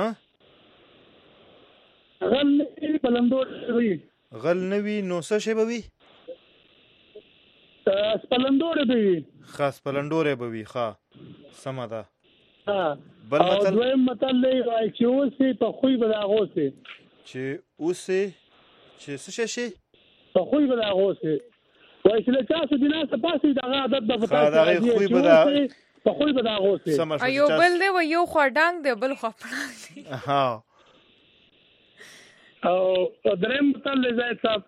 غل نوی پلندوړې وي غل نوی نو څه شی بوي سپلندوړې بوي خاص پلندوړې بوي ښا سم ده بل متل دویم متل دی چې اوسې په خوې بلاغوسه چې اوسې چې څه شي په خوې بلاغوسه وای چې له تاسو دینه څه پاسې دغه عادت د پتا دی خوې بلا په خوې بلاغوسه ایو بل دی و یو خړډنګ دی بل خپړنګ دی او دریم متل زید صاحب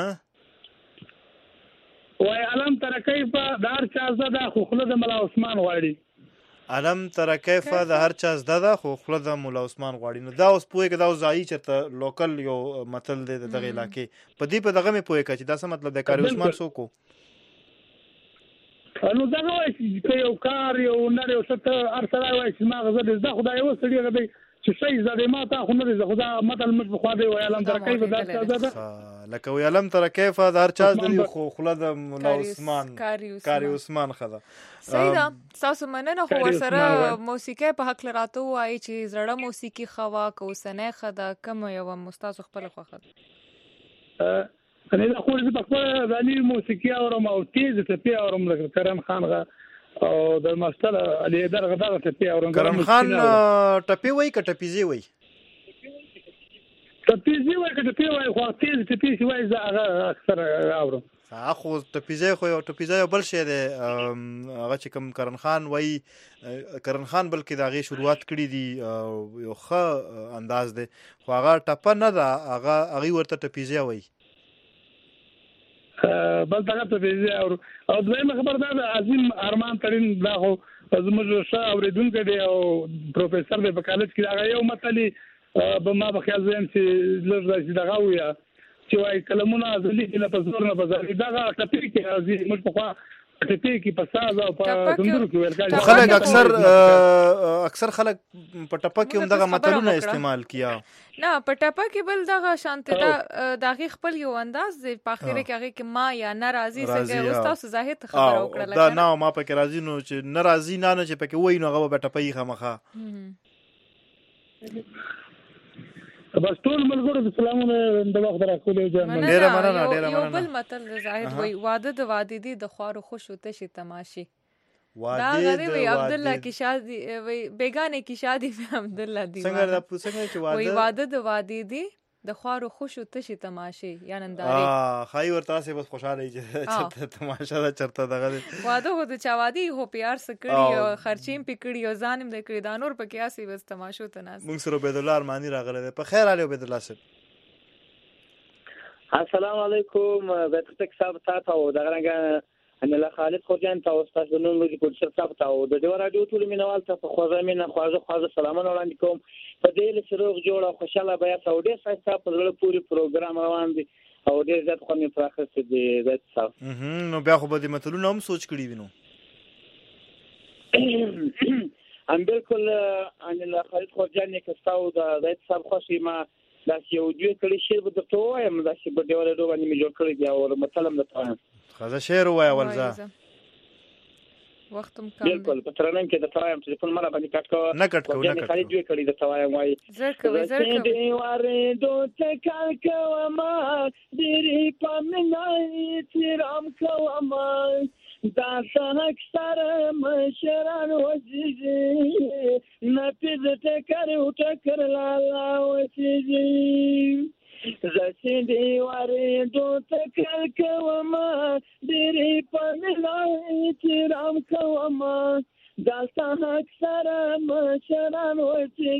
وای علم تر کیف دار چا زده خو خلد مولا عثمان غواړي علم تر کیف د هر چا زده خو خلد مولا عثمان غواړي نو دا اوس پوهه کې دا ځای چرته لوکل یو متل دی دغه علاقې په دې په دغه مې پوهه کې دا څه مطلب د کاری عثمان سوکو نو دا وایي چې یو کار یو نړۍ او څه هر سره وایي چې ما غزه زده خدای و سړي غدي چې شي زده ما ته خو نه زده خدا متل مش بخوا دی وای علم تر کیف دا زده لکه وی علم تر کیف د هر چا دی خو خلد مولا عثمان کاری عثمان خدا سیدا تاسو مننه خو ورسره موسیقي په حق لراتو وای چې زړه موسیقي خوا کو سنه خدا کم یو مستاز خپل خوخه انا خو دې په خپل غني موسیقي اورم او تیز ته پی اورم لکه کرم خان غا او د مستله علي درغه دغه ټپی اورم کرم خان ټپی وای ک ټپیزي وای ټپیزي وای ک ټپی وای خو تیز ټپی وای زه هغه اکثر اورم خو ټپیزي خو یو ټپیزي بل شی دی هغه چې کوم کرن خان وای کرن خان بلکې دا غي شروعات کړی دی یو ښه انداز دی خو هغه ټپه نه ده هغه ورته ټپیزي وای بل دغه ته ویزه او دویمه خبر ده عظیم ارمان ترين دا خو زموږ ښه اوریدونکو دی او پروفیسور دی په کالج کې هغه یو متلی به ما په خیال زم چې لږ دغه ویا چې وايي کلمونه ځلې نه په زور نه بازار دغه ټپی کې راځي موږ په ټپی کې په ساز او په تندرو کې ویل کېږي خلک اکثر خلک په ټپه کې هم دغه متلونه استعمال کیا نه په ټپه کې بل دغه شانته دغه خپل یو انداز دی په اخر کې هغه کې ما یا ناراضي څنګه او تاسو ظاهر خبر او کړل دا نه ما پکې راضي نو چې ناراضي نه چې پکې وای نو هغه په ټپه یې خامخه بس ټول ملګرو د سلامونه د وخت راکولې جان ډیره مننه یو بل متل زاهد وای واده د واده دي د خوارو خوشو ته شي تماشي دا غری وی عبد الله کی شادی وی بیگانه کی شادی میں عبد الله دی څنګه چې وای واده د واده دي د خوارو خوشو ته شي تماشي یا ننداري خای ورته سه بس خوشاله چې تماشا دا چرته دغه واده هو د چوادي هو پیار سکړي او خرچیم پکړي او ځانم د کړي دانور پکې اسی بس تماشو ته ناس موږ سره عبد الله ارمانی راغله په خیر علي عبد الله صاحب السلام علیکم وختک صاحب تاسو دغه ان له خالد خوجان ته استاد نوم لري پروډوسر صاحب ته او د ډیو رادیو ټول مینوال ته په خوږه مینا خواږه سلامونه وړاندې کوم په دې له سروغ جوړ او خوشاله بیا ته ډیر ښه په ډول پوری پروګرام روان دي او ډیر زیات خو مې پراخه څه دي زیات صاحب نو بیا خو به د متلونو هم سوچ کړی وینو ام بالکل ان له خالد خوجان نه کستاو د زیات صاحب خوشي ما دا یو دوی کلی شعر به درته وایم دا چې په ډیو رادیو باندې مې جوړ کړی دی او مطلب نه تایم خزه شعر وای ولزا وختم کم بالکل په ترنم کې د تایم ټلیفون مله باندې کټ کو نه کټ کو نه خالد دوی کړی د تایم وای زرکوي دی واره دوته کال کوما دیری پمنای تیرام کوما دا څنګه سره مشران وځي نه پیځه کړ او ټکر لالا وځي زسیدی واره دوته کال کوما دیری پمنای تیرام کوما دا څنګه سره مشران وځي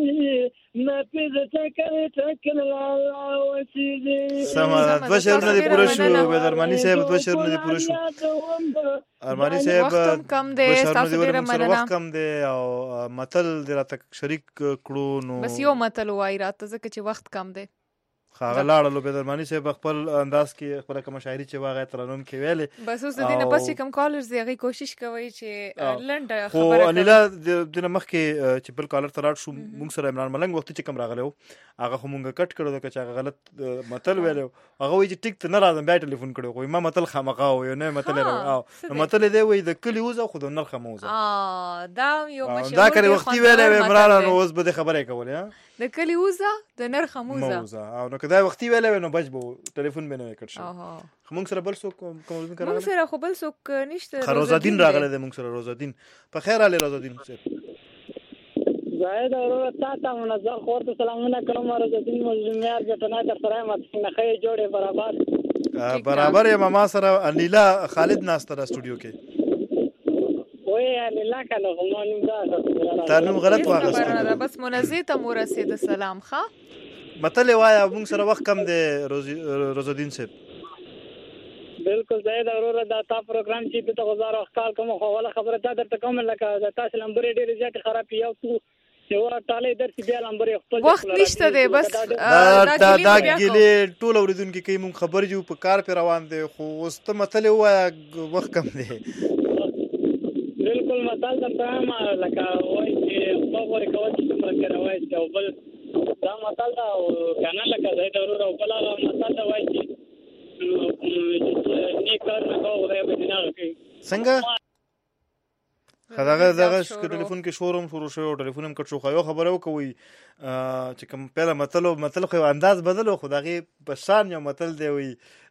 نه پیځه کړ ټکر لالا وځي سما د بشرونه دی پوره شو به درمانی صاحب د بشرونه دی پوره شو ارمانی صاحب وخت کم دی تاسو ډیره مننه وخت کم دی او متل دی راته شریک کړو نو بس یو متل وای راته ځکه چې وخت کم دی خاغه لاړلو به درمانی صاحب خپل انداز کې خپل کوم شاعري چې واغې ترنم کې ویلې بس اوس د دې نه پس کوم کالرز دی هغه کوشش کوي چې لنډه خبره خو انیلا د مخ کې چې بل کالر تراټ شو موږ سره عمران ملنګ وخت چې کم راغلو هغه خو مونږ کټ کړو چې هغه غلط متل ویلو هغه وی چې ټیک ته نه راځم بیا ټلیفون کړو خو ما متل خامخا و نه متل راو متل دی وی د کلی وزه خو د نرخ موزه دا یو مشهور دا کړي وختي ویلې عمران نو اوس به خبرې کولې د کلی وزه د نرخ موزه او نو کدا وختي ویلې نو بچبو ټلیفون به نه کړ شو موږ سره بل څوک کوم کړه موږ سره خو بل څوک نشته روزالدین راغله د موږ سره روزالدین په خیر علي روزالدین صاحب زاید اورو تاسو منځ خورته سلامونه کوم روزالدین مجمعار جټنا در سره مت نه خې جوړه برابر یم ما سره انیلا خالد ناستره استودیو کې وای انیلا کنه همون دا تاسو غلط واغسته بس منزه ته مرسید سلام ښا متل وایا موږ سره وخت کم دی روزالدین صاحب بالکل زاید اورو دا تا پروګرام چې په 2000 کال کوم حواله خبره تا درته کوم لکه تاسو نمبر ډیر زیات خراب یو تو یو ټاله درته بیا نمبر خپل وخت نشته دی بس دا ګلې ټول اوریدونکو کې مونږ خبر جو په کار پر روان دي خو واست متل وایا وخت کم دی بالکل متل درته ما لکه وای چې په ور کول چې څنګه کوي چې بل دا متل دا کنه لکه زاید اورو بل متل دا وای چې څنګه دغه ټلیفون کې شورم شروع شو ټلیفون هم کټ شو خو خبره وکوي چې کوم پیله متل خو انداز بدلو خو دغه بشان یو متل دی وي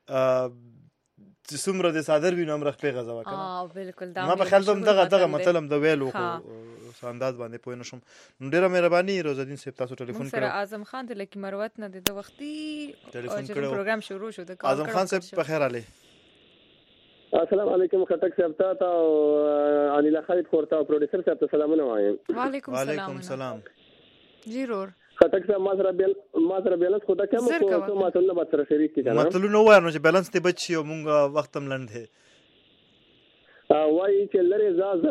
چې څومره د صادر وینم امرخ په غزا وکړه بالکل دا ما بخیل دغه متل هم د ویلو خو انداز باندې پوه نشم ډیره مهرباني روزالدین صاحب تاسو ټلیفون کړو سره اعظم خان د لکی مروت نه د وختي ټلیفون کړو پروګرام شروع شو د اعظم خان صاحب په خیر علي السلام علیکم خټک صاحب ته انیلا خالد خورتا پروډوسر صاحب ته سلامونه وایم وعلیکم السلام ضرور خټک صاحب ما سره بیلنس خو دا کوم څه ماتلونه به سره شریک کړي ماتلونه وای نو چې بیلنس ته بچي او مونږ وخت هم لند هي وای چې لری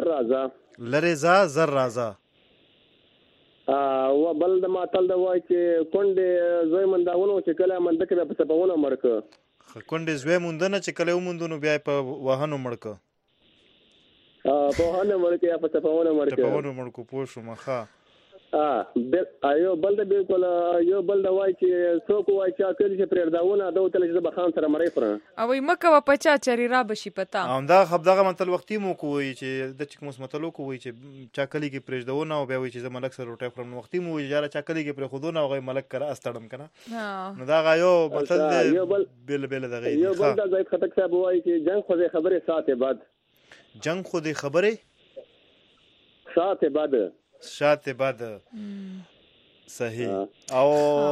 زر رازا و بل د ماتل دا وای چې کونډه زوی منداونو چې کله منده کې په سبونه مړک کونډه زوی مندنه چې کله ومندونو بیا په وهانو مړک په وهانو مړک یا په سبونه مړک پوه شو مخه ایو بل د بالکل یو بل د وای چې څوک وای چې کله چې پرېرداونه دا وتل چې د بخان سره مړی پر او مکه و پچا چری را بشي پتا دا خبره متل وختي مو کوی چې د چک مسمتلو کوی چې چا کلی کې پرېرداونه او بیا وای چې زملک سره روټه خورم وختي مو یاره چا کلی کې پر خودونه او ملک کرا استړم کنه نو دا غایو متل بل دغه یو بل د زید خټک صاحب وای چې جنگ خو خبره ساعت بعد شاته بعد صحیح او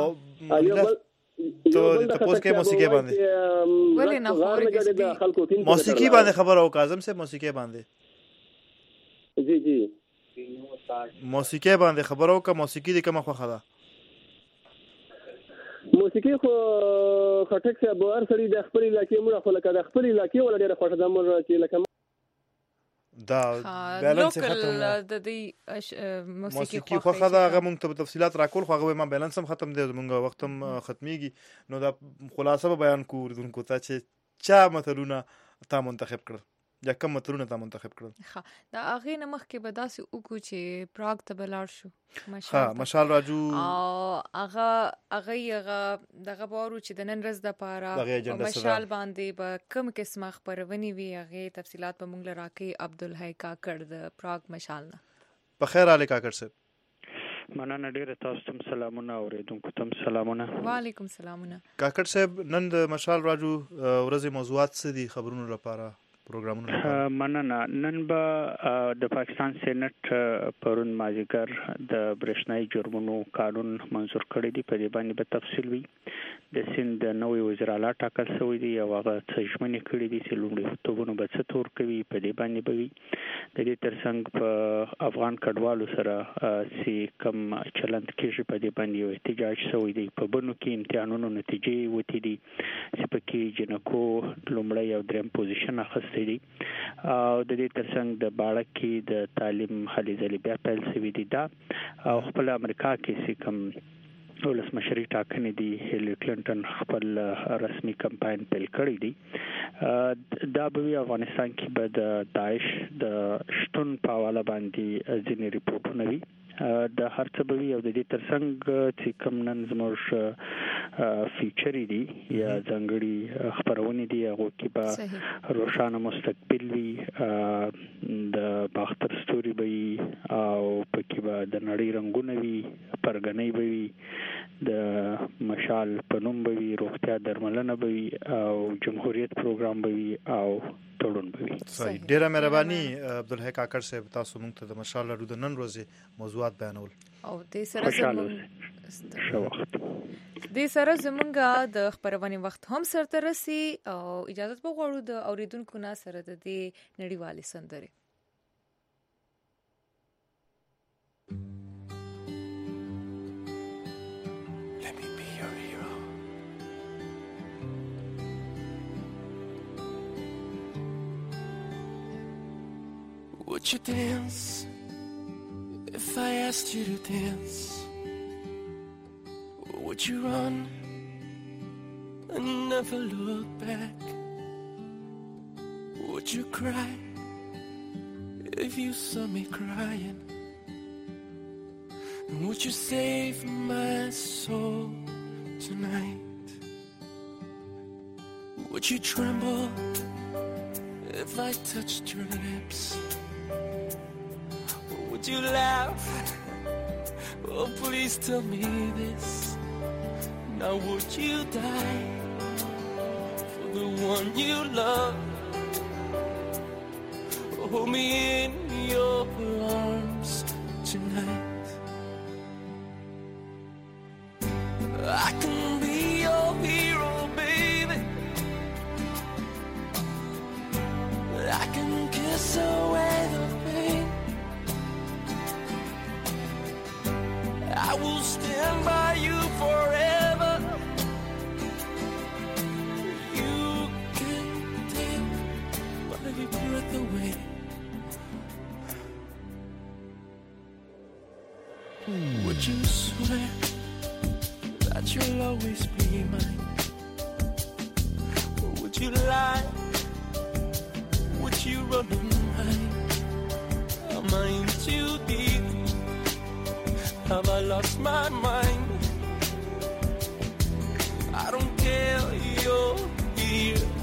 تو تاسو کې موسیقي باندې ولې نه خورګې موسیقي باندې خبر او کاظم سے موسیقي باندې جی موسیقي باندې خبرو کا موسیقي د کومه خوخه ده موسیقي خو خټک صاحب هر سړي د خپل علاقې موږ خو لکه د خپل علاقې ولا ډېر خوښه ده موږ چې لکه دا بیلانس ختم د دې موسیقي خو خدا هغه مونږ ته تفصيلات راکول خو هغه ما بیلانس هم ختم دی مونږ وخت هم ختميږي نو دا خلاصه بیان کو ورونکو ته چې چا مثلونه تا منتخب کړ یا کوم مترونه تا منتخب کړل ها دا هغه نمخ کې به داسې وکړو چې پراګ ته بلار شو مشال راجو هغه دغه بارو چې د نن ورځ د پاره مشال باندې به کوم قسمه خبرونی وی هغه تفصيلات په مونږ لراکې عبدالحی کاکړ د پراګ مشال نه په خیر علي کاکړ صاحب مننه ډیره تاسو ته سلامونه اوریدونکو ته سلامونه وعلیکم سلامونه کاکړ صاحب نن د مشال راجو ورځې موضوعات څه دي خبرونو لپاره پروګرامونه مننه نن به د پاکستان سېنات پرون مازیګر د برېښنايي جرمونو قانون منظور کړی دی په دې باندې به تفصیل وي د سند د نوې وزیر اعلی ټاکل شوی دی او هغه څه ژمنې کړې دي چې لومړیتوبونه به څه تور کوي په دې باندې به وي د دې ترڅنګ په افغان کډوالو سره چې کوم چلند کېږي په دې باندې یو احتجاج شوی دی په بنو کې امتحانونو نتیجې وتی دي چې پکې جنکو لومړی او دریم پوزیشن اخیستی دي او د دې ترڅنګ د باړکې د تعلیم هلې ځلې بیا پیل شوی دی دا او خپل امریکا کې چې کوم ولسمشري ټاکنې دي هیلری کلینټن خپل رسمي کمپاین پیل کړی دی دا به افغانستان کې به د داعش د شتون په حواله باندې ځینې ریپورتونه وي د هر څه به وي او د دې ترڅنګ چې کوم نن زموږ فیچرې دي یا ځانګړي خبرونه دي هغه کې به روښانه مستقبل وي د باختر ستوري به او پکې به د نړۍ رنگونه وي پرګنۍ به وي د مشال پنوم به وي روغتیا درملنه به وي او جمهوریت پروګرام به وي او تړون به وي صحیح ډیره مهرباني عبدالحی کاکړ صاحب تاسو موږ ته د مشال لرو د نن ورځې موضوعات بیانول او د سره زمونږه د خبرونه وخت هم سره رسي او اجازه به غواړو د اوریدونکو نه سره د نړیوالې سندره Let me be your hero. Would you dance if I asked you to dance? Would you run and never look back? Would you cry if you saw me crying? Would you save my soul tonight? Would you tremble if I touched your lips? Would you laugh? Oh, please tell me this. Now would you die for the one you love? Hold me in your arms tonight. I can be your hero, baby. I can kiss away the pain. I will stand by you forever. You can take my breath away. Would you swear that you'll always be mine? Or would you lie? Would you run and hide? Am I in too deep? Have I lost my mind? I don't care, you're here